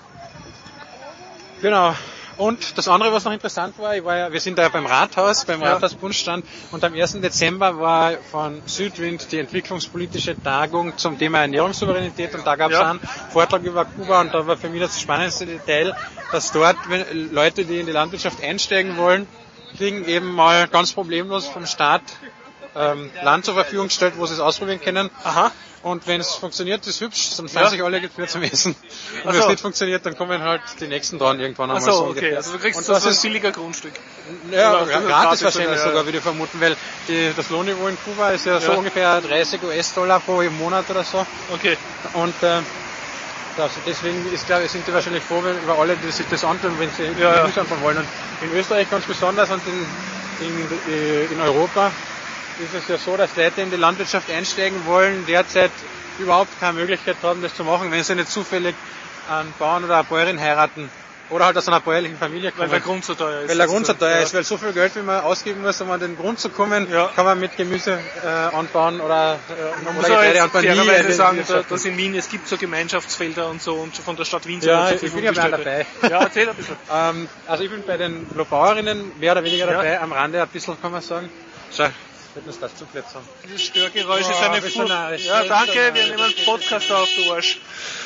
Genau. Und das andere, was noch interessant war, ich war ja, wir sind da beim Rathaus, beim Ja. Rathausbundstand, und am ersten Dezember war von Südwind die entwicklungspolitische Tagung zum Thema Ernährungssouveränität, und da gab es Ja. einen Vortrag über Kuba, und da war für mich das spannendste Detail, dass dort wenn Leute, die in die Landwirtschaft einsteigen wollen, kriegen eben mal ganz problemlos vom Staat ähm, Land zur Verfügung gestellt, wo sie es ausprobieren können. Aha. Und wenn es funktioniert, ist hübsch, dann fahren Ja. sich alle mehr zum Essen. Und Ach wenn es so. nicht funktioniert, dann kommen halt die nächsten dran irgendwann einmal Achso, so okay. ungefähr. Also du kriegst und das das für ein ist billiger Grundstück. ja, Oder- gratis, gratis wahrscheinlich sogar, ja. sogar, würde ich vermuten, weil die, das Lohnniveau in Kuba ist ja, so Ja. ungefähr dreißig US-Dollar pro Monat oder so. Okay. Und äh, das, deswegen ist, glaube ich, sind die wahrscheinlich froh wenn, über alle, die sich das antun, wenn sie Ja, ja. Gemüse anfangen wollen. Und in Österreich ganz besonders und in, in, in Europa ist es ja so, dass Leute in die Landwirtschaft einsteigen wollen, derzeit überhaupt keine Möglichkeit haben, das zu machen, wenn sie nicht zufällig einen Bauern oder eine Bäuerin heiraten oder halt aus einer bäuerlichen Familie kommen. Weil der Grund so teuer ist. Weil der Grund so teuer Ja. ist, weil so viel Geld, wie man ausgeben muss, um an den Grund zu kommen, Ja. kann man mit Gemüse äh, anbauen oder, äh, Man oder muss aber Getreide jetzt anbauen. Nie fairerweise eine sagen, Wirtschaft. dass in Wien, es gibt so Gemeinschaftsfelder und so, und von der Stadt Wien Ja, zur ich Verfügung bin ja mal gestellt. dabei. Ja, erzähl ein bisschen. Ähm, also ich bin bei den Lobauerinnen mehr oder weniger Ja. dabei, am Rande ein bisschen, kann man sagen. Schau, wird uns das zuplätzen. Dieses Störgeräusch Oh, ist eine bist du Furcht. nah, ist Ja, echt danke, so nah, wir das nehmen einen geht Podcast auf, du Arsch.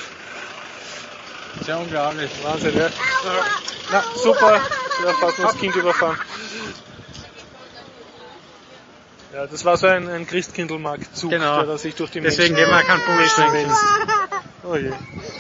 Sehr unglaublich. Wahnsinn, ja. Na, super. Ja, fast nur das Kind überfahren. Ja, das war so ein, ein Christkindlmarktzug, Genau. der sich durch die Deswegen Menschen gehen wir keinen Punkt trinken. Oh je.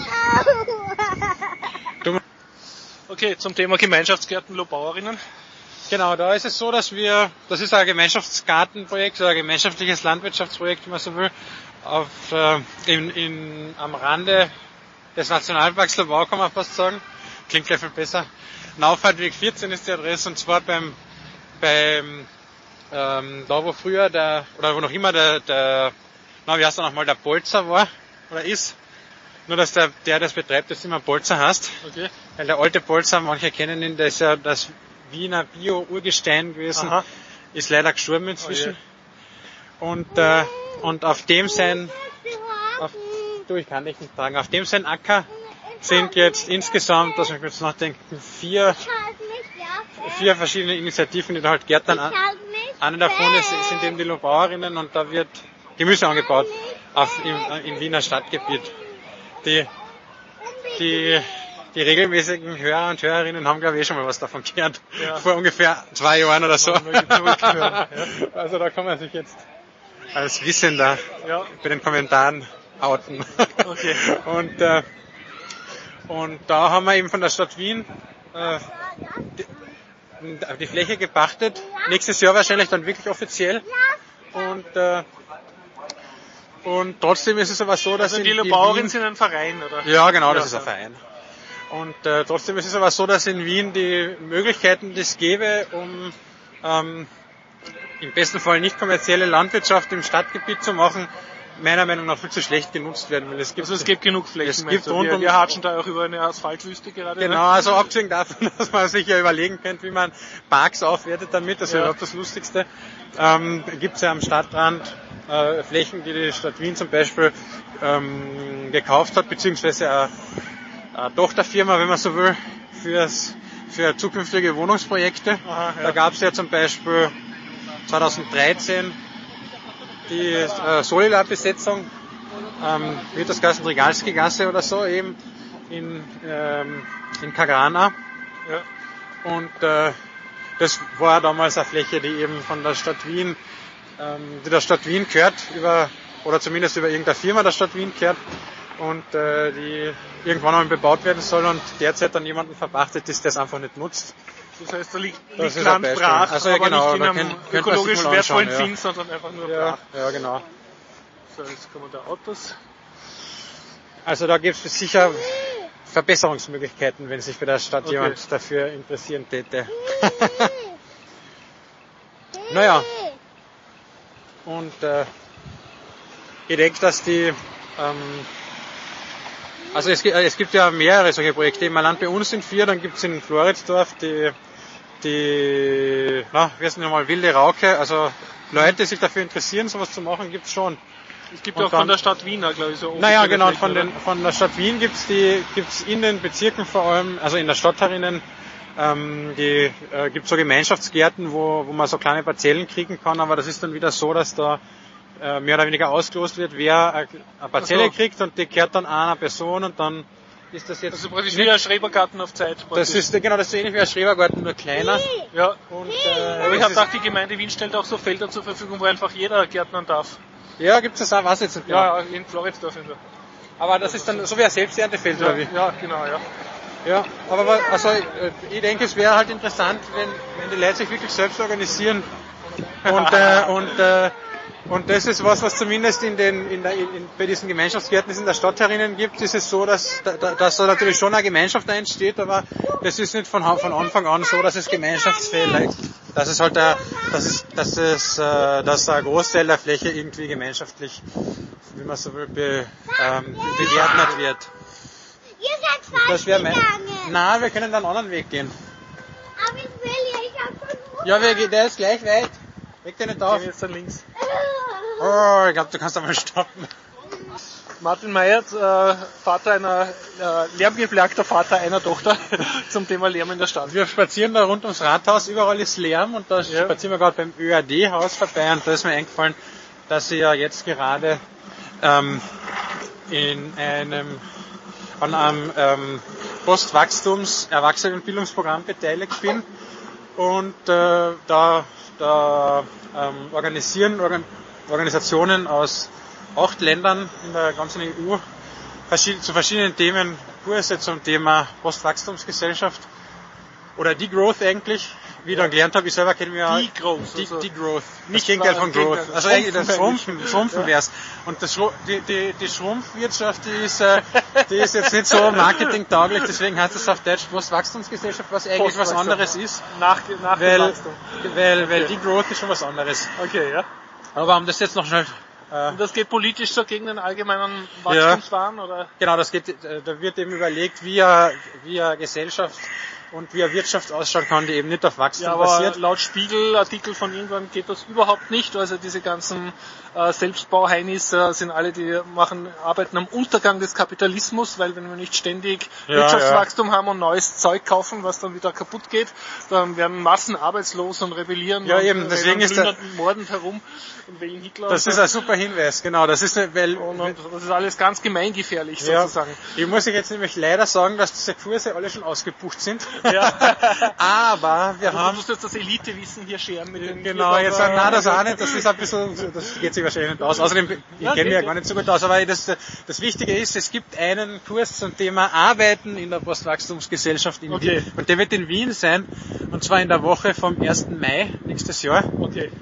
Du- Okay, zum Thema Gemeinschaftsgärten Lobauerinnen. Genau, da ist es so, dass wir, das ist ein Gemeinschaftsgartenprojekt, oder ein gemeinschaftliches Landwirtschaftsprojekt, wenn man so will, auf, äh, in, in, am Rande des Nationalparks Lobau, kann man fast sagen. Klingt gleich viel besser. Nauffahrtweg vierzehn ist die Adresse, und zwar beim, beim, ähm, da wo früher der, oder wo noch immer der, der, na, wie heißt er nochmal, der Bolzer war, oder ist. Nur, dass der, der das betreibt, das immer Bolzer heißt. Okay. Weil der alte Bolzer, manche kennen ihn, der ist ja das Wiener Bio-Urgestein gewesen, Aha. ist leider gestorben inzwischen. Oh und, äh, und auf dem sein, auf, du, ich kann dich nicht tragen, auf dem sein Acker sind jetzt insgesamt, dass ich mir jetzt nachdenken, vier, vier verschiedene Initiativen, die da halt Gärtnern an. Eine davon ist, sind eben die Lobauerinnen, und da wird Gemüse angebaut auf, im, im Wiener Stadtgebiet. Die, die, die regelmäßigen Hörer und Hörerinnen haben, glaube ich, eh schon mal was davon gehört. Ja. Vor ungefähr zwei Jahren oder so. Möge zurückhören, ja. Also da kann man sich jetzt als Wissender Ja. bei den Kommentaren outen. Okay. Und, äh, und da haben wir eben von der Stadt Wien äh, die, die Fläche gepachtet. Nächstes Jahr wahrscheinlich dann wirklich offiziell. Und, äh, und trotzdem ist es aber so, dass Also in die die Lobauerinnen Wien- sind ein Verein, oder? ja, genau, das Ja, ist ein ja. Verein. Und äh, trotzdem ist es aber so, dass in Wien die Möglichkeiten, die es gäbe, um ähm, im besten Fall nicht kommerzielle Landwirtschaft im Stadtgebiet zu machen, meiner Meinung nach viel zu schlecht genutzt werden. Weil es gibt, also es gibt genug Flächen. Es gibt rund wir, wir hatschen da auch über eine Asphaltwüste gerade. Genau, also abgesehen davon, dass man sich ja überlegen könnte, wie man Parks aufwertet damit, das ja. wäre überhaupt das Lustigste. Ähm, gibt es ja am Stadtrand äh, Flächen, die die Stadt Wien zum Beispiel ähm, gekauft hat, beziehungsweise eine, eine Tochterfirma, wenn man so will, fürs, für zukünftige Wohnungsprojekte. Aha, ja. Da gab es ja zum Beispiel zwanzig dreizehn die äh, Solila-Besetzung, ähm, wird das Gassen Trigalski-Gasse oder so, eben in, ähm, in Kagrana. Ja. Und äh, das war damals eine Fläche, die eben von der Stadt Wien, ähm, die der Stadt Wien gehört, über, oder zumindest über irgendeine Firma der Stadt Wien gehört, und äh, die irgendwann einmal bebaut werden soll und derzeit dann jemanden verpachtet ist, der es einfach nicht nutzt. Das heißt, da liegt, das liegt Land brach, also, ja, aber genau, nicht in einem könnt, ökologisch könnt wertvollen ja. Fink, sondern einfach nur ja, brach. Ja, genau. So, jetzt kommen da Autos. Also da gibt es sicher Verbesserungsmöglichkeiten, wenn sich bei der Stadt okay. jemand dafür interessieren täte. Naja. Und äh, ich denke, dass die ähm, also es, es gibt ja mehrere solche Projekte. Im Land bei uns sind vier, dann gibt es in Floridsdorf die, die, na, wie heißt denn nochmal, Wilde Rauke. Also Leute, die sich dafür interessieren, sowas zu machen, gibt's schon. Es gibt und auch dann, von der Stadt Wien, glaube ich, so. Naja, genau, von, den, von der Stadt Wien gibt's die, gibt's in den Bezirken vor allem, also in der Stadt herinnen, ähm, die, äh, gibt's so Gemeinschaftsgärten, wo, wo man so kleine Parzellen kriegen kann, aber das ist dann wieder so, dass da äh, mehr oder weniger ausgelost wird, wer eine Parzelle so. kriegt, und die gehört dann einer Person, und dann ist das jetzt... Also praktisch wie ein Schrebergarten auf Zeit. Praktisch. Das ist, genau, das ist so ähnlich wie ein Schrebergarten, nur kleiner. Ja. Und, äh, aber ich habe gedacht, die Gemeinde Wien stellt auch so Felder zur Verfügung, wo einfach jeder gärtnern darf. Ja, gibt's das auch, was jetzt nicht genau. Ja, in Floridsdorf. Aber das ist dann so wie ein Selbsterntefeld, ja, oder wie? Ja, genau, ja. Ja, aber also ich denke, es wäre halt interessant, wenn, wenn die Leute sich wirklich selbst organisieren. Und, äh, und, äh, und das ist was, was zumindest in den, in der, in, bei diesen Gemeinschaftsgärten, die es in der Stadt herinnen gibt, ist es so, dass, dass da natürlich schon eine Gemeinschaft entsteht, aber das ist nicht von, von Anfang an so, dass es gemeinschaftsfähig ist. Dass es halt, der, dass es, dass es, äh, dass ein Großteil der Fläche irgendwie gemeinschaftlich, wie man so will, be, ähm, begärtnet wird. Ihr seid falsch gegangen. Nein, wir können da einen anderen Weg gehen. Aber ich will ja, ich hab schon Ja, wir, der ist gleich weit. Weg dir nicht auf. Gehen jetzt dann links. Oh, ich glaube, du kannst einmal stoppen. Martin Meyert, äh, Vater einer, äh, lärmgeplagter Vater einer Tochter zum Thema Lärm in der Stadt. Wir spazieren da rund ums Rathaus, überall ist Lärm, und da ja. spazieren wir gerade beim Ö A D-Haus vorbei, und da ist mir eingefallen, dass ich ja jetzt gerade ähm, in einem an einem ähm, Postwachstums-Erwachsenenbildungsprogramm beteiligt bin, und äh, da, da ähm, organisieren Organ Organisationen aus acht Ländern in der ganzen E U verschied zu verschiedenen Themen Kurse zum Thema Postwachstumsgesellschaft oder Degrowth eigentlich, wie ich dann gelernt habe. Ich selber kenne mich ja Degrowth, also Degrowth, nicht Gegenteil von Growth, also eigentlich das Schrumpfen, Schrumpfen wär's. Und das Schru die, die, die Schrumpfwirtschaft, die ist, äh, die ist jetzt nicht so marketingtauglich, deswegen heißt es auf Deutsch Postwachstumsgesellschaft, was eigentlich was anderes ist. Nach, nach weil, dem Wachstum. Weil, weil okay. Degrowth ist schon was anderes. Okay, ja. Aber um das jetzt noch schnell... Äh, Und das geht politisch so gegen den allgemeinen Wachstumswahn, ja. Oder? Genau, das geht, da wird eben überlegt, wie eine, wie eine Gesellschaft und wie eine Wirtschaft ausschauen kann, die eben nicht auf Wachstum ja, aber basiert. Laut Spiegel-Artikel von irgendwann geht das überhaupt nicht. Also diese ganzen äh, Selbstbau-Heinis äh, sind alle, die machen, arbeiten am Untergang des Kapitalismus, weil wenn wir nicht ständig ja, Wirtschaftswachstum ja. haben und neues Zeug kaufen, was dann wieder kaputt geht, dann werden Massen arbeitslos und rebellieren ja, und eben, deswegen ist der, mordend herum und wählen Hitler. Das ist ein super Hinweis, genau. Das ist, weil, und, und das ist alles ganz gemeingefährlich ja. sozusagen. Ich muss jetzt nämlich leider sagen, dass diese Kurse alle schon ausgebucht sind. Ja. Aber wir also, haben... Du musst jetzt das Elitewissen hier scheren mit den... Genau, jetzt sagen, nein, das auch nicht, das ist ein bisschen, das geht sich wahrscheinlich nicht aus. Außerdem, ich ja, kenne mich ja gar nicht so gut aus, aber das, das Wichtige ist, es gibt einen Kurs zum Thema Arbeiten in der Postwachstumsgesellschaft in okay. Wien. Und der wird in Wien sein, und zwar in der Woche vom ersten Mai nächstes Jahr. Okay.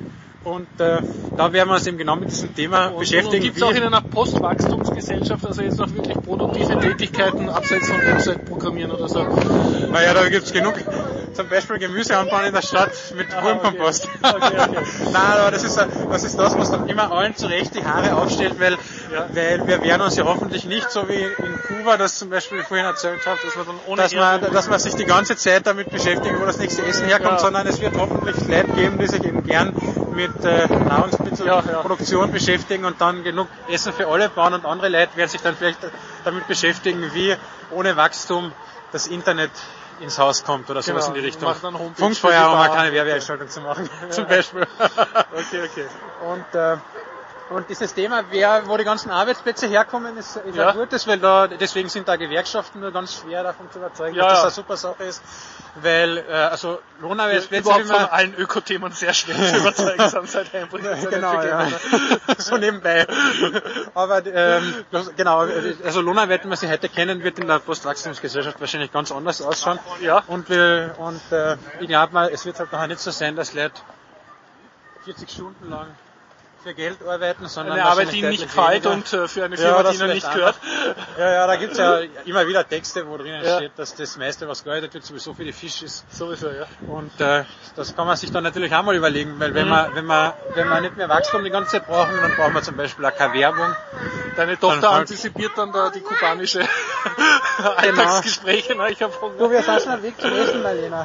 Und äh, da werden wir uns eben genau mit diesem Thema Und, beschäftigen. Und gibt es auch in einer Postwachstumsgesellschaft, also jetzt noch wirklich produktive Tätigkeiten abseits von Website-Programmieren oder so? Naja, da gibt's genug, zum Beispiel Gemüse anbauen in der Stadt mit Aha, Wurmkompost. Okay, okay, okay. Nein, aber das ist, das ist das, was dann immer allen zurecht die Haare aufstellt, weil, Ja. weil wir werden uns ja hoffentlich nicht so wie in Kuba, das zum Beispiel vorhin erzählt habe, Dass man dann ohne dass man, dass man sich die ganze Zeit damit beschäftigt, wo das nächste Essen herkommt, Ja. sondern es wird hoffentlich Leute geben, die sich eben gern mit äh, Nahrungsmittelproduktion Ja, ja. beschäftigen und dann genug Essen für alle bauen, und andere Leute werden sich dann vielleicht damit beschäftigen, wie ohne Wachstum das Internet ins Haus kommt oder sowas Genau, in die Richtung. macht dann Homepage Funkfeuer, für die um mal Bar. keine Werbeeinschaltung zu machen, zum Beispiel. Okay, okay. Und, äh, und dieses Thema, wer, wo die ganzen Arbeitsplätze herkommen, ist, ist Ja. ein gutes, weil da, deswegen sind da Gewerkschaften nur ganz schwer davon zu überzeugen, Ja, dass das ja. eine super Sache ist, weil, äh, also Lohnarbeitsplätze, Überhaupt wie von man, allen Ökothemen sehr schwer zu überzeugen sind seit Einbruch. genau, ja. so nebenbei. Aber, ähm, das, genau, also Lohnarbeit, wie wir sie heute kennen, wird in der Postwachstumsgesellschaft wahrscheinlich ganz anders ausschauen. Ja. Und wir, und, äh, ich glaube mal, es wird halt nachher nicht so sein, dass Leute vierzig Stunden lang für Geld arbeiten, sondern Eine Arbeit, die wahrscheinlich nicht deutlich gefällt weniger. und äh, für eine Ja, Firma, das die ihnen vielleicht nicht gehört. Ja, ja, da gibt's ja immer wieder Texte, wo drinnen Ja. steht, dass das meiste, was gearbeitet wird, sowieso für die Fisch ist. Sowieso, ja. Und äh, das kann man sich dann natürlich auch mal überlegen, weil wenn Mhm. man, wenn man, wenn wir nicht mehr Wachstum die ganze Zeit brauchen, dann brauchen wir zum Beispiel auch keine Werbung. Deine Tochter Dann halt- antizipiert dann da die kubanische Alltagsgespräche. Na, ich hab Hunger. Du, wir sind schon am Weg zum Essen, Marlena.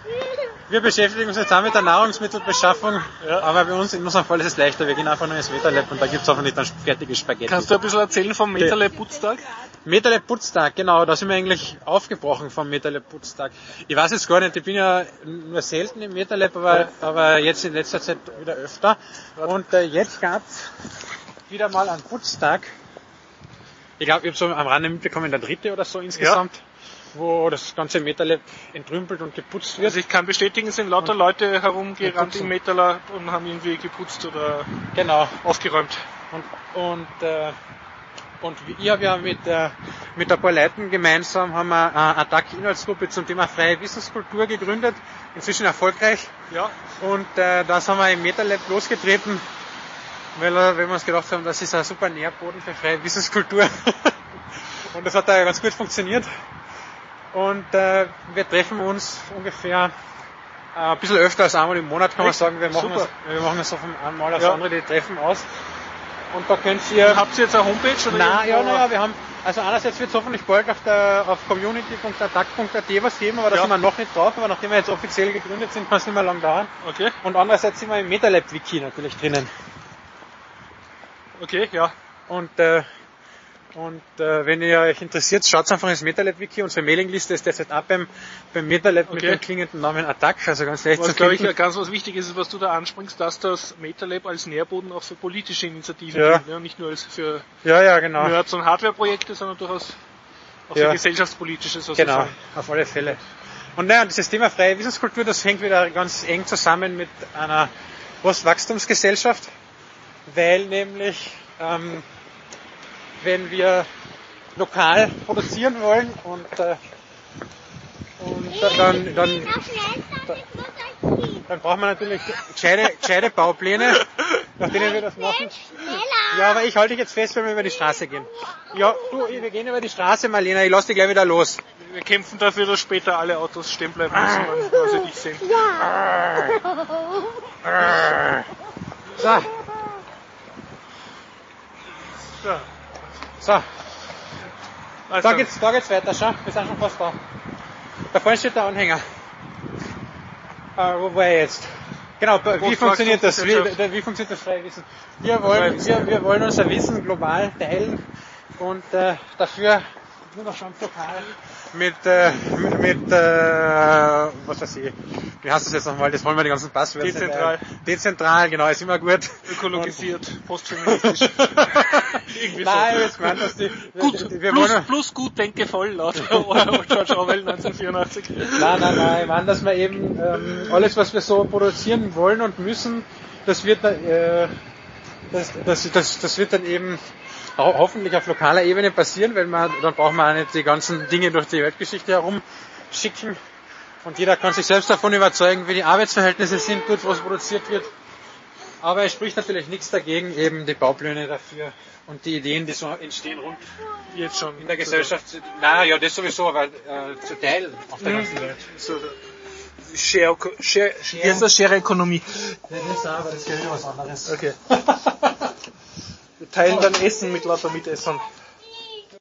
Wir beschäftigen uns jetzt auch mit der Nahrungsmittelbeschaffung, Ja. aber bei uns in unserem Fall ist es leichter. Wir gehen einfach nur ins MetaLab und da gibt's hoffentlich dann fertige Spaghetti. Kannst du ein bisschen erzählen vom MetaLab Putztag? MetaLab Putztag, genau, da sind wir eigentlich aufgebrochen vom MetaLab Putztag. Ich weiß jetzt gar nicht, ich bin ja nur selten im MetaLab, aber, aber jetzt in letzter Zeit wieder öfter. Und äh, jetzt gab's wieder mal einen Putztag. Ich glaube, ich habe so am Rande mitbekommen, der dritte oder so insgesamt, wo das ganze MetaLab entrümpelt und geputzt wird. Also ich kann bestätigen, es sind lauter Leute herumgerannt putzen. im MetaLab und haben irgendwie geputzt oder Genau. aufgeräumt. Und, und, äh, und ich habe ja mit, äh, mit ein paar Leuten gemeinsam haben wir eine Attac-Inhaltsgruppe zum Thema freie Wissenskultur gegründet, inzwischen erfolgreich. Ja. Und äh, das haben wir im MetaLab losgetreten, weil, äh, weil wir uns gedacht haben, das ist ein super Nährboden für freie Wissenskultur. Und das hat da ganz gut funktioniert. Und äh, wir treffen uns ungefähr äh, ein bisschen öfter als einmal im Monat, kann man Echt? sagen. Wir machen, Super. das, wir machen das so von einem Mal aufs Ja. andere, die Treffen aus. Und da könnt ihr... Habt ihr jetzt eine Homepage? Oder Na, ja, irgendwo- naja, wir haben, also einerseits wird es hoffentlich bald auf der, auf community punkt attac punkt at was geben, aber da Ja. sind wir noch nicht drauf, aber nachdem wir jetzt offiziell gegründet sind, kann es nicht mehr lang dauern. Okay, Und andererseits sind wir im MetaLab-Wiki natürlich drinnen. okay, ja. Und, äh, und äh, wenn ihr euch interessiert, schaut einfach ins MetaLab-Wiki. Unsere Mailingliste ist derzeit ab beim, beim MetaLab mit Okay. dem klingenden Namen Attac, also ganz leicht Was zu glaube ich finden. ganz was Wichtiges ist, was du da anspringst, dass das MetaLab als Nährboden auch für politische Initiativen Ja. dient, ja, nicht nur als für Ja, ja, genau. Nerds und Hardware-Projekte, sondern durchaus auch Ja. für gesellschaftspolitische sozusagen. Genau, auf alle Fälle. Und naja, dieses Thema freie Wissenskultur, das hängt wieder ganz eng zusammen mit einer Postwachstumsgesellschaft, weil nämlich, ähm, wenn wir lokal produzieren wollen und, äh, und dann, dann, dann braucht man natürlich gescheite, gescheite Baupläne, nach denen wir das machen. Ja, aber ich halte dich jetzt fest, wenn wir über die Straße gehen. Ja, du, wir gehen über die Straße, Marlena, ich lass dich gleich wieder los. Wir kämpfen dafür, dass später alle Autos stehen bleiben müssen, wenn sie dich sehen. So. So. So, Also, da geht's, da geht's weiter, schau, wir sind schon fast da. Da vorne steht der Anhänger. Äh, wo war er jetzt? Genau, wie funktioniert das? Wie, wie funktioniert das freie Wissen? Wir wollen, wir, wir wollen unser Wissen global teilen und äh, dafür nur noch schon lokal mit, äh, mit, mit äh, was weiß ich, wie heißt das jetzt nochmal, das wollen wir die ganzen Passwörter. Dezentral. Äh, dezentral, genau, ist immer gut. ökologisiert, postfeministisch. Irgendwie Nein, so. jetzt meint das die, Gut, wir plus, wollen, plus gut denke voll, laut George Orwell neunzehnhundertvierundachtzig. Nein, nein, nein, ich meine, dass wir eben ähm, alles, was wir so produzieren wollen und müssen, das wird dann, äh, das, das, das, das wird dann eben ho hoffentlich auf lokaler Ebene passieren, weil man, dann braucht man auch nicht die ganzen Dinge durch die Weltgeschichte herumschicken und jeder kann sich selbst davon überzeugen, wie die Arbeitsverhältnisse sind, dort wo es produziert wird. Aber es spricht natürlich nichts dagegen, eben die Baupläne dafür und die Ideen, die so entstehen rund Jetzt schon in der Gesellschaft. Na ja, das sowieso, aber äh, zu teilen auf der ganzen Welt. So, Share, Share, Share. Wie heißt das? Share-Ökonomie. Ja, das auch, aber das gehört ja was anderes. Okay. Wir teilen dann Essen mit lauter Mitessern.